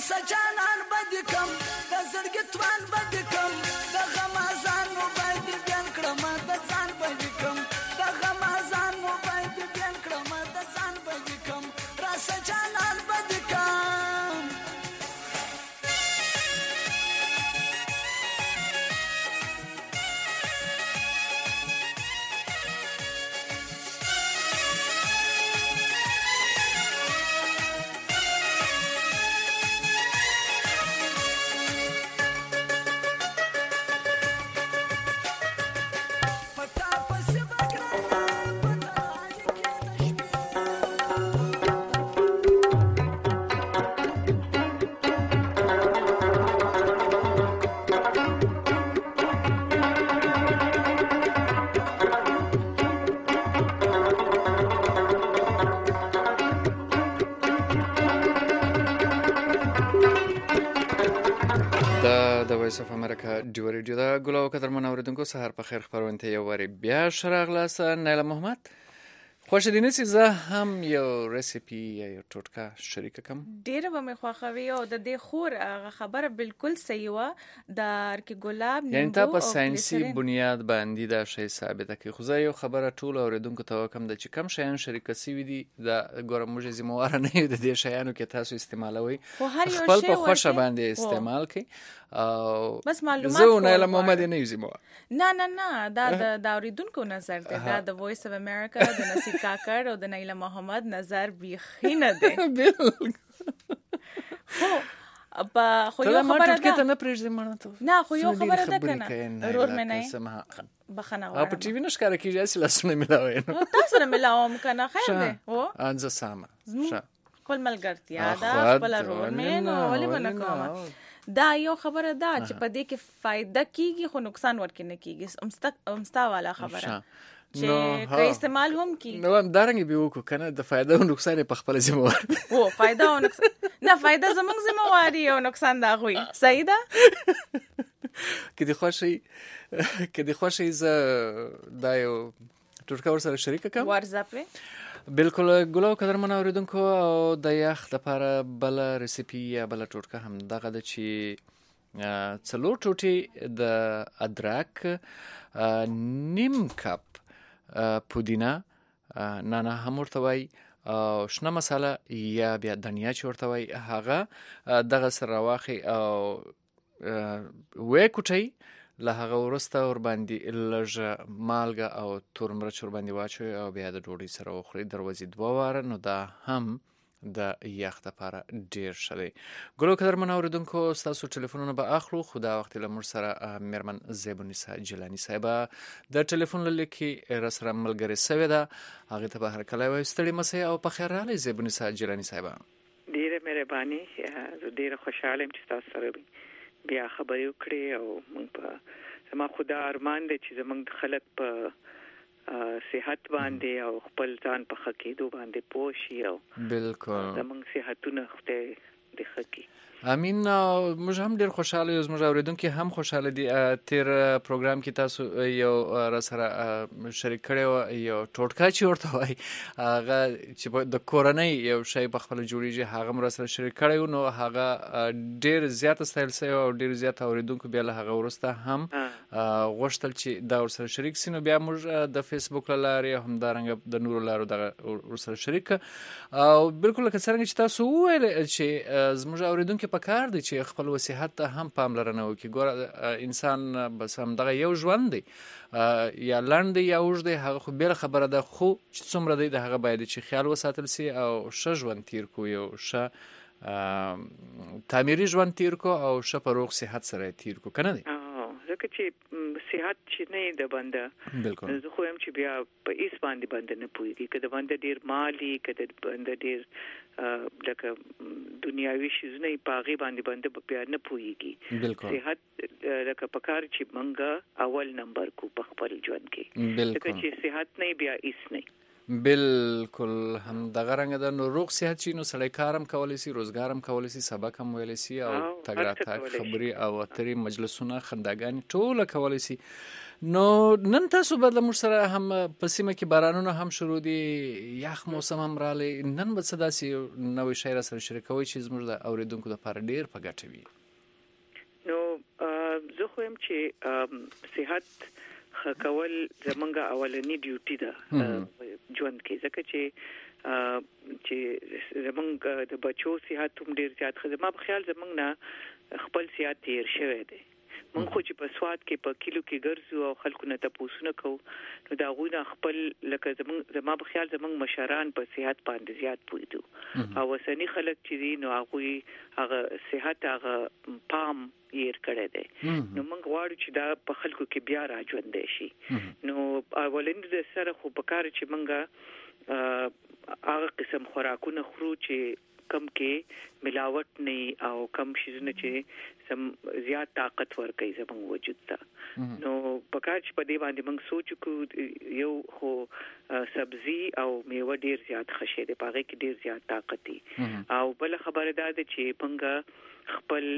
S3: راسه جانان بدی کم د زړګي توان بدی کم د غمازان مو باندې بیان کړم د ځان بدی کم د غمازان مو باندې بیان کړم د ځان بدی کم راسه جانان بدی کم
S2: د وایس اف امریکا ډیو ریډیو دا ګلو قدر منوریدونکو سهار په خیر خبرونه ته یو وری بیا شراغلاس نایله محمد خوش دي نسی زه هم یو ریسیپی یا یو ټوټکا شریک کوم
S1: ډیره به مې خوښوي او د دې خور خبره بالکل صحیح و د ارکی ګلاب
S2: یعنی تا په ساينسي بنیاد باندې دا شی ثابت کی خو زه یو خبره ټول اوریدونکو ته کوم د چې کم شیان شریک سی وي دي د ګورم موږ زمواره نه د دې شیانو کې تاسو استعمالوي خپل په خوښه باندې استعمال کی او
S1: بس معلومات
S2: زه نه له محمد نه یزمو
S1: نه نه نه دا د اوریدونکو نظر دی دا د وایس اف امریکا د نصیب کاکر او د نایله محمد نظر بیخي نه دی خو ابا خو یو خبره ده
S2: ته نه پرېږدم مړه ته
S1: نه خو یو خبره ده کنه رور مې نه بخنه
S2: واره په ټي وي نشکاره کیږي چې لاسونه ملاوي
S1: نو تاسو نه ملاوم کنه خیر دی و
S2: انځه سامه
S1: خپل ملګرتیا دا خپل رور مې نو ولې باندې کوم دا یو خبره ده چې په دې کې فائدہ کیږي خو نقصان ورکې نه کیږي امستا امستا والا خبره چې که استعمال هم کی
S2: نو هم دارنګ به وکړو کنه د فائدہ او نقصان په خپل ذمہ وار
S1: او فائدہ او نقصان نه فائدہ زموږ ذمہ واری او نقصان دا غوي صحیح ده
S2: کې د خوشي کې د خوشي ز دا یو ټوټکا ور سره شریک کوم
S1: ورزپه
S2: بالکل ګلو قدر منوریدونکو او د یخ لپاره بل ریسیپی یا بل ټوټکا هم دغه د چی څلور ټوټي د ادرک نیم کپ پودینه نانا هم ورته وای او شنه مساله یا بیا دنیا چې ورته وای هغه دغه سره واخی او وې کوټي له هغه ورسته ور باندې لږ مالګه او تور مرچ ور باندې واچوي او بیا د ډوډۍ سره وخوري دروازې دوه واره نو دا هم د یخ لپاره ډیر ښه دی ګلو قدر منوریدونکو تاسو ټلیفونونه به اخلو خو دا وخت له موږ سره میرمن زیبونیسا جیلانی صاحب د ټلیفون لکه را سره ملګری سوي ده هغه ته به هر کله وي ستړي مسي او په خیر رالی زیبونیسا جیلانی صاحب
S16: ډیره مهرباني ډیره خوشاله یم چې تاسو سره بیا خبرې وکړې او موږ په زما خدا ارمان دی چې زموږ خلک په صحت باندې او خپل ځان په خکېدو باندې پوښي او
S2: بالکل
S16: زموږ صحتونه خته د خکې
S2: امين موږ هم ډیر خوشاله یو موږ اوریدونکو هم خوشاله دي تیر پروګرام کې تاسو یو را سره شریک کړو یو ټوټکا چې ورته وای هغه چې د کورنۍ یو شی په خپل جوړیږي هغه مر سره شریک کړو نو هغه ډیر زیات ستایل سي او ډیر زیات اوریدونکو بیا له هغه ورسته هم غوښتل چې دا ور سره شریک سي نو بیا موږ د فیسبوک لارې هم دارنګ د نورو لارو د ور سره شریک او بالکل که څنګه چې تاسو ویل چې زموږ اوریدونکو په کار دي چې خپل وصحت ته هم پاملرنه وکړي ګور انسان بس هم دغه یو ژوند دی یا لاندې یا اوږد دی هغه خو بل خبره ده خو چې څومره دی د هغه باید چې خیال وساتل سي او ښه ژوند تیر کو یو ښه تعمیري ژوند تیر کو او ښه په روغ صحت سره تیر کو کنه دی
S16: ځکه چې صحت چې نه د بنده
S2: بالکل
S16: زه خو هم چې بیا په ایس باندې باندې نه پوهیږي که د بنده ډیر مالی که د بنده ډیر لکه دنیاوي شیزونه په هغې باندې بنده بیا نه پوهیږي صحت لکه په کار چې موږ اول نمبر کو په خپل ژوند کې ځکه چې صحت نه بیا ایس نه
S2: بالکل هم دغه رنګ د نو روغ صحت شي نو سړی کارم کولی سي روزګارم کولی سي سبق هم ویلی سي او تګ راتګ خبرې او اترې مجلسونه خنداګانې ټوله کولی سي نو نن تاسو به موږ سره هم په سیمه کې بارانونه هم شروع دي، یخ موسم هم رالی، نن به څه داسې نوې شی را سره شریکوئ چې زموږ د اوریدونکو لپاره ډیر په ګټه وي؟
S16: نو زه خو یم چې صحت ښه کول زمونږ اولنی ډیوټي ده ژوند کې، ځکه چې چې زمونږ د بچو صحت هم ډیر زیات ښه. زما په خیال زمونږ نه خپل صحت تیر شوی دی. مونږ خو چې په سواد کې په کیلو کې ګرځو او خلکو نه تاسو کوو، نو دا غوونه خپل لکه زمونږ زما په خیال زمونږ مشران په صحت باندې زیات پوهیدو او وسنی خلک چې دي نو هغه هغه صحت هغه پام یې کړی دی. نو مونږ غواړو چې دا په خلکو کې بیا را ژوندې شي. نو اولین د سره خو په کار چې مونږه هغه قسم خوراکونه خورو چې کم کې ملاوت نه او کم شیزونه چې سم زیات طاقت ورکوي زموږ وجود ته. نو پکار چې په دې باندې موږ سوچ کو یو خو سبزی او میوه ډیر زیات خشه دي، پاره کې ډیر زیات طاقت دي. او بل خبره ده چې موږ خپل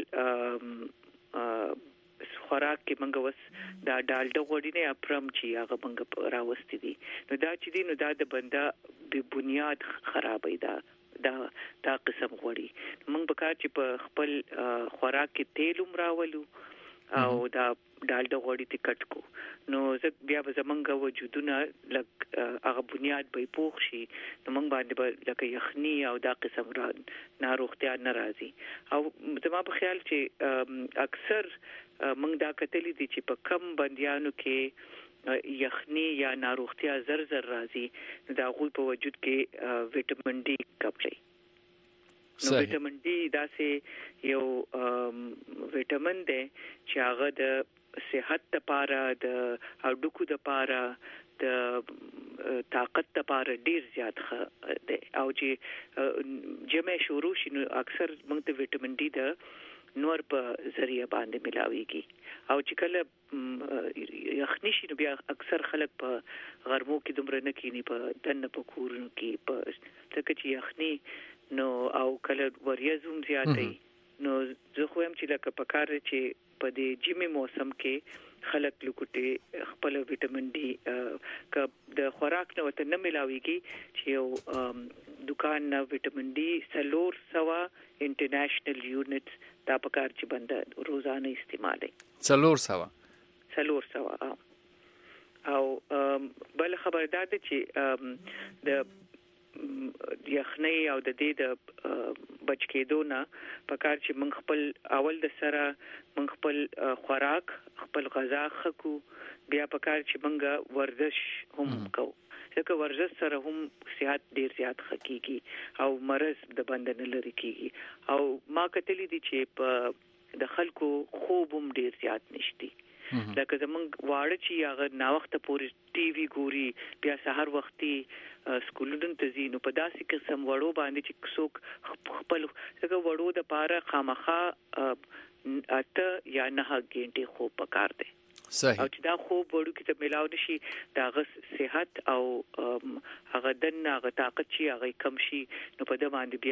S16: خوراک کې موږ وس دا ډالډا غوړي نه اپرم چې هغه موږ راوستي دي، نو دا چې دي نو دا د بنده به بنیاد خرابې ده دا دا قسم غوړي. موږ به کار چې په خپل خوراک کې تیل راولو او دا ډالډا غوړي ته کټ کو، نو زه بیا به زمونږ وجودونه لک هغه بنیاد به پوښ شي، نو موږ باندې به لکه یخني او دا قسم را ناروغتیا ناراضي. او زما په خیال چې اکثر موږ دا کتلی دي چې په کم بندیانو کې یخنی یا ناروغتیا زر زر راځي، دا غوي په وجود کې وټامین ډي کملی. نو وټامین ډي داسې یو وټامین دی چې هغه د صحت لپاره، د هډوکو لپاره، د طاقت لپاره ډیر زیات ښه دی. او چې جمع شروع شي نو اکثر موږ ته وټامین ډي د نور په ذریعہ باندې ملاويږي. او چې کله یخني شي نو بیا اکثر خلک په غرمو کې دومره نه کینی، په دنه په کورونو کې په ځکه چې یخني نو او کله وریځوم زیاتې. نو زه خو هم چې لکه په کار چې په دې جمی موسم کې خلک لکوټي خپل وټامین ډي ک د خوراک نه وته نه ملاويږي چې یو دکان نه وټامین ډي سلور سوا انټرنیشنل یونټس دا په کار چې بنده روزانه استعمالي
S2: سلور سوا
S16: سلور سوا. او بل خبردار ده چې د یخنۍ او د دې د بچ کېدو نه په کار چې موږ خپل اول د سره موږ خپل خوراک خپل غذا خکو، بیا په کار چې موږ ورزش هم کوو، ځکه ورزش سره هم صحت ډیر زیات خکېږي او مرض د بدن لري کېږي. او ما کتلی دي چې په د خلکو خوب هم ډیر زیات نشتی، لکه زمونږ واړه چې هغه نا وخت پورې ټي وي ګوري، بیا سحر وختي سکولونو ته ځي، نو په داسې قسم وړو باندې چې څوک خپل څنګه وړو د پاره خامخا اته یا نه غنټې خوب پکار دی.
S2: صحیح.
S16: او چې دا خوب وړو کې ته ملاو نشي، دا غس صحت او هغه دنه هغه طاقت چې هغه کم شي، نو په د باندې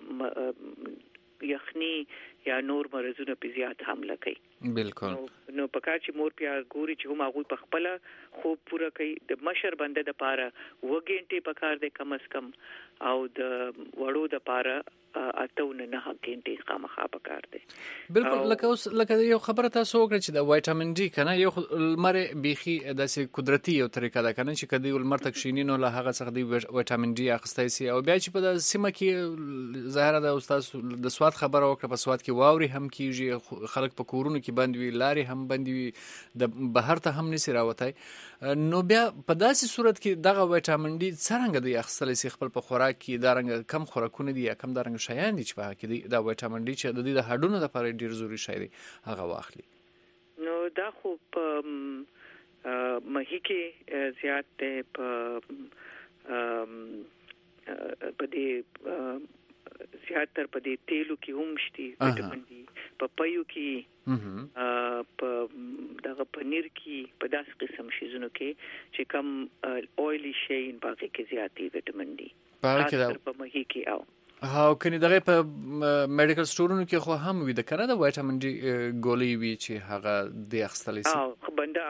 S16: بیا یخني یا نور مرزونه په زیات حمله کوي.
S2: بالکل.
S16: نو, نو پکار چې مور پیا ګوري چې هم هغه په خپل خوب پوره کوي. د مشر بنده د پاره وګینټي پکار دی کم از کم، او د وړو د پاره اتهونه نه غنټي خامخا پکار دی.
S2: بالکل. لکه اوس لکه یو خبره تاسو وکړه چې د وټامین ډي کنه یو لمر بيخي داسې قدرتي یو طریقه ده کنه چې کدی لمر تک شینی نو له هغه څخه دی وټامین ډي اخستای سي. او بیا چې په سیمه کې ظاهره د استاد د سواد خبره وکړه، په سواد کې واوري هم کیږي، خلک په کورونو کې بند وي، لاري هم بند وي، د بهر ته هم نسی راوتای. نو بیا په داسې صورت کې دغه وټامین ډي څنګه دی اخستل سي خپل په خوراک کې؟ دا رنګ کم خوراکونه دي یا کم دا رنګ شیان دي چې په کې دي دا وټامین ډي چې د دې د هډونو لپاره ډیر ضروري شی دی هغه واخلي؟
S16: نو دا خو په مهي کې زیات دی، په په دې زیات تر په دې تیلو کې هم شتي وټامین ډي، په پيو کې، په دغه پنیر کې، په داس قسم شیزونو کې چې کم اویلی شي باقي کې زیاتی وټامین ډي
S2: په کې
S16: په مهي کې. او
S2: هاو کني دغه په میډیکل سټورونو کې خو هم وي د کنه د وټامین ډي ګولۍ وی چې هغه د اخستلې سي.
S16: او بنده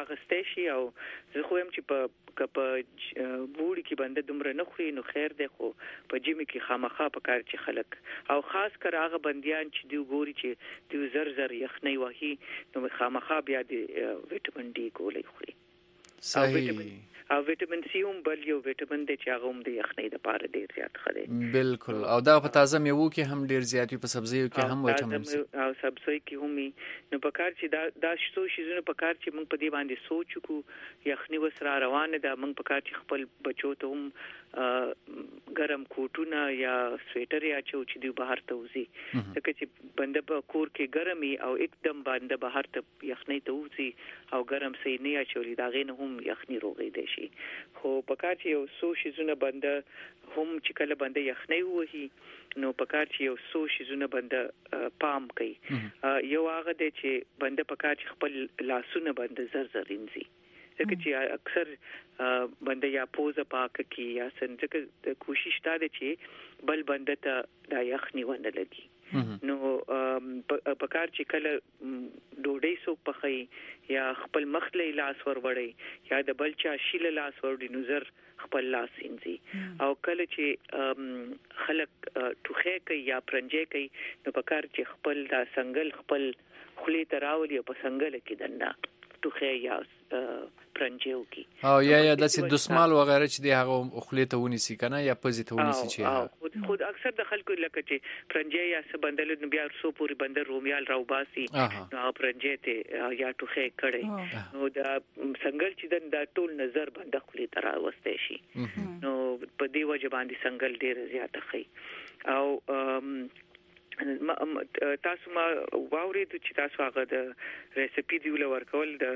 S16: اغستې شي او زه خو هم چې په کپ بوړي کې باندې دومره نه خوري نو خیر دی خو په جمی کې خامخا په کار چې خلک او خاص کر هغه بنديان چې دی ګوري چې دی زر زر یخنۍ وهي نو خامخا بیا د وټامین ډي ګولې خوري
S2: صحیح
S16: او وټامین سی هم بل یو وټامین دی چې هغه هم د یخنۍ لپاره ډیر زیات ښه دی
S2: بالکل او دا په تازه میوو کې هم ډیر زیات په سبزیو کې هم وټامین سی
S16: او سبزی کې هم نو په کار چې دا دا شتو شیزونه په کار چې موږ په دې باندې سوچ کو یخنۍ وسره روانه ده موږ په کار چې خپل بچو ته هم ګرم کوټونه یا سویټر یا چې دی بهر ته وځي ځکه چې بنده په کور کې ګرمي او एकदम بنده بهر ته یخنۍ ته وځي او ګرم سي نه اچولي دا غي نه هم یخنۍ روغې دي شي خو په کار چې یو سو شیزونه بنده هم چې کله بنده یخنۍ وهي نو په کار چې یو سو شیزونه بنده پام کوي یو هغه دی چې بنده په کار چې خپل لاسونه بنده زر زر انځي ځکه چې اکثر بنده یا پوزه پاک کی یا څنګه د کوشش تا ده چې بل بنده ته دا یخنۍ ونه لګي نو په کار چې کله ډوډۍ سو پخې یا خپل مخ له لاس ور وړي یا د بل چا شیل لاس ور وړي نو زر خپل لاس انځي او کله چې خلک ټوخه کوي یا پرنجې کوي نو په کار چې خپل دا سنگل خپل خلی تراولي په سنگل کې دنده ټوخه یا پرنجیو کی
S2: او یا یا د سې دسمال وغیرہ چې دی هغه خلی ته ونیسي کنه یا پزې ته ونیسي چې
S16: خود خود اکثر د خلکو لکه چې پرنجی یا څه بندل نو بیا سو پوری بندر رومیال راو باسي نو هغه پرنجی ته یا ټوخه کړي نو دا سنگل چې د ټول نظر باندې خلی ترا وسته شي نو په دی وجه باندې سنگل ډیر زیاته خي او تاسو ما واورید چې تاسو هغه د ریسپی دی ولور کول د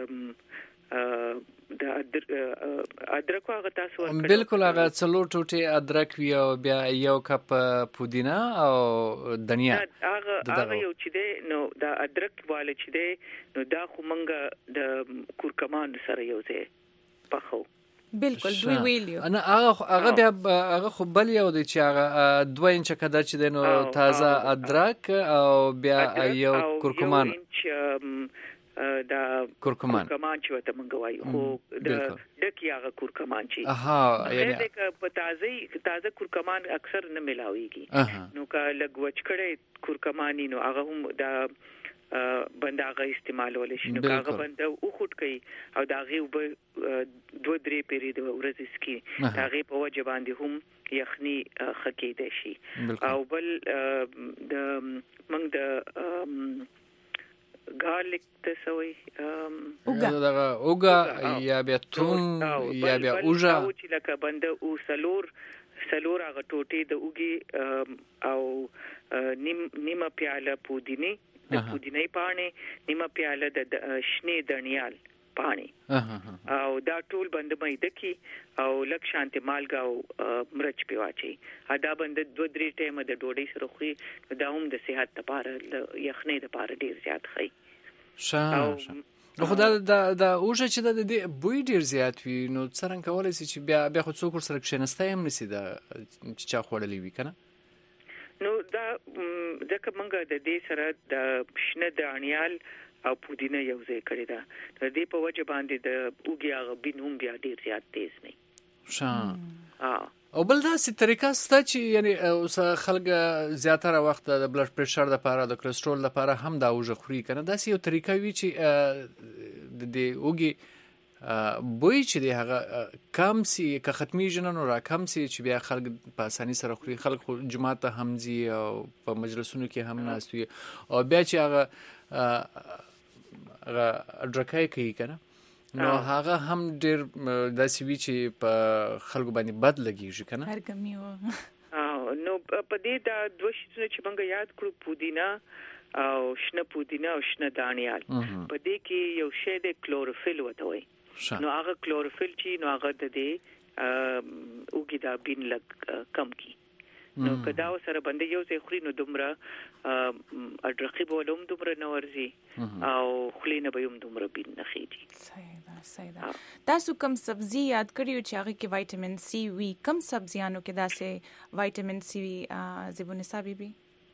S16: د ادرک هغه تاسو ورکړل
S2: بالکل هغه څلور ټوټه ادرک وی او بیا یو کپ پودینه او دنیا
S16: هغه هغه یو چې دی نو د ادرک واله چې دی نو دا خو منګه د کورکمان سره یو ځای پخو
S1: بالکل دوی ویلیو
S2: انا هغه هغه بیا هغه خو بل یو دی چې هغه دوه انچ کده چې دی نو تازه ادرک او بیا یو کورکمان
S16: دا
S2: کورکمان
S16: کورکمان چې وته مونږ وایو خو د ډکی هغه کورکمان چې
S2: اها
S16: یعنی په تازه تازه کورکمان اکثر نه ملاويږي نو کا لګ وچکړې کورکمانی نو هغه هم دا بنده هغه استعمالول شي نو هغه بنده او خټ کوي او دا غي وب دوه درې پیری د ورځې سکي دا غي په وجه باندې هم یخني خکې دي شي او بل د موږ د garlic تسوي
S2: اوګه دا اوګه یا بیا توم یا بیا اوجا
S16: او چې لکه بنده او سلور سلور هغه ټوټي د اوګي او نیم نیمه پیاله پودینه د پودینه پانی نیمه پیاله د شنه دڼیال پانی او دا ټول بنده مې دکی او لک شانتي مالګا او مرچ پیواچی ادا بنده دوه درې ټیمه د ډوډۍ سره خوري دا هم د صحت لپاره یخنۍ لپاره ډیر زیات ښه
S2: شاه خو دا دا اوجه چې د دې بوی ډیر زیات وي نو څنګه کولای شي چې بیا بیا خو څوک سره کښینسته هم نسی دا چې چا خوړلې وي کنه
S16: نو دا ځکه مونږ د دې سره د شنه دانیال او پودینه یو ځای کړی دا د دې په وجه باندې د اوګي هغه بینوم بیا ډیر زیات تیز نه
S2: شاه او بل دا سي طریقه ستا چې یعنی اوس خلک زیاتره وخت د بلډ پريشر لپاره د کولېسترول لپاره هم دا اوجه خوري کنه دا سي یو طریقه وی چې د دې اوګي بوی چې دی هغه کم سي که ختمي جنن را کم سي چې بیا خلک په اساني سره خوري خلک جماعت ته همزي او په مجلسونو کې هم ناستوي او بیا چې هغه هغه ډرکای کوي کنه نو هغه هم ډیر داسې وی چې په خلکو باندې بد لګیږي کنه
S1: هر کمی و
S16: نو په دې دا دوه شیونه چې موږ یاد کړو پودینه او شنه پودینه او شنه دانیال په دې کې یو شی د کلوروفیل وته وي نو هغه کلوروفیل چې نو هغه د دې اوګي دا بین لګ کم کی نو کدا سره باندې یو ځای خوري نو دومره اډرخي بولوم دومره نورزي او خلینه به یم دومره بین نه خېږي
S1: صحیح ده صحیح ده تاسو کوم سبزی یاد کړیو چې هغه کې وټامین سی وی کوم سبزیانو کې داسې وټامین سی وی زبونه صاحب بي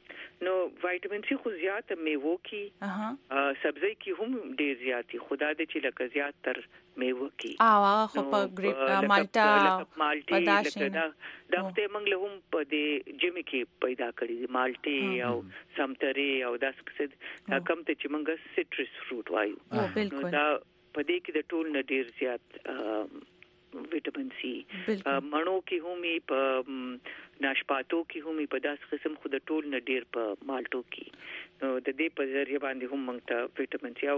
S16: نو وایټامین سی خو زیات میوه کې سبزی کې هم ډیر زیات خدا دې چې لکه زیات تر میوه کې
S1: او خو په ګریپ مالټا
S16: پداشین دا دغه موږ له هم په دې جمی کې پیدا کړی دي مالټي او سمتري او داس څه کم ته چې موږ سټرس فروټ وایو
S1: بالکل
S16: دا په دې کې د ټول نه ډیر زیات وټامین سی مڼو کې همي په ناشپاتو کې همي په داس قسم خود ټول نه ډیر په مالټو کې نو د دې په ذریعہ باندې هم موږ ته وټامین سی او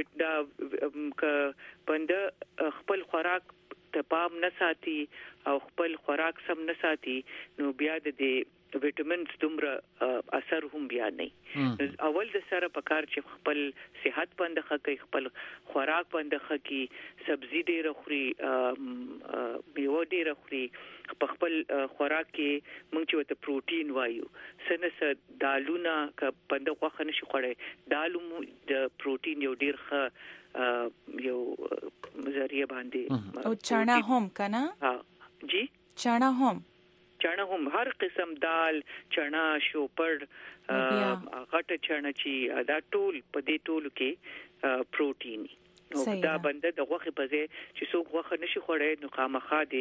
S16: دا ک بنده خپل خوراک ته پام نه ساتي او خپل خوراک سم نه ساتي نو بیا د دې وټامینز دومره اثر هم بیا نه اول د سره پکار چې خپل صحت باندې خکې خپل خوراک باندې خکې سبزی ډیر خوري میوه ډیر خوري په خپل خوراک کې موږ چې وته پروتین وایو سنس دالونه ک پنده خوخه نشي خوړې دالو د پروتین یو ډیر ښه یو ذریعہ باندې
S1: او چنا هم کنه
S16: ها جی
S1: چنا هم
S16: چنا هم هر قسم دال چنا شوپړ غټه چنا چې دا ټول په دې ټولو کې پروتین نو دا بنده د غوخه په ځای چې څوک غوخه نشي خوړې نو خامخا دي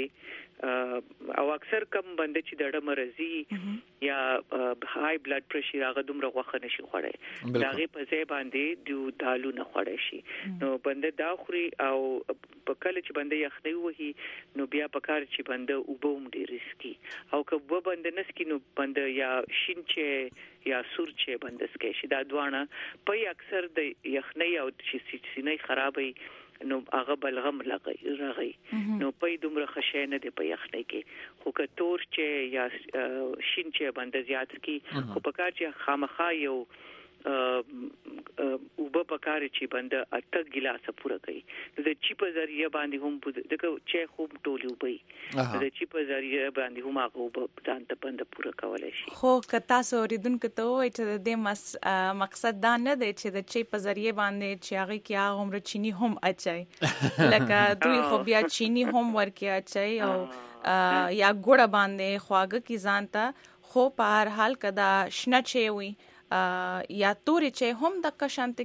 S16: او اکثر کم بنده چې دړه مرزي یا های بلډ پريشر هغه دومره غوخه نشي خوړې داغه په ځای باندې دیو دالو نه خوړې شي نو بنده دا خوري او په کله چې بنده یخنی وهي نو بیا په کار چې بنده وبوم ډیر رسکي او که و بنده نسکی نو بنده یا شینچه یا سورچه بنده سکي شي دا دوانه په اکثر د یخنی او چې سینې خرابې نو هغه بلغم لګي راغی نو په دومره خشینه دی په یخنی کې خو که تور چې یا شینچه بنده زیات کی خو په کار چې خامخا یو او په پکار چې بنده اته ګلاسه پوره کوي د چی په ذریعہ باندې هم دغه چې خوب ټولی وبي د چی په ذریعہ باندې هم هغه ځان ته بنده پوره کولای شي
S1: خو کتا سوریدونکو ته وای چې د مقصد دا نه دی چې د چی په ذریعہ باندې چې هغه کې هغه عمر چینی هم اچي لکه دوی خو بیا چینی هم ورکی اچي او یا ګوړه باندې خواږه کی ځان ته خو په هر حال کدا شنه چي وي یا توري چې هم د کشانت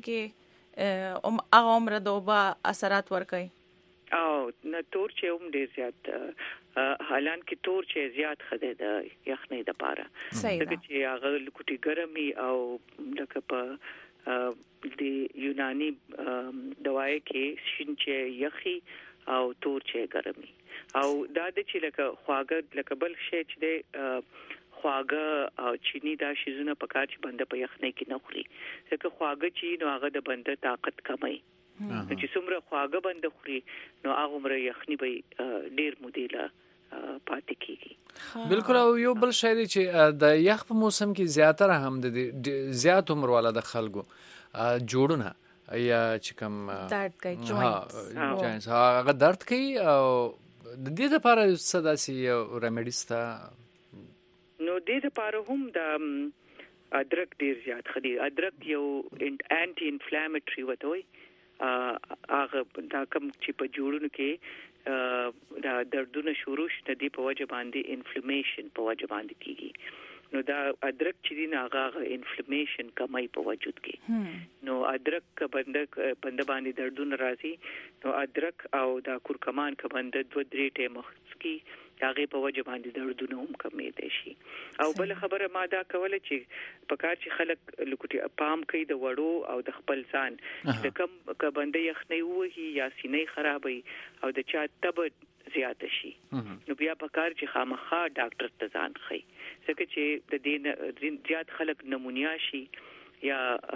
S1: کې ام هغه عمر دوبه اثرات ور کوي
S16: او نه تور چې هم ډیر زیات حالان کې تور چې زیات خده د یخنۍ د پاره دغه چې هغه لکوټي ګرمي او لکه په د یوناني دوايي کې شین چې یخي او تور چې ګرمي او دا د چې لکه خواږه لکه بل شي چې د خواږه او چینی دا شیزونه پکار چې بنده په یخنۍ کې نه خوري ځکه خواږه چې نو هغه د بنده طاقت کمای چې څومره خواږه بنده خوري نو هغه عمر یخنۍ به ډیر مودیله پاتې کیږي
S2: بالکل او یو بل شی دی چې د یخ په موسم کې زیاتره هم د زیات عمر والا د خلکو جوړونه یا چې کوم
S1: درد کوي جوینټس
S2: هغه درد کوي او د دې لپاره څه داسې ریمیډیز ته
S16: نو دې لپاره هم د ادرک ډیر زیات خدي ادرک یو انټي انفلیمیټری وته وي هغه دا کوم چې په جوړونو کې دا دردونه شروع شته دی په وجه باندې انفلیمیشن په وجه باندې کیږي نو دا ادرک چې دی نه هغه انفلیمیشن کمای په وجود کې نو ادرک بنده بنده باندې دردونه راځي نو ادرک او دا کورکمان ک بنده دوه درې ټیمه کې هغه په وجه باندې دردونه هم کمې دي شي او بل خبره ما دا کوله چې پکار چې خلک لکوټي پام کوي د وړو او د خپل ځان د کم ک بنده یخنۍ وهي یا سینې خرابې او د چا تب زیات شي نو بیا پکار چې خامخا ډاکټر ته ځان خي ځکه چې د دې زیات خلک نمونیا شي یا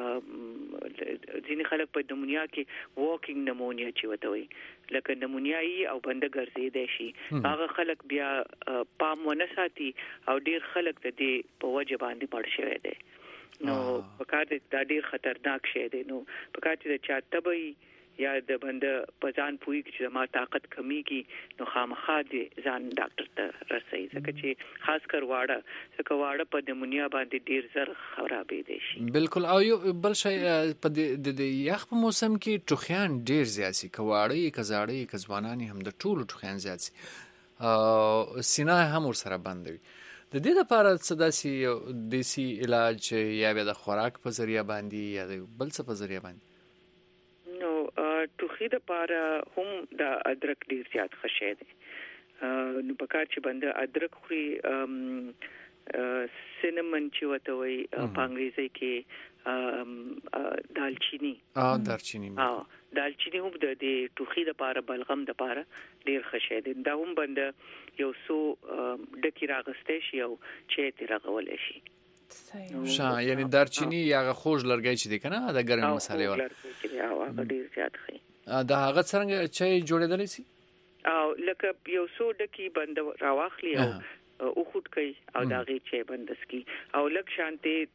S16: ځینې خلک په نمونیا کې واکینګ نمونیا چې وته وي لکه نمونیاي او بنده ګرځیدای شي هغه خلک بیا پام ونه ساتي او ډیر خلک د دې په وجه باندې مړ شوی دي نو پکار دې دا ډیر خطرناک شی دی نو پکار چې چا تبي یا د بنده په ځان پوي چې ما طاقت کمیږي نو خامخا دې ځان ډاکټر ته رسي ځکه چې خاص کر واړه ځکه واړه په نمونیا باندې ډیر زر خرابې دي شي
S2: بالکل او یو بل شی په د یخ په موسم کې ټوخیان ډیر زیات سي کواړی کزاړی کزوانانی هم د ټولو ټوخیان زیات سي او سینه هم ور سره بندوي د دې لپاره څه داسې دیسي علاج یا بیا د خوراک په ذریعہ باندې یا د بل څه په ذریعہ باندې؟
S16: نو ټوخي لپاره هم د ادرک ډیر زیات ښه شی دی. نو په کار چې بنده ادرک خوري، سینمن چې وته وي په انګریزي کې دالچینی
S2: اه دالچینی
S16: اه دالچینی هم د دې ټوخي لپاره بلغم لپاره ډیر ښه شی دی. دا هم بنده یو څو ډکی راغستې شي او چې تی راغولې شي.
S2: شا یعنی دارچینی یا خوږ لرګی چې دی کنه د ګرم مسالې ولا
S16: او هغه ډیر زیات خي.
S2: دا هغه څنګه چې جوړېدلی سي؟
S16: او لکه یو څو ډکی بنده راواخلي او او خود کوي او داغه چې بندسکی او لک شانته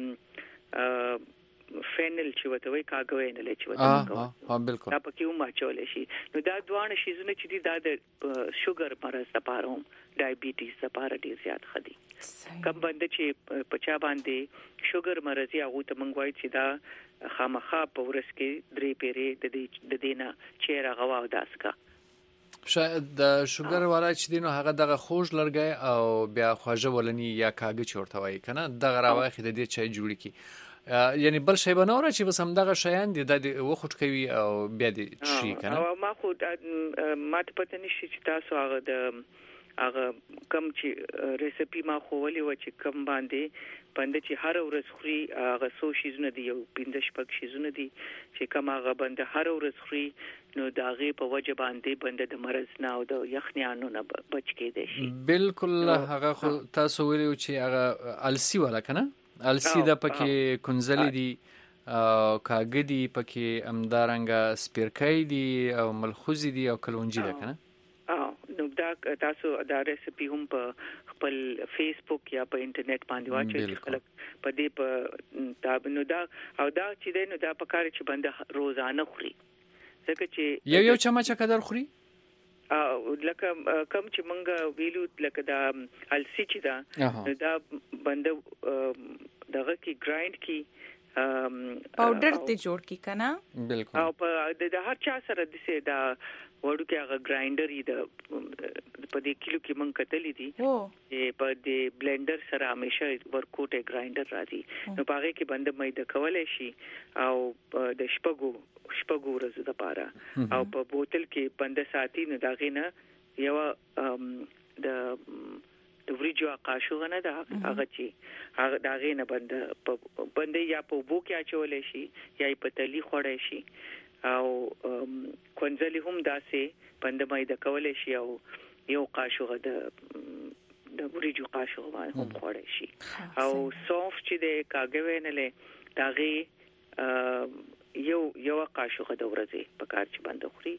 S16: د فینل چې وته وي کاغوي نه لچ وته
S2: ها ها بالکل
S16: دا پکې هم اچول شي. نو دا دوه شیزونه چې دي دا د شوګر مرز لپاره هم ډایبټیز لپاره ډیر زیات خدي. کم بنده چې پچا باندې شوګر مرز یا غو ته منغوي چې دا خامخا په ورس کې درې پیری د دې د دینه چیرې غوا او داسکا
S2: شاید د شوګر والا چې دینو هغه دغه خوږ لرګي او بیا خواجه ولني یا کاغه چورته وای کنه دغه راوخه د دې چای جوړی کی یعنی بل شی بنور چې بس هم دغه شیان دي د وخت کوي او بیا دې شي کنه.
S16: او ما خو ما ته پته نشي چې تاسو هغه د هغه کم چې ریسپی ما خو ولې و چې کم باندې بنده چې هر ورځ خوري هغه سو شیزونه دي یو پنځه شپږ شیزونه دي چې کم هغه بنده هر ورځ خوري نو داغه په وجه باندې بنده د مرز نه او د یخنیانو نه بچ کېدای شي.
S2: بالکل هغه خو تاسو ویلو چې هغه السی ولا کنه السی د پکې کنزلی دي او کاګدي پکې امدارنګ سپیرکای دي او ملخوزي دي او کلونجي ده کنه.
S16: نو دا تاسو دا ریسپی هم په خپل فیسبوک یا په انټرنیټ باندې واچوي خلک په دې په دا نو دا او دا چې دی نو دا په کار چې بنده روزانه خوري ځکه چې
S2: یو یو چمچ قدر خوري
S16: او لکه کم چې مونږ ویلو لکه دا السی چې دا دا بنده دغه کې ګرایند کی
S1: پاوډر ته جوړ کی کنه
S2: بالکل
S16: او په د هر چا سره د سه دا وړو کې هغه ګرایندر ای د په دې کیلو کې مونږ کتلې دي چې په دې بلندر سره همیشه ورکوټه ګرایندر راځي نو پاره کې بنده مې د کولې شي او د شپګو شپګو ورځې لپاره او په بوتل کې بنده ساتي نه داغې نه یو د د وریجو قاشو نه دا هغه چې هغه داغې نه بنده بنده یا په بو کې اچولې شي یا په تلی خوړې شي او کنځلې هم داسې بنده مې د کولې شي او یو قاشو د د وریجو قاشو هم خوړې شي او سوف چې د کاګوي نه له داغې یو یو قاشو د ورځې په کار چې بنده خوري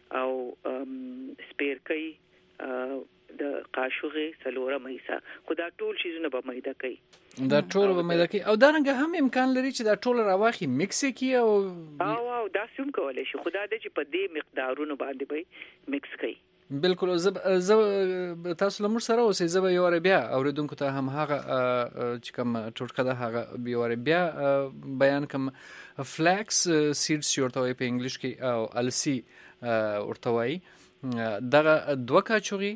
S16: او سپیر کوي د قاشوغه سلوره مېسا خدا ټول شیزونه به مېدا کوي
S2: دا ټول به مېدا کوي او دا رنګ هم امکان لري چې دا ټول راواخي مکس کی او
S16: او او دا سم کولای شي خدا دې چې په دې مقدارونو باندې به مکس کوي.
S2: بالکل زب زب تاسو لمر سره اوسې زب یو ور بیا اوریدونکو ته هم هغه چې کوم ټوټکه ده هغه یو ور بیا بیان کوم فلیکس سیډز ورته په انګلیش کې او السی ورته وایي دغه دوه کاچوغي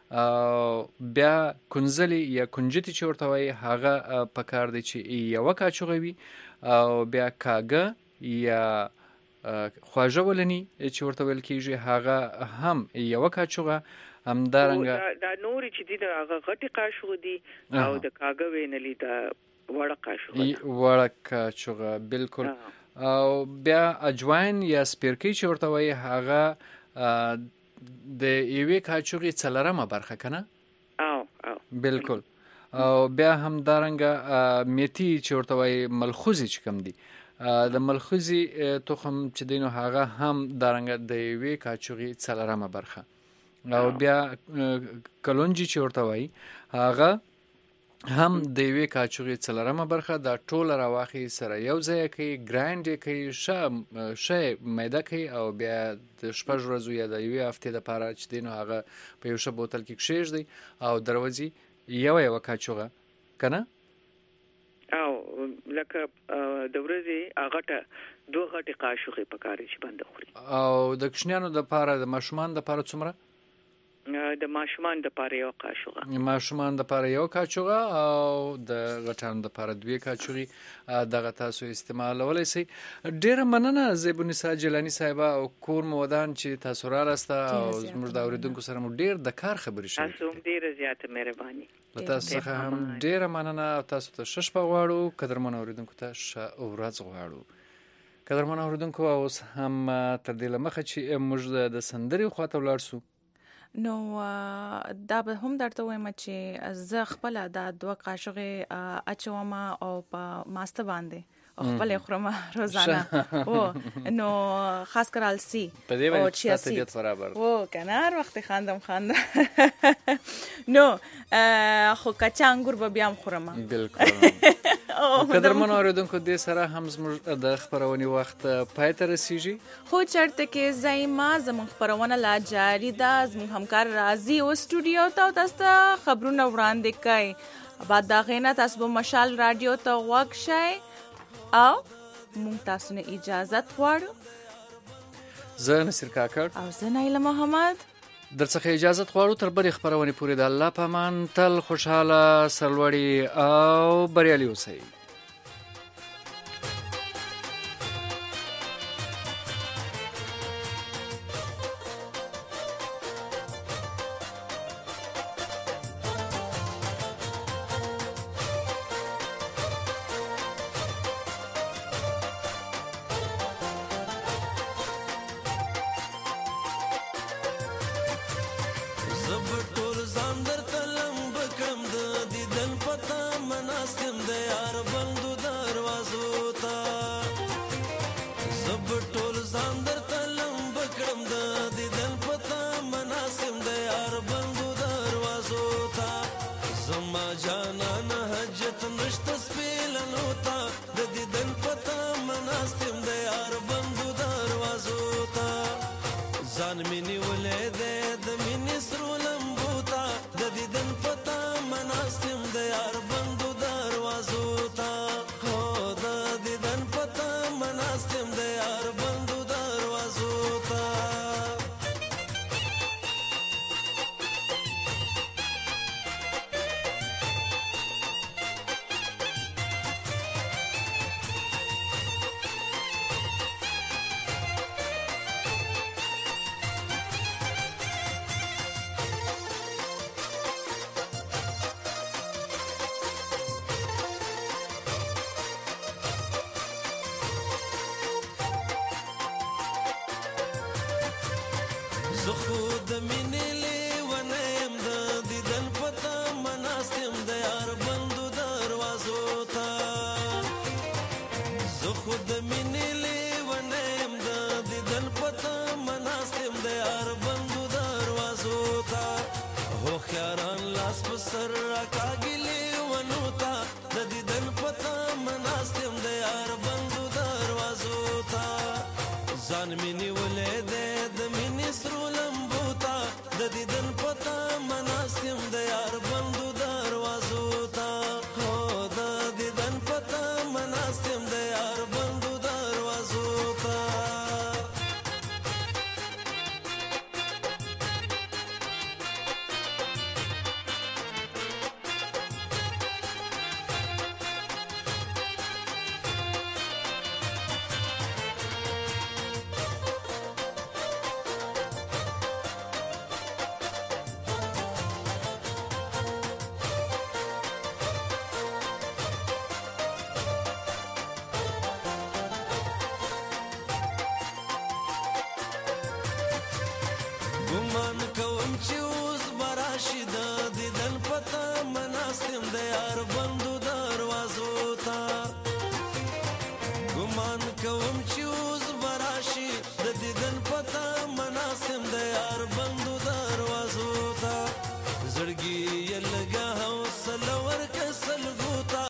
S2: بیا کنزلی یا کنجتی چې ورته وایي هغه پکار دی چې یو کاچوغوي او بیا کاګه یا خواجه ولني چې ورته ویل کیږي هغه هم یو کاچوغه هم دارنګ
S16: دا نور چې دي هغه غټي قاشوغ دي او د کاګه وینلی دا وړه قاشوغ
S2: وړه کاچوغه بالکل او بیا اجوین یا سپیرکی چې ورته وایي هغه د یوې کاچوغي څلرمه برخه کنه
S16: او او
S2: بالکل او بیا هم دارنګ میتی چې ورته وایي ملخوزي چې کوم دي د ملخوزي تخم چې دینو هغه هم دارنګ د یوې کاچوغي څلرمه برخه او بیا کلونجي چې ورته وایي هغه هم د یوې کاچوغي څلرمه برخه دا ټول راواخي سره یو ځای کوي ګرایند کوي ش شی مېدا کوي او بیا د شپږ ورځې یا د یوې هفتې لپاره چې دینو هغه په یو ش بوتل کې کښېږدي او دروځي یو یو کاچوغه کنه
S16: او لکه د ورځې هغه ته دوه غټي قاشوغي پکاري چې بنده خوري
S2: او د کښنیانو د لپاره د مشمان د لپاره څومره
S16: د ماشومان د پاره یو کاچوغه
S2: ماشومان د پاره یو کاچوغه او د غټانو د پاره دوی کاچوغي دغه تاسو استعمالولای شئ. ډیره مننه زیبونیسا جلانی صاحب او کور مودان چې تاسو را راسته او زموږ د اوریدونکو سره مو ډیر د کار خبرې شوې.
S16: تاسو ډیره زیاته مهرباني.
S2: تاسو څخه هم ډیره مننه. تاسو ته شش په غواړو قدرمن اوریدونکو ته ښه ورځ غواړو. قدرمن اوریدونکو اوس هم تر دې لمخه چې موږ د سندرې خواته ولاړ سو
S1: نو دا به هم درته وایم چې زه خپل دا دوه قاشقې اچوم او په ماسته باندې خپل خورم روزانه او نو خاص کر السی
S2: په دې باندې چې طبيعت برابر
S1: او کنار وخت خاندم خاند نو خو کچا انګور به بیا خورم.
S2: بالکل. قدرمن اوریدونکو دې سره هم زموږ د خبرونې وخت پای ته رسیږي.
S1: خو چرته کې زایما زموږ خبرونه لا جاری ده. زموږ همکار راځي او سټوډیو ته تاسو خبرونه وړاندې کوي. بعد دا غینه تاسو به مشال رادیو ته غوږ شئ او مونږ تاسو نه اجازه غواړو.
S2: زه نصیر کاکړ
S1: او زه نایله محمد
S2: درڅخه اجازه غواړو تر بلې خبرونه پورې د الله په امان تل خوشاله سرلوړي او بریالي اوسئ.
S3: زه خود مینې لیونیم د دیدن پتا مناستم د یار بندو دروازو ته زه خود مینې لیونیم د دیدن پتا مناستم د یار بندو دروازو ته هوښیاران لاس په سر راکاږي لیونو ته د دیدن پتا مناستم د یار بندو دروازو ته ځان مې نیولې دی د مینې سرو لمبو ته د دیدن پتا مناستم د یار بندو دروازو ته هو د دیدن پتا مناستم د یار بندو دروازو ته ګمان